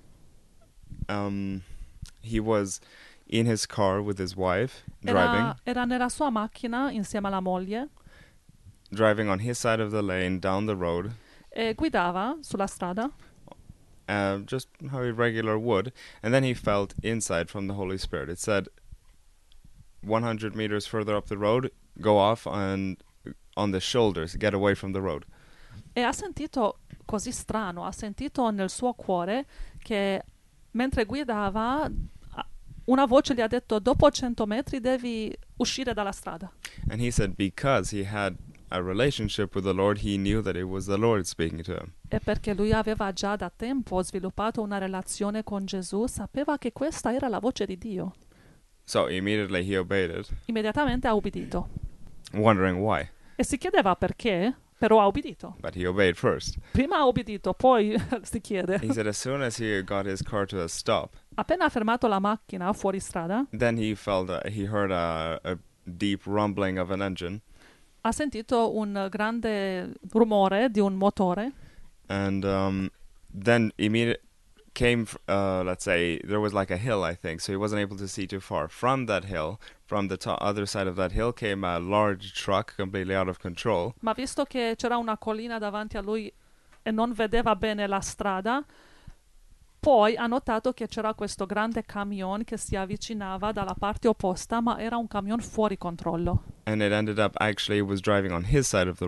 [SPEAKER 6] He was in his car with his wife, driving
[SPEAKER 3] Era nella sua macchina insieme alla moglie
[SPEAKER 6] on his side of the lane down the road,
[SPEAKER 3] e guidava sulla strada
[SPEAKER 6] just how a regular would, and then he felt inside from the Holy Spirit. It said 100 meters further up the road, go off on the shoulders, get away from the road.
[SPEAKER 3] e ha sentito così strano, ha sentito nel suo cuore che mentre guidava una voce gli ha detto dopo 100 metri devi uscire dalla strada.
[SPEAKER 6] And he said because he had a relationship with the Lord, he knew that it was the Lord speaking to him.
[SPEAKER 3] E perché lui aveva già da tempo sviluppato una relazione con Gesù, sapeva che questa era la voce di Dio.
[SPEAKER 6] So immediately he obeyed it,
[SPEAKER 3] Immediatamente ha ubbidito.
[SPEAKER 6] wondering why.
[SPEAKER 3] E si chiedeva perché, però ha ubbidito.
[SPEAKER 6] But he obeyed first.
[SPEAKER 3] Prima ha ubbidito, poi si chiede.
[SPEAKER 6] He said as soon as he got his car to a stop,
[SPEAKER 3] Appena ha fermato la macchina fuori strada,
[SPEAKER 6] then he heard a deep rumbling of an engine,
[SPEAKER 3] ha sentito un grande rumore di un motore
[SPEAKER 6] and then immediately came, let's say, there was like a hill, I think, so he wasn't able to see too far. From that hill, from the other side of that hill, came a large truck completely out of control.
[SPEAKER 3] ma visto che c'era una collina davanti a lui e non vedeva bene la strada, poi ha notato che c'era questo grande camion che si avvicinava dalla parte opposta, ma era un camion fuori controllo.
[SPEAKER 6] And it ended up, actually, it was driving on his side of the road.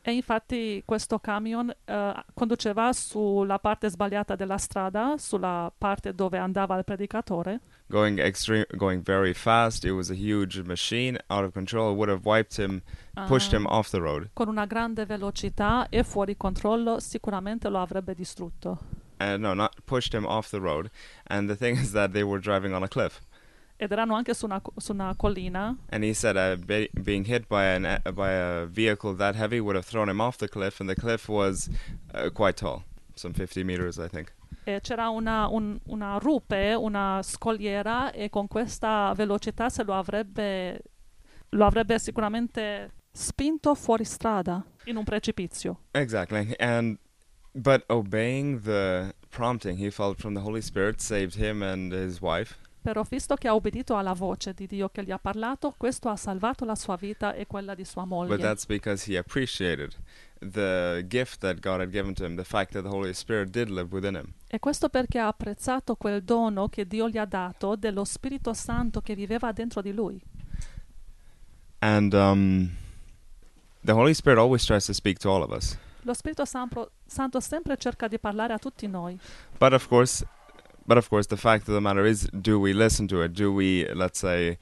[SPEAKER 3] E infatti questo camion conduceva sulla parte sbagliata della strada, sulla parte dove andava il predicatore.
[SPEAKER 6] Going very fast. It was a huge machine, out of control. It would have wiped him, pushed him off the road.
[SPEAKER 3] Con una grande velocità e fuori controllo, sicuramente lo avrebbe distrutto.
[SPEAKER 6] No, not pushed him off the road. And the thing is that they were driving on a cliff.
[SPEAKER 3] Ed erano anche su una collina.
[SPEAKER 6] And he said being hit by a vehicle that heavy would have thrown him off the cliff, and the cliff was quite tall, some 50 meters, I think.
[SPEAKER 3] E c'era una rupe, una scogliera, e con questa velocità lo avrebbe sicuramente spinto fuori strada, in un precipizio.
[SPEAKER 6] Exactly. But obeying the prompting he felt from the Holy Spirit saved him and his wife.
[SPEAKER 3] Però visto che ha obbedito alla voce di Dio che gli ha parlato, questo ha salvato la sua vita e quella di sua moglie.
[SPEAKER 6] But that's because he appreciated the gift that God had given to him, the fact that the Holy Spirit did live within him.
[SPEAKER 3] E questo perché ha apprezzato quel dono che Dio gli ha dato dello Spirito Santo che viveva dentro di lui.
[SPEAKER 6] And the Holy Spirit always tries to speak to all of us.
[SPEAKER 3] Lo Spirito Santo sempre cerca di parlare a tutti noi.
[SPEAKER 6] But of course, the fact of the matter is, do we listen to it? Do we, let's say,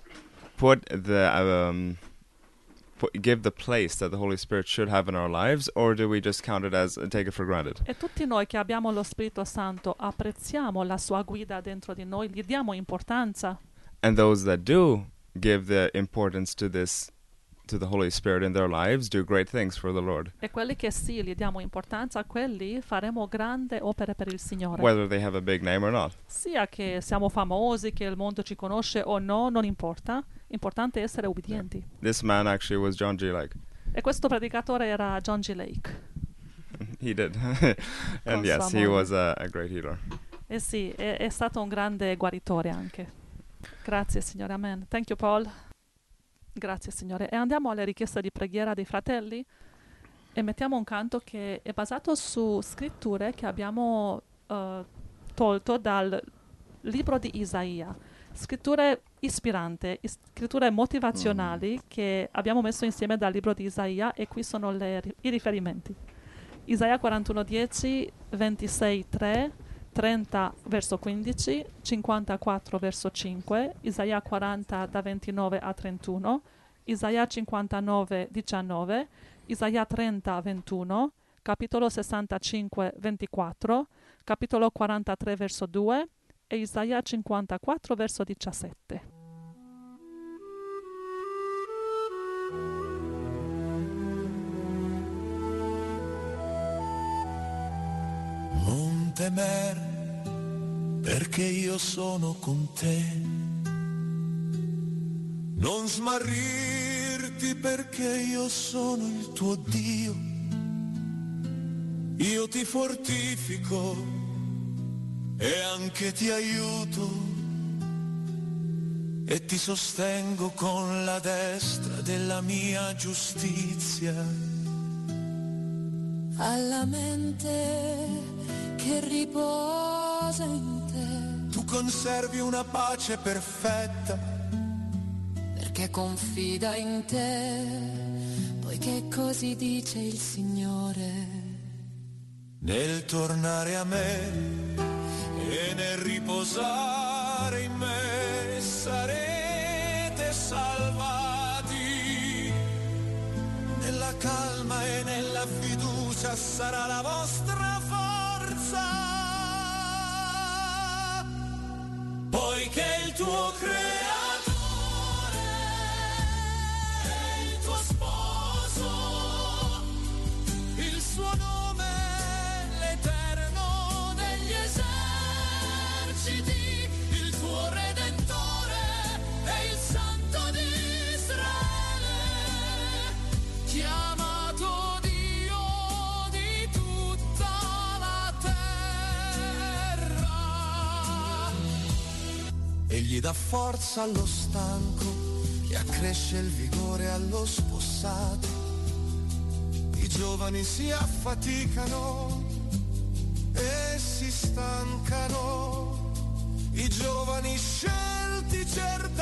[SPEAKER 6] give the place that the Holy Spirit should have in our lives, or do we just count it as, take it for granted?
[SPEAKER 3] E tutti noi che abbiamo lo Spirito Santo apprezziamo la sua guida dentro di noi, gli diamo importanza.
[SPEAKER 6] And those that do give the importance to the Holy Spirit in their lives do great things for the Lord.
[SPEAKER 3] E quelli che sì, gli diamo importanza, quelli faremo grandi opere per il Signore.
[SPEAKER 6] Whether they have a big name or not.
[SPEAKER 3] Sia che siamo famosi, che il mondo ci conosce o no, non importa. Importante è essere ubbidienti.
[SPEAKER 6] Yeah. This man actually was John G. Lake.
[SPEAKER 3] E questo predicatore era John G. Lake.
[SPEAKER 6] He did. And yes, he was a great healer.
[SPEAKER 3] E sì, è stato un grande guaritore anche. Grazie, Signore. Amen. Thank you, Paul. Grazie, Signore. E andiamo alle richieste di preghiera dei fratelli e mettiamo un canto che è basato su scritture che abbiamo tolto dal libro di Isaia. Scritture ispiranti, scritture motivazionali che abbiamo messo insieme dal libro di Isaia, e qui sono i riferimenti. Isaia 41:10, 26:3, 30 verso 15, 54 verso 5, Isaia 40 da 29 a 31, Isaia 59 19, Isaia 30 21, capitolo 65 24, capitolo 43 verso 2 e Isaia 54 verso 17.
[SPEAKER 2] Non temere, perché io sono con te. Non smarrirti, perché io sono il tuo Dio. Io ti fortifico e anche ti aiuto e ti sostengo con la destra della mia giustizia.
[SPEAKER 9] Alla mente che riposa in te,
[SPEAKER 2] tu conservi una pace perfetta,
[SPEAKER 9] perché confida in te, poiché così dice il Signore.
[SPEAKER 2] Nel tornare a me e nel riposare in me sarete salvati. Nella calma e nella fiducia sarà la vostra forza, poiché il tuo creatore è il tuo sposo, il suo nome l'Eterno degli eserciti, il tuo Redentore è il Santo di Israele, chiamato Dio di tutta la terra. Egli dà forza allo stanco e accresce il vigore allo spossato. I giovani si affaticano e si stancano, i giovani scelti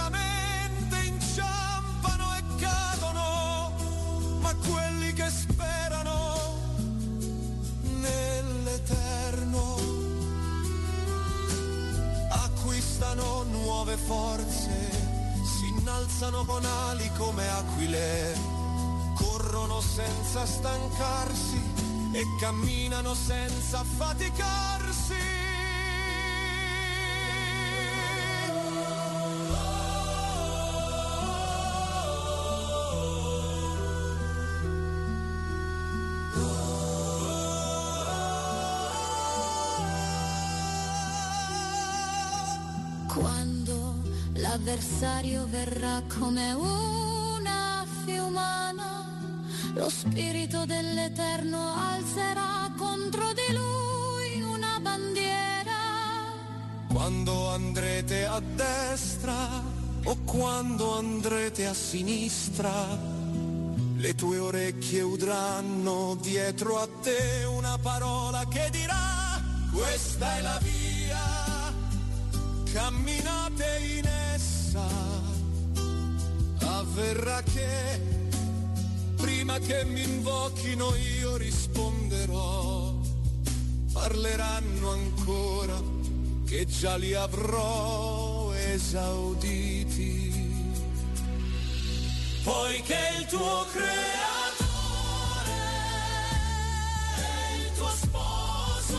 [SPEAKER 2] certamente inciampano e cadono, ma quelli che sperano nuove forze si innalzano con ali come aquile, corrono senza stancarsi e camminano senza affaticarsi.
[SPEAKER 9] Quando l'avversario verrà come una fiumana, lo spirito dell'Eterno alzerà contro di lui una bandiera.
[SPEAKER 2] Quando andrete a destra o quando andrete a sinistra, le tue orecchie udranno dietro a te una parola che dirà: questa è la via, camminate in essa. Avverrà che prima che mi invochino io risponderò. Parleranno ancora che già li avrò esauditi. Poiché il tuo creatore è il tuo sposo,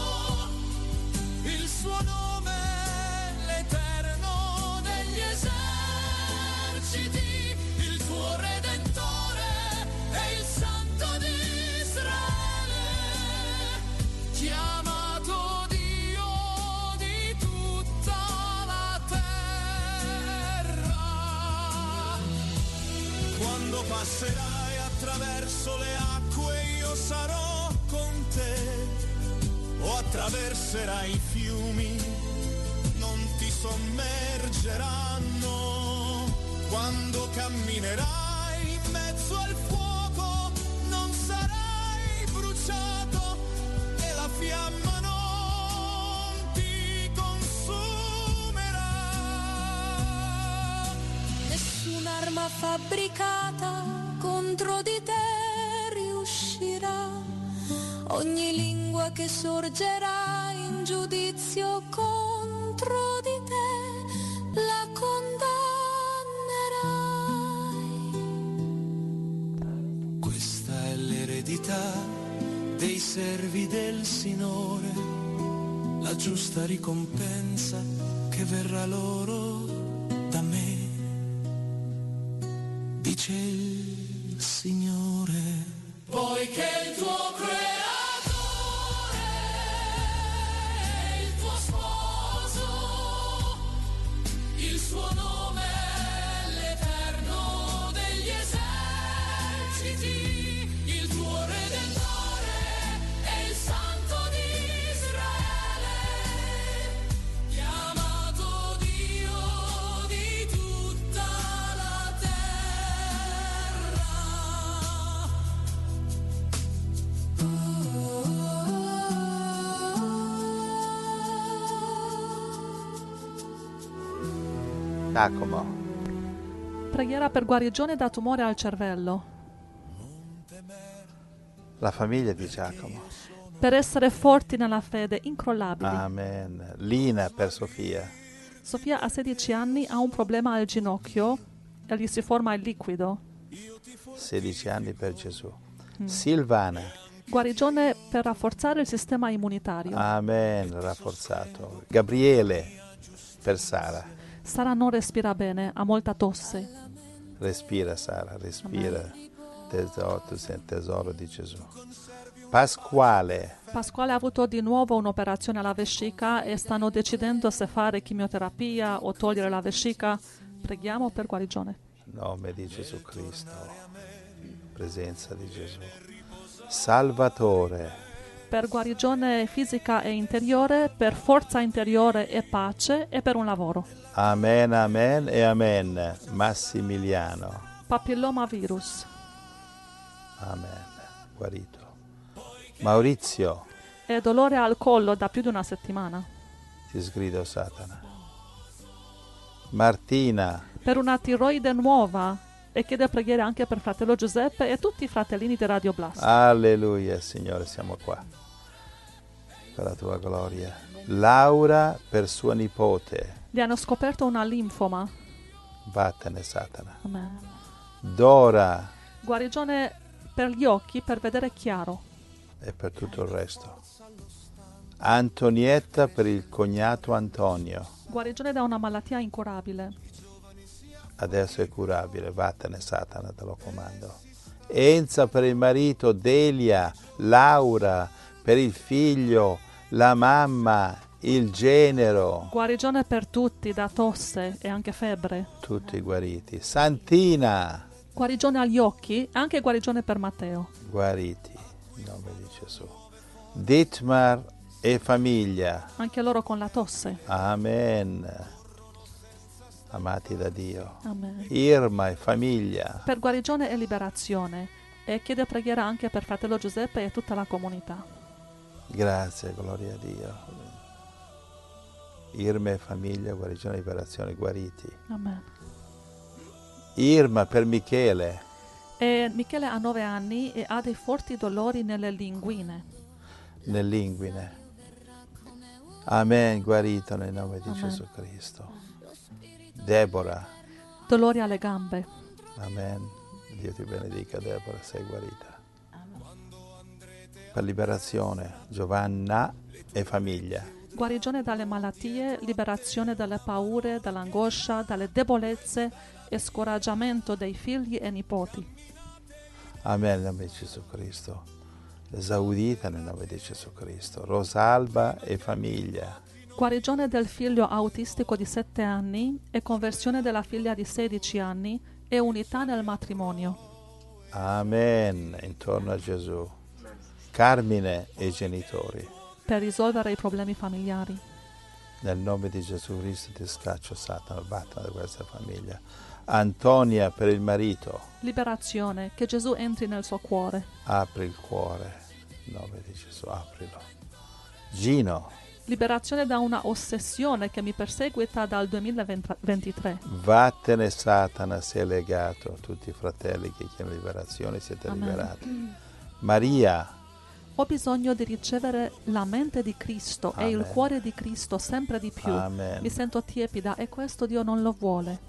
[SPEAKER 2] il suo nome l'Eterno degli eserciti, il tuo Redentore è il Santo di Israele, chiamato Dio di tutta la terra. Quando passerai attraverso le acque io sarò con te, o attraverserai i fiumi non ti sommergeranno. Quando camminerai in mezzo al fuoco non sarai bruciato e la fiamma non ti consumerà.
[SPEAKER 9] Nessun'arma fabbricata contro di te riuscirà, ogni lingua che sorgerà in giudizio contro di te la condannerai.
[SPEAKER 2] Questa è l'eredità dei servi del Signore, la giusta ricompensa che verrà loro da me, dice il Signore. Poiché il tuo creatore è il tuo sposo, il suo nome è l'Eterno degli eserciti, il tuo Redentore è il Santo di Israele, chiamato Dio di tutta la terra.
[SPEAKER 4] Giacomo,
[SPEAKER 3] Preghiera per guarigione da tumore al cervello.
[SPEAKER 4] la famiglia di Giacomo.
[SPEAKER 3] Per essere forti nella fede, incrollabili.
[SPEAKER 4] Amen. Lina per Sofia.
[SPEAKER 3] Sofia ha 16 anni, ha un problema al ginocchio e gli si forma il liquido.
[SPEAKER 4] 16 anni per Gesù. Silvana.
[SPEAKER 3] Guarigione per rafforzare il sistema immunitario.
[SPEAKER 4] Amen, rafforzato. Gabriele per Sara.
[SPEAKER 3] Sara non respira bene, ha molta tosse.
[SPEAKER 4] Respira Sara, respira. Tesoro, tu sei il tesoro di Gesù. Pasquale.
[SPEAKER 3] Pasquale ha avuto di nuovo un'operazione alla vescica e stanno decidendo se fare chemioterapia o togliere la vescica. Preghiamo per guarigione.
[SPEAKER 4] Nome di Gesù Cristo. Presenza di Gesù. Salvatore.
[SPEAKER 3] Per guarigione fisica e interiore, per forza interiore e pace e per un lavoro.
[SPEAKER 4] Amen, amen e amen. Massimiliano.
[SPEAKER 3] Papilloma virus.
[SPEAKER 4] Amen. Guarito. Maurizio.
[SPEAKER 3] E dolore al collo da più di una settimana.
[SPEAKER 4] Ti sgrido Satana. Martina.
[SPEAKER 3] Per una tiroide nuova. E chiede preghiere anche per fratello Giuseppe e tutti i fratellini di Radio Blast.
[SPEAKER 4] Alleluia, Signore, siamo qua. Per la tua gloria. Laura per sua nipote.
[SPEAKER 3] Gli hanno scoperto una linfoma.
[SPEAKER 4] Vattene Satana.
[SPEAKER 3] Amen.
[SPEAKER 4] Dora
[SPEAKER 3] Guarigione per gli occhi, per vedere chiaro.
[SPEAKER 4] e per tutto il resto. Antonietta per il cognato Antonio.
[SPEAKER 3] Guarigione da una malattia incurabile.
[SPEAKER 4] Adesso è curabile, vattene Satana, te lo comando. Enza per il marito, Delia, Laura per il figlio, la mamma, il genero,
[SPEAKER 3] Guarigione per tutti da tosse e anche febbre.
[SPEAKER 4] tutti guariti. Santina,
[SPEAKER 3] Guarigione agli occhi e anche guarigione per Matteo.
[SPEAKER 4] guariti, in nome di Gesù. Dietmar e famiglia,
[SPEAKER 3] Anche loro con la tosse.
[SPEAKER 4] amen. Amati da Dio.
[SPEAKER 3] Amen.
[SPEAKER 4] Irma e famiglia,
[SPEAKER 3] Per guarigione e liberazione. E chiede preghiera anche per fratello Giuseppe e tutta la comunità.
[SPEAKER 4] grazie, gloria a Dio. Irma e famiglia, guarigione, liberazione, guariti.
[SPEAKER 3] Amen.
[SPEAKER 4] Irma per Michele,
[SPEAKER 3] E Michele ha 9 anni e ha dei forti dolori nelle linguine.
[SPEAKER 4] nell'inguine. Amen, guarito nel nome di
[SPEAKER 3] Amen.
[SPEAKER 4] Gesù Cristo. Deborah,
[SPEAKER 3] Dolori alle gambe.
[SPEAKER 4] amen. Dio ti benedica, Deborah, sei guarita. Per liberazione, Giovanna e famiglia.
[SPEAKER 3] Guarigione dalle malattie, liberazione dalle paure, dall'angoscia, dalle debolezze e scoraggiamento dei figli e nipoti.
[SPEAKER 4] Amen, nel nome di Gesù Cristo. Esaudita nel nome di Gesù Cristo. Rosalba e famiglia.
[SPEAKER 3] Guarigione del figlio autistico di 7 anni e conversione della figlia di 16 anni e unità nel matrimonio.
[SPEAKER 4] Amen, intorno a Gesù. Carmine e i genitori.
[SPEAKER 3] Per risolvere i problemi familiari.
[SPEAKER 4] Nel nome di Gesù Cristo ti scaccio Satana, vattene da questa famiglia. Antonia per il marito,
[SPEAKER 3] Liberazione, che Gesù entri nel suo cuore.
[SPEAKER 4] apri il cuore, nel nome di Gesù, aprilo. Gino,
[SPEAKER 3] Liberazione da una ossessione che mi perseguita dal 2023.
[SPEAKER 4] vattene Satana, sei legato, tutti i fratelli che chiedono liberazione siete
[SPEAKER 3] Amen.
[SPEAKER 4] liberati. Maria,
[SPEAKER 3] Ho bisogno di ricevere la mente di Cristo e il
[SPEAKER 4] Amen.
[SPEAKER 3] cuore di Cristo sempre di più.
[SPEAKER 4] Amen.
[SPEAKER 3] Mi sento tiepida e questo Dio non lo vuole.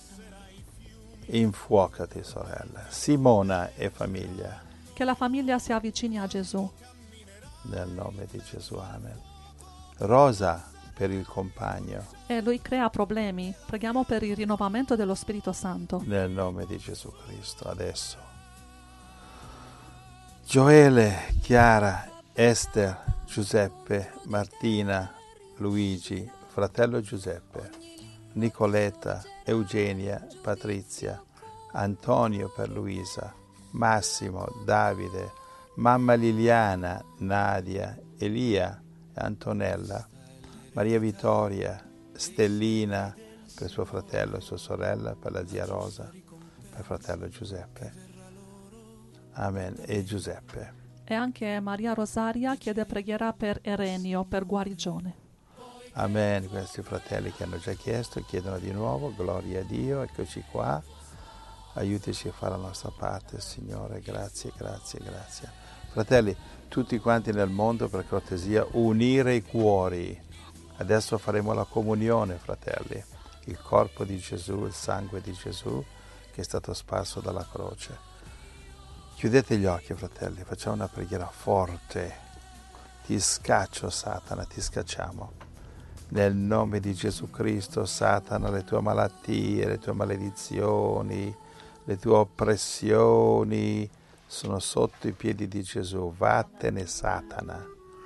[SPEAKER 4] infuocati sorella. Simona e famiglia,
[SPEAKER 3] Che la famiglia si avvicini a Gesù.
[SPEAKER 4] nel nome di Gesù, amen. Rosa per il compagno,
[SPEAKER 3] E lui crea problemi. Preghiamo per il rinnovamento dello Spirito Santo.
[SPEAKER 4] nel nome di Gesù Cristo, adesso. Gioele, Chiara, Esther, Giuseppe, Martina, Luigi, fratello Giuseppe, Nicoletta, Eugenia, Patrizia, Antonio per Luisa, Massimo, Davide, mamma Liliana, Nadia, Elia e Antonella, Maria Vittoria, Stellina per suo fratello e sua sorella, per la zia Rosa, per fratello Giuseppe. Amen. E Giuseppe.
[SPEAKER 3] E anche Maria Rosaria chiede preghiera per Erenio, per guarigione.
[SPEAKER 4] Amen. Questi fratelli che hanno già chiesto chiedono di nuovo. Gloria a Dio. Eccoci qua. Aiutici a fare la nostra parte, Signore. Grazie, grazie, grazie. Fratelli, tutti quanti nel mondo, per cortesia, unire i cuori. Adesso faremo la comunione, fratelli. Il corpo di Gesù, il sangue di Gesù che è stato sparso dalla croce. Chiudete gli occhi, fratelli, facciamo una preghiera forte. Ti scaccio, Satana, ti scacciamo. Nel nome di Gesù Cristo, Satana, le tue malattie, le tue maledizioni, le tue oppressioni sono sotto i piedi di Gesù. Vattene, Satana.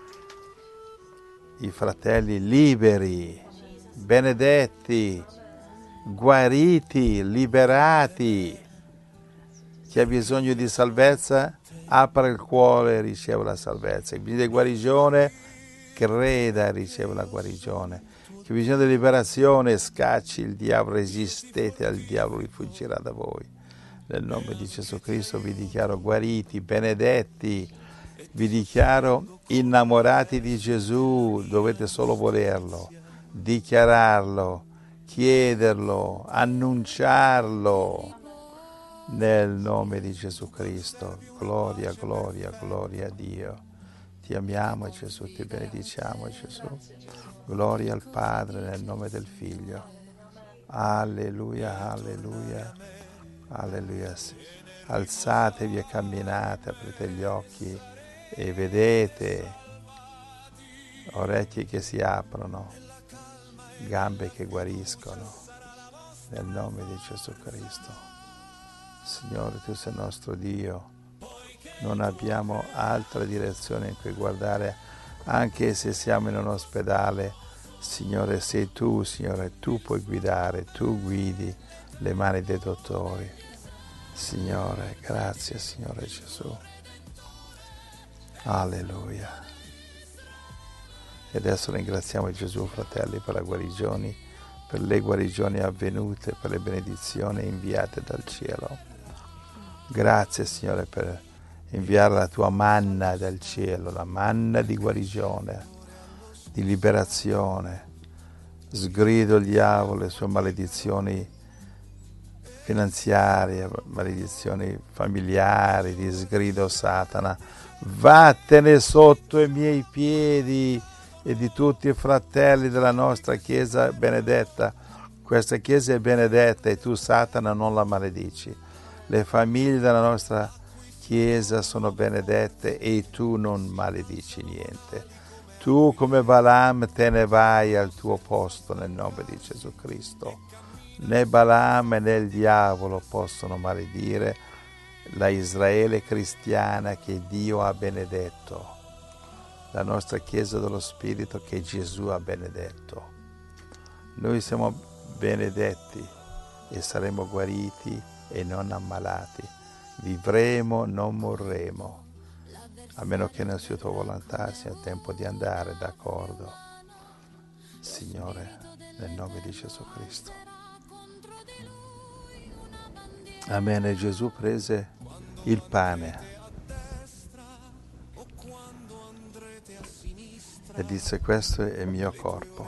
[SPEAKER 4] I fratelli liberi, benedetti, guariti, liberati. Chi ha bisogno di salvezza, apra il cuore e riceve la salvezza. Chi ha bisogno di guarigione, creda e riceve la guarigione. Chi ha bisogno di liberazione, scacci il diavolo, resistete al diavolo, lui fuggirà da voi. Nel nome di Gesù Cristo vi dichiaro guariti, benedetti, vi dichiaro innamorati di Gesù, dovete solo volerlo, dichiararlo, chiederlo, annunciarlo. Nel nome di Gesù Cristo, gloria, gloria, gloria a Dio. Ti amiamo Gesù, ti benediciamo Gesù. Gloria al Padre nel nome del Figlio. Alleluia, alleluia, alleluia. Alzatevi e camminate, aprite gli occhi e vedete orecchie che si aprono, gambe che guariscono, nel nome di Gesù Cristo. Signore, Tu sei il nostro Dio, non abbiamo altra direzione in cui guardare, anche se siamo in un ospedale. Signore, sei Tu, Signore, Tu puoi guidare, Tu guidi le mani dei dottori. Signore, grazie, Signore Gesù. Alleluia. E adesso ringraziamo Gesù, fratelli, per le guarigioni avvenute, per le benedizioni inviate dal cielo. Grazie, Signore, per inviare la Tua manna dal cielo, la manna di guarigione, di liberazione. Sgrido il diavolo, le sue maledizioni finanziarie, maledizioni familiari, disgrido Satana. Vattene sotto i miei piedi e di tutti i fratelli della nostra Chiesa benedetta. Questa Chiesa è benedetta e tu, Satana, non la maledici. Le famiglie della nostra Chiesa sono benedette e tu non maledici niente. Tu, come Balaam, te ne vai al tuo posto nel nome di Gesù Cristo. Né Balaam né il diavolo possono maledire la Israele cristiana che Dio ha benedetto, la nostra Chiesa dello Spirito che Gesù ha benedetto. Noi siamo benedetti e saremo guariti e non ammalati. Vivremo, non morremo, a meno che non sia tua volontà, sia tempo di andare, d'accordo. Signore, nel nome di Gesù Cristo. Amen. E Gesù prese il pane e disse: questo è il mio corpo.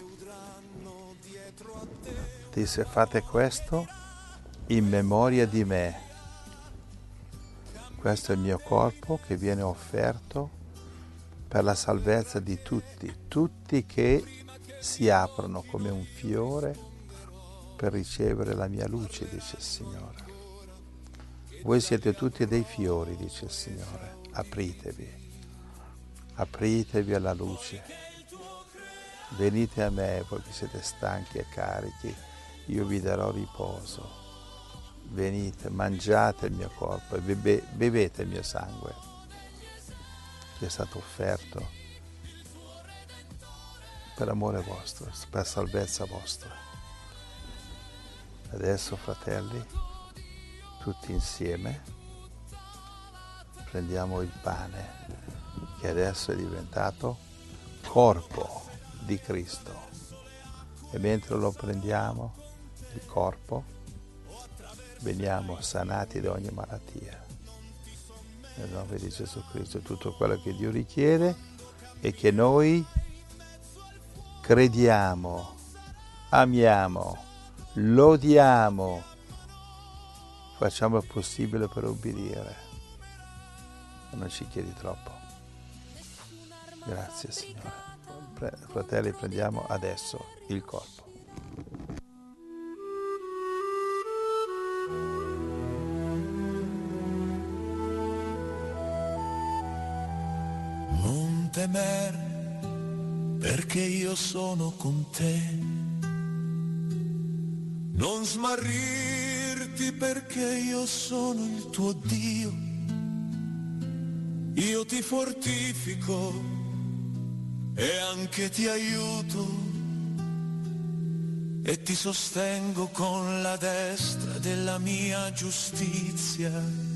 [SPEAKER 4] Disse: fate questo in memoria di me. Questo è il mio corpo che viene offerto per la salvezza di tutti che si aprono come un fiore per ricevere la mia luce, dice il Signore. Voi siete tutti dei fiori, dice il Signore. Apritevi alla luce. Venite a me, voi che siete stanchi e carichi, io vi darò riposo. Venite, mangiate il mio corpo e bevete il mio sangue, che è stato offerto per amore vostro, per salvezza vostra. Adesso, fratelli, tutti insieme prendiamo il pane, che adesso è diventato corpo di Cristo, e mentre lo prendiamo, il corpo, veniamo sanati da ogni malattia. Nel nome di Gesù Cristo, tutto quello che Dio richiede e che noi crediamo, amiamo, lodiamo, facciamo il possibile per obbedire. Non ci chiedi troppo. Grazie, Signore. Fratelli, prendiamo adesso il corpo.
[SPEAKER 2] Non temere, perché io sono con te. Non smarrirti, perché io sono il tuo Dio. Io ti fortifico e anche ti aiuto e ti sostengo con la destra della mia giustizia.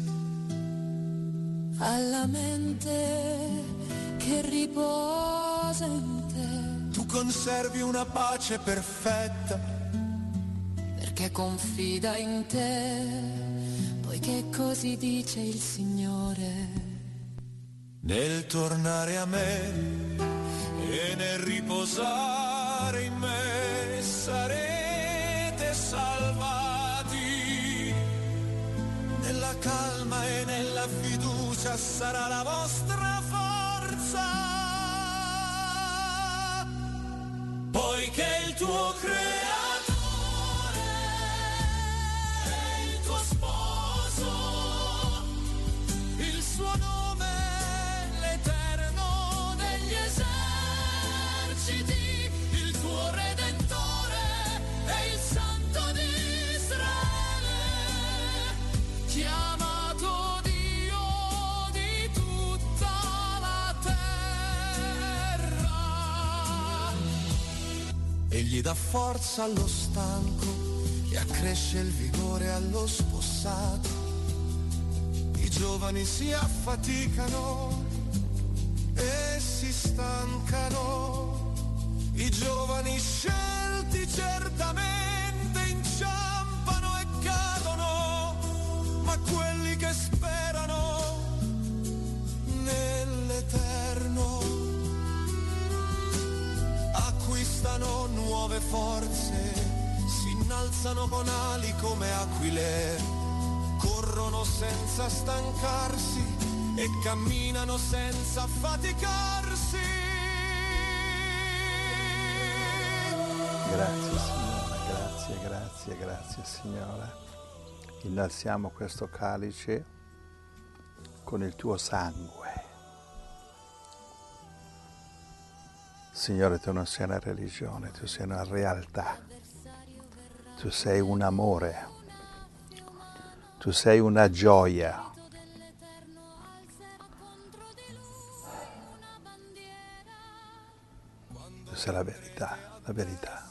[SPEAKER 9] Alla mente che riposa in te,
[SPEAKER 2] Tu conservi una pace perfetta,
[SPEAKER 9] perché confida in te, poiché così dice il Signore.
[SPEAKER 2] nel tornare a me e nel riposare in me sarete salvati. Nella calma e nella fiducia sarà la vostra forza. tuo creatore è il tuo sposo, il suo nome è l'Eterno degli eserciti, il tuo Redentore è il Santo di Israele, chiamato Dio di tutta la terra. Egli dà forza allo stanco e accresce il vigore allo spossato. I giovani si affaticano e si stancano, i giovani scelti certamente inciampano e cadono, ma quelli che sperano nell'Eterno acquistano nuove forze, si innalzano con ali come aquile, corrono senza stancarsi e camminano senza affaticarsi.
[SPEAKER 4] Grazie Signore, grazie Signore. Innalziamo questo calice con il tuo sangue. Signore, tu non sei una religione, tu sei una realtà, tu sei un amore, tu sei una gioia. Tu sei la verità, la verità.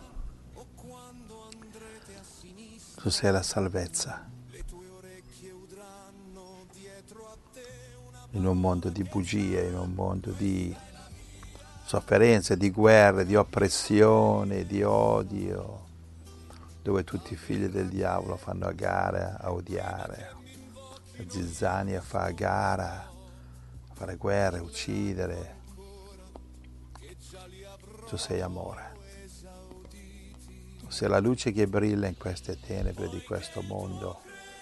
[SPEAKER 4] Tu sei la salvezza. In un mondo di bugie, in un mondo di sofferenze, di guerre, di oppressione, di odio, dove tutti i figli del diavolo fanno a gara a odiare, la zizzania fa a gara a fare guerre, uccidere. Tu sei amore. Tu sei la luce che brilla in queste tenebre di questo mondo.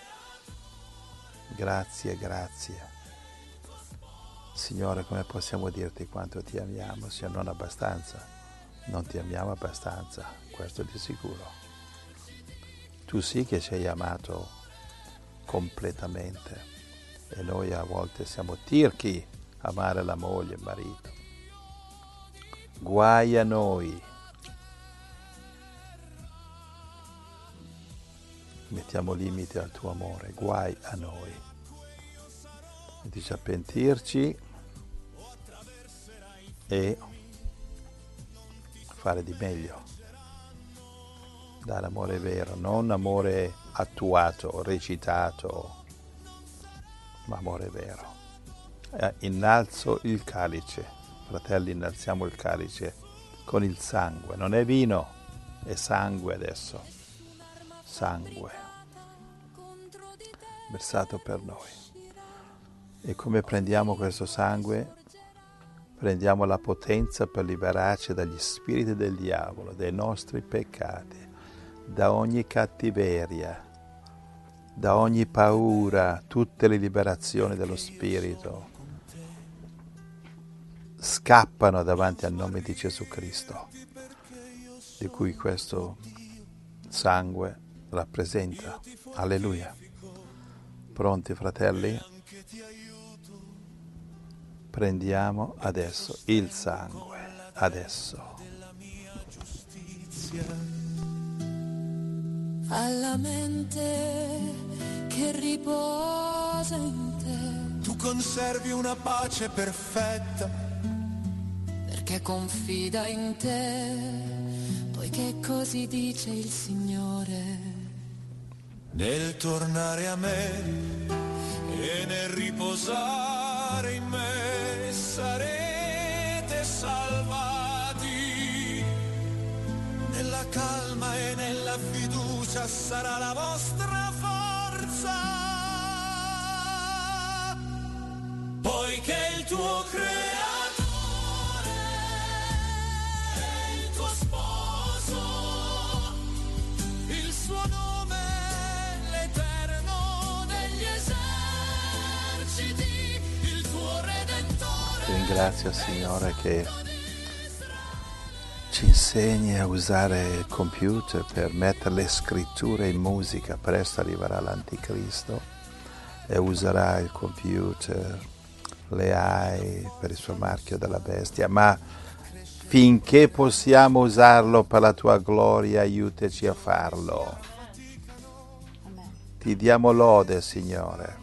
[SPEAKER 4] Grazie, grazie. Signore, come possiamo dirti quanto ti amiamo, se non abbastanza? Non ti amiamo abbastanza, questo di sicuro. Tu sì che ci hai amato completamente e noi a volte siamo tirchi a amare la moglie, il marito. Guai a noi. Mettiamo limite al tuo amore, guai a noi. Dice a pentirci e fare di meglio, dare amore vero, non amore attuato, recitato, ma amore vero. Innalzo il calice, fratelli, innalziamo il calice con il sangue, non è vino, è sangue adesso, sangue versato per noi. E come prendiamo questo sangue? Prendiamo la potenza per liberarci dagli spiriti del diavolo, dai nostri peccati, da ogni cattiveria, da ogni paura. Tutte le liberazioni dello spirito scappano davanti al nome di Gesù Cristo, di cui questo sangue rappresenta. Alleluia. Pronti, fratelli? Prendiamo adesso il sangue, adesso.
[SPEAKER 9] Alla mente che riposa in te,
[SPEAKER 2] Tu conservi una pace perfetta,
[SPEAKER 9] perché confida in te, poiché così dice il Signore.
[SPEAKER 2] nel tornare a me e nel riposare in me sarete salvati. Nella calma e nella fiducia sarà la vostra forza, poiché il tuo creatore è il tuo sposo, il suo nome è l'Eterno degli eserciti, il tuo Redentore.
[SPEAKER 4] Ti ringrazio, Signore, che ci ci insegni a usare il computer per mettere le scritture in musica. Presto arriverà l'anticristo e userà il computer, le AI per il suo marchio della bestia, ma finché possiamo usarlo per la tua gloria, aiutaci a farlo. Ti diamo lode, Signore,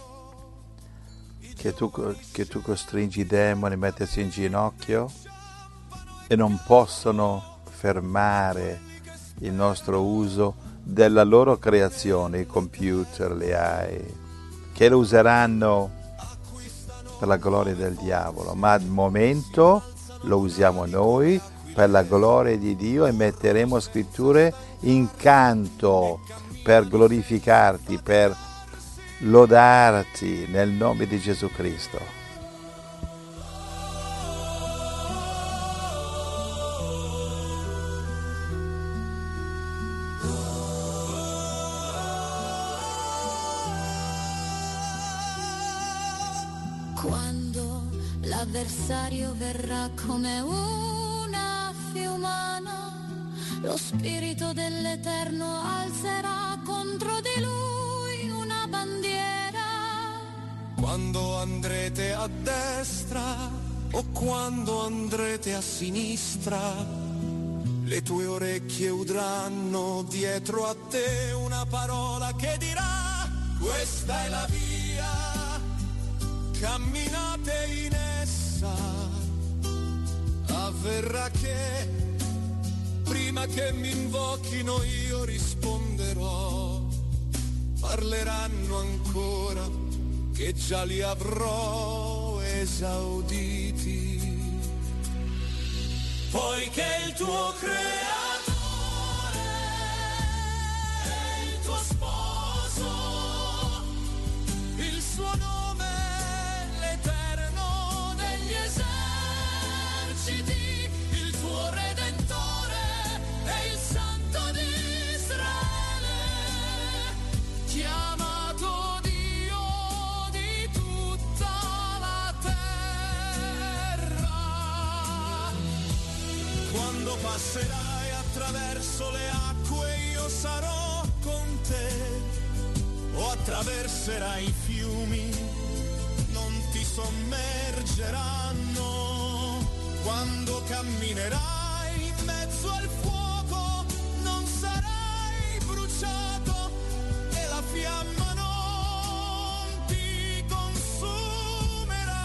[SPEAKER 4] che tu costringi i demoni a mettersi in ginocchio e non possono fermare il nostro uso della loro creazione, i computer, le AI, che lo useranno per la gloria del diavolo, ma al momento lo usiamo noi per la gloria di Dio e metteremo scritture in canto per glorificarti, per lodarti nel nome di Gesù Cristo.
[SPEAKER 9] Quando l'avversario verrà come una fiumana, lo spirito dell'Eterno alzerà contro di lui una bandiera.
[SPEAKER 2] Quando andrete a destra o quando andrete a sinistra, le tue orecchie udranno dietro a te una parola che dirà: questa è la via, camminate in essa. Avverrà che prima che mi invochino io risponderò. Parleranno ancora che già li avrò esauditi. Poiché il tuo creatore è il tuo sposo, il suo nome l'Eterno degli eserciti, il tuo Redentore è il Santo di Israele, chiamato Dio di tutta la terra. Quando passerai attraverso le acque io sarò con te, o attraverserai i fiumi non ti sommergeranno. Quando camminerai in mezzo al fuoco non sarai bruciato e la fiamma non ti consumerà.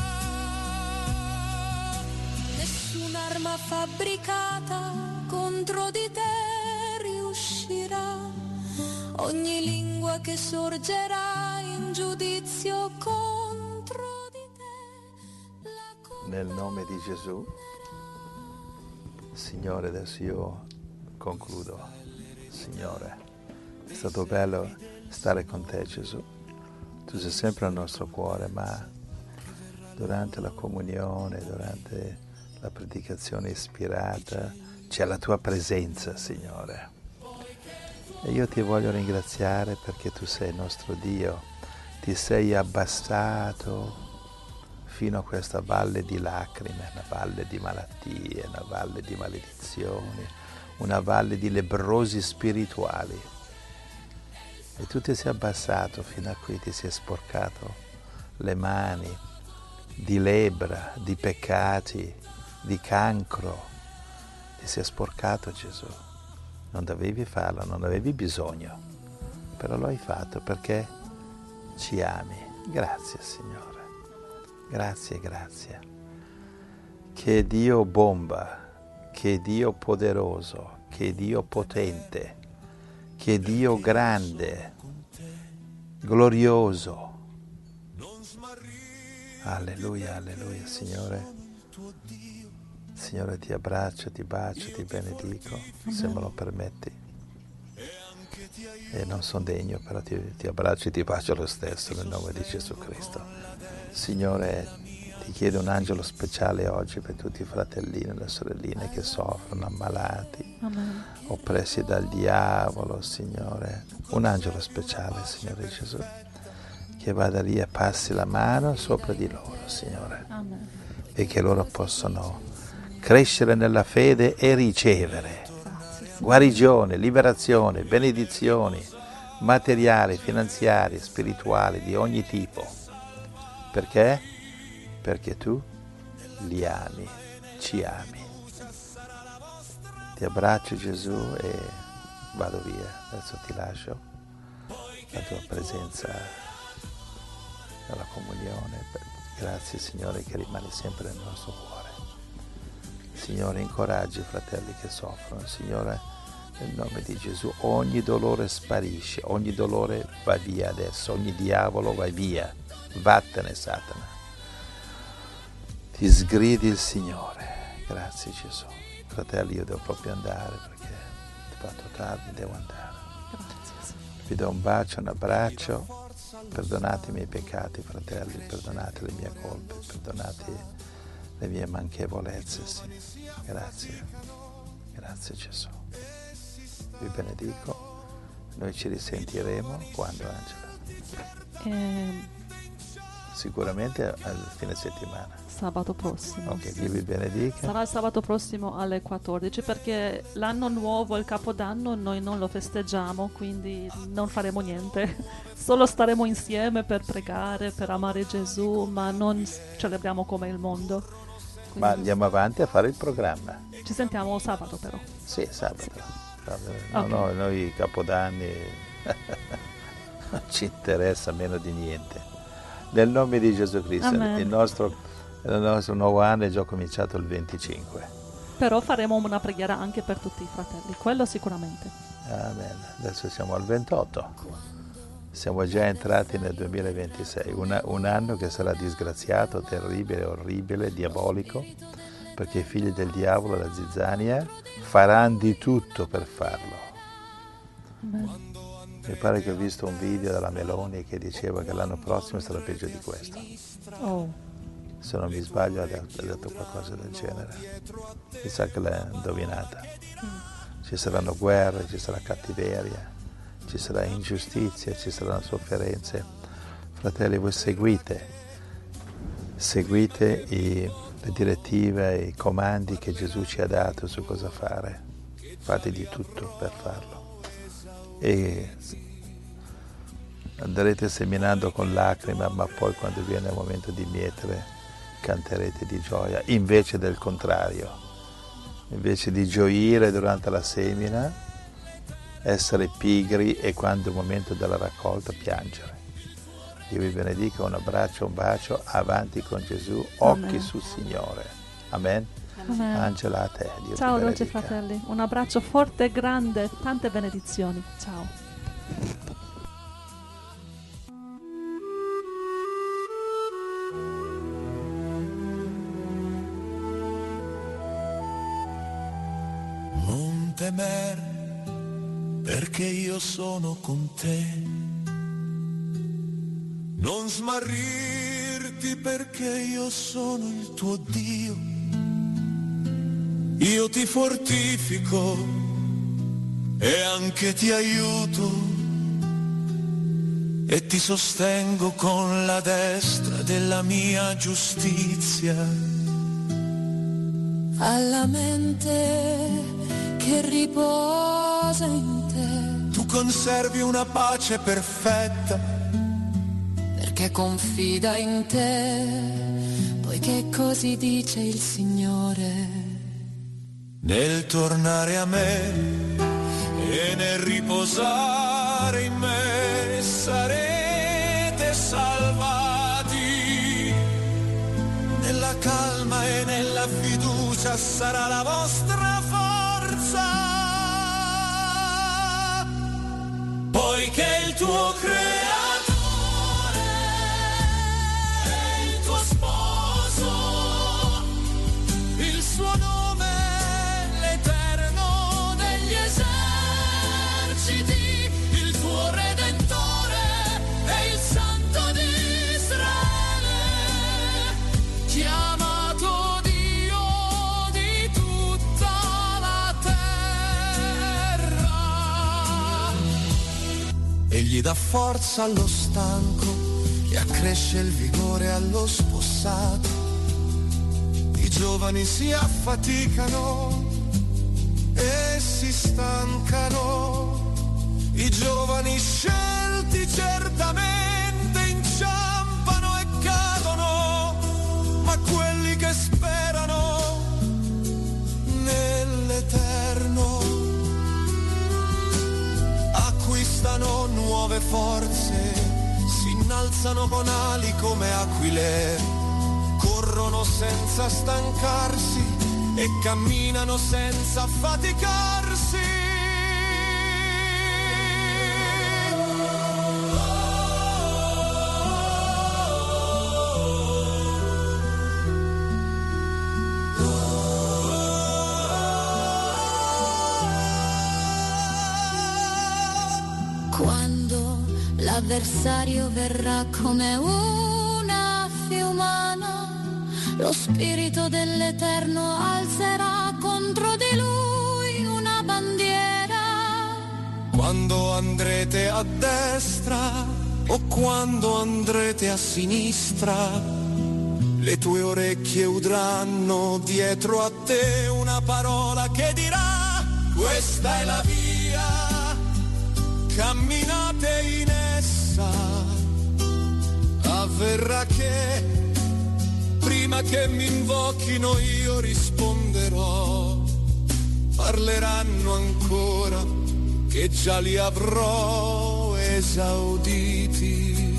[SPEAKER 9] Nessun'arma fabbricata contro di te riuscirà, ogni lingua che sorgerà in giudizio contro di te.
[SPEAKER 4] Nel nome di Gesù, Signore, adesso io concludo. Signore, è stato bello stare con te, Gesù. Tu sei sempre al nostro cuore, ma durante la comunione, durante la predicazione ispirata, c'è la tua presenza, Signore. E io ti voglio ringraziare perché tu sei il nostro Dio. Ti sei abbassato fino a questa valle di lacrime, una valle di malattie, una valle di maledizioni, una valle di lebbrosi spirituali. E tu ti sei abbassato fino a qui, ti sei sporcato le mani di lebbra, di peccati, di cancro. Ti sei sporcato, Gesù. Non dovevi farlo, non avevi bisogno, però lo hai fatto perché ci ami. Grazie, Signore. Grazie, grazie. Che Dio bomba, che Dio poderoso, che Dio potente, che Dio grande, glorioso. Alleluia, alleluia, Signore. Signore, ti abbraccio, ti bacio, ti benedico, se me lo permetti. E non sono degno, però ti abbraccio e ti bacio lo stesso nel nome di Gesù Cristo. Signore, ti chiedo un angelo speciale oggi per tutti i fratellini e le sorelline che soffrono, ammalati, oppressi dal diavolo, Signore. Un angelo speciale, Signore Gesù, che vada lì e passi la mano sopra di loro, Signore.
[SPEAKER 3] Amen.
[SPEAKER 4] E che loro possano crescere nella fede e ricevere guarigione, liberazione, benedizioni materiali, finanziarie, spirituali di ogni tipo. Perché? Perché tu li ami, ci ami. Ti abbraccio Gesù e vado via, adesso ti lascio la tua presenza nella comunione. Grazie Signore che rimani sempre nel nostro cuore. Signore, incoraggi i fratelli che soffrono. Signore, nel nome di Gesù ogni dolore sparisce, ogni dolore va via adesso, ogni diavolo va via. Vattene Satana. Ti sgridi il Signore. Grazie Gesù. Fratelli, io devo proprio andare perché è fatto tardi, devo andare.
[SPEAKER 3] Grazie.
[SPEAKER 4] Vi do un bacio, un abbraccio. Perdonate i miei peccati, fratelli, perdonate le mie colpe, perdonate le mie manchevolezze. Sì. Grazie. Grazie Gesù. Vi benedico. Noi ci risentiremo quando, Angela? Sicuramente al fine settimana.
[SPEAKER 3] Sabato prossimo.
[SPEAKER 4] Ok,
[SPEAKER 3] sì.
[SPEAKER 4] Dio vi benedica.
[SPEAKER 3] Sarà il sabato prossimo alle 14 perché l'anno nuovo, il Capodanno, noi non lo festeggiamo, quindi non faremo niente. Solo staremo insieme per pregare, per amare Gesù, ma non celebriamo come il mondo. Quindi
[SPEAKER 4] Ma andiamo avanti a fare il programma.
[SPEAKER 3] ci sentiamo sabato però.
[SPEAKER 4] Sì, sabato.
[SPEAKER 3] Sì.
[SPEAKER 4] No,
[SPEAKER 3] Ok.
[SPEAKER 4] no, noi Capodanni non ci interessa meno di niente. Nel nome di Gesù Cristo,
[SPEAKER 3] Amen.
[SPEAKER 4] il nostro nuovo anno è già cominciato il 25.
[SPEAKER 3] Però faremo una preghiera anche per tutti i fratelli, quello sicuramente.
[SPEAKER 4] Amen. Adesso siamo al 28. Siamo già entrati nel 2026, un anno che sarà disgraziato, terribile, orribile, diabolico, perché i figli del diavolo, la zizzania, faranno di tutto per farlo.
[SPEAKER 3] Amen.
[SPEAKER 4] Mi pare che ho visto un video della Meloni che diceva che l'anno prossimo sarà peggio di questo.
[SPEAKER 3] Oh.
[SPEAKER 4] Se non mi sbaglio ha detto qualcosa del genere. Mi sa che l'ha indovinata. Ci saranno guerre, ci sarà cattiveria, ci sarà ingiustizia, ci saranno sofferenze. Fratelli, voi seguite le direttive, i comandi che Gesù ci ha dato su cosa fare. Fate di tutto per farlo. E andrete seminando con lacrime, ma poi quando viene il momento di mietere canterete di gioia, invece del contrario, invece di gioire durante la semina, essere pigri e quando è il momento della raccolta piangere. Dio vi benedica, un abbraccio, un bacio, avanti con Gesù, occhi
[SPEAKER 3] Amen.
[SPEAKER 4] sul Signore. Amen.
[SPEAKER 3] Amen.
[SPEAKER 4] Angela, a te. Dio
[SPEAKER 3] Ciao
[SPEAKER 4] ti
[SPEAKER 3] dolci
[SPEAKER 4] benedica.
[SPEAKER 3] fratelli, un abbraccio forte e grande, tante benedizioni. Ciao.
[SPEAKER 2] Non temere, perché io sono con te. Non smarrirti, perché io sono il tuo Dio. Io ti fortifico e anche ti aiuto e ti sostengo con la destra della mia giustizia.
[SPEAKER 9] Alla mente che riposa in te,
[SPEAKER 2] Tu conservi una pace perfetta,
[SPEAKER 9] perché confida in te, poiché così dice il Signore.
[SPEAKER 2] nel tornare a me e nel riposare in me sarete salvati. Nella calma e nella fiducia sarà la vostra forza, poiché il tuo creatore è il tuo sposo, il suo nome è l'Eterno degli eserciti, il tuo Redentore è il Santo di Israele, chiamato Dio di tutta la terra. Egli dà forza allo stanco e accresce il vigore allo spossato. I giovani si affaticano e si stancano, i giovani scelti certamente inciampano e cadono, ma quelli che sperano nell'eterno acquistano nuove forze, si innalzano con ali come aquile, corrono senza stancarsi e camminano senza affaticarsi.
[SPEAKER 9] Quando l'avversario verrà come una fiumana, lo spirito dell'Eterno alzerà contro di lui una bandiera.
[SPEAKER 2] Quando andrete a destra o quando andrete a sinistra, le tue orecchie udranno dietro a te una parola che dirà: questa è la via, camminate in essa. Avverrà che prima che mi invochino io risponderò, parleranno ancora che già li avrò esauditi,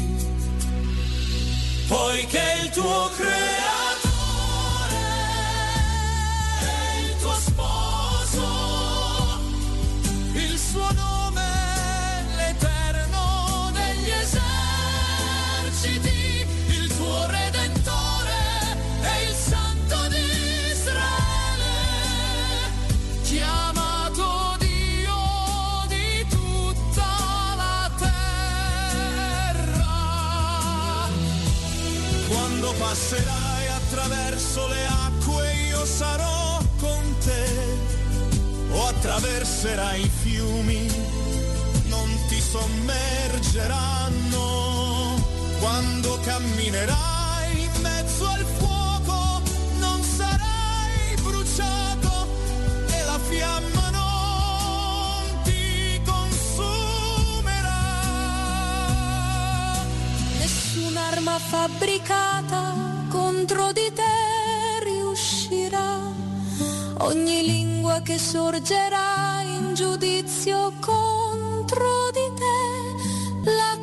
[SPEAKER 2] poiché il tuo creatore è il tuo sposo, il suo nome l'Eterno degli eserciti, il tuo Redentore è il Santo di Israele, chiamato Dio di tutta la terra. Quando passerai attraverso le acque io sarò con te, o attraverserai i fiumi non ti sommergeranno, quando camminerai in mezzo al fuoco non sarai bruciato e la fiamma non ti consumerà.
[SPEAKER 9] Nessun'arma fabbricata contro di te riuscirà, ogni lingua che sorgerà in giudizio contro di te la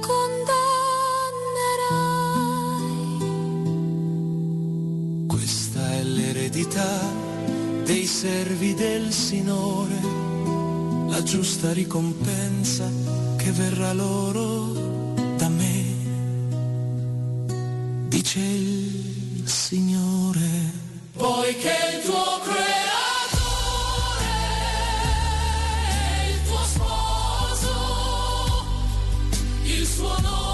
[SPEAKER 9] condannerai.
[SPEAKER 2] Questa è l'eredità dei servi del Signore, la giusta ricompensa che verrà loro da me, dice il Signore. Poiché il tuo creatore è il tuo sposo, il suo nome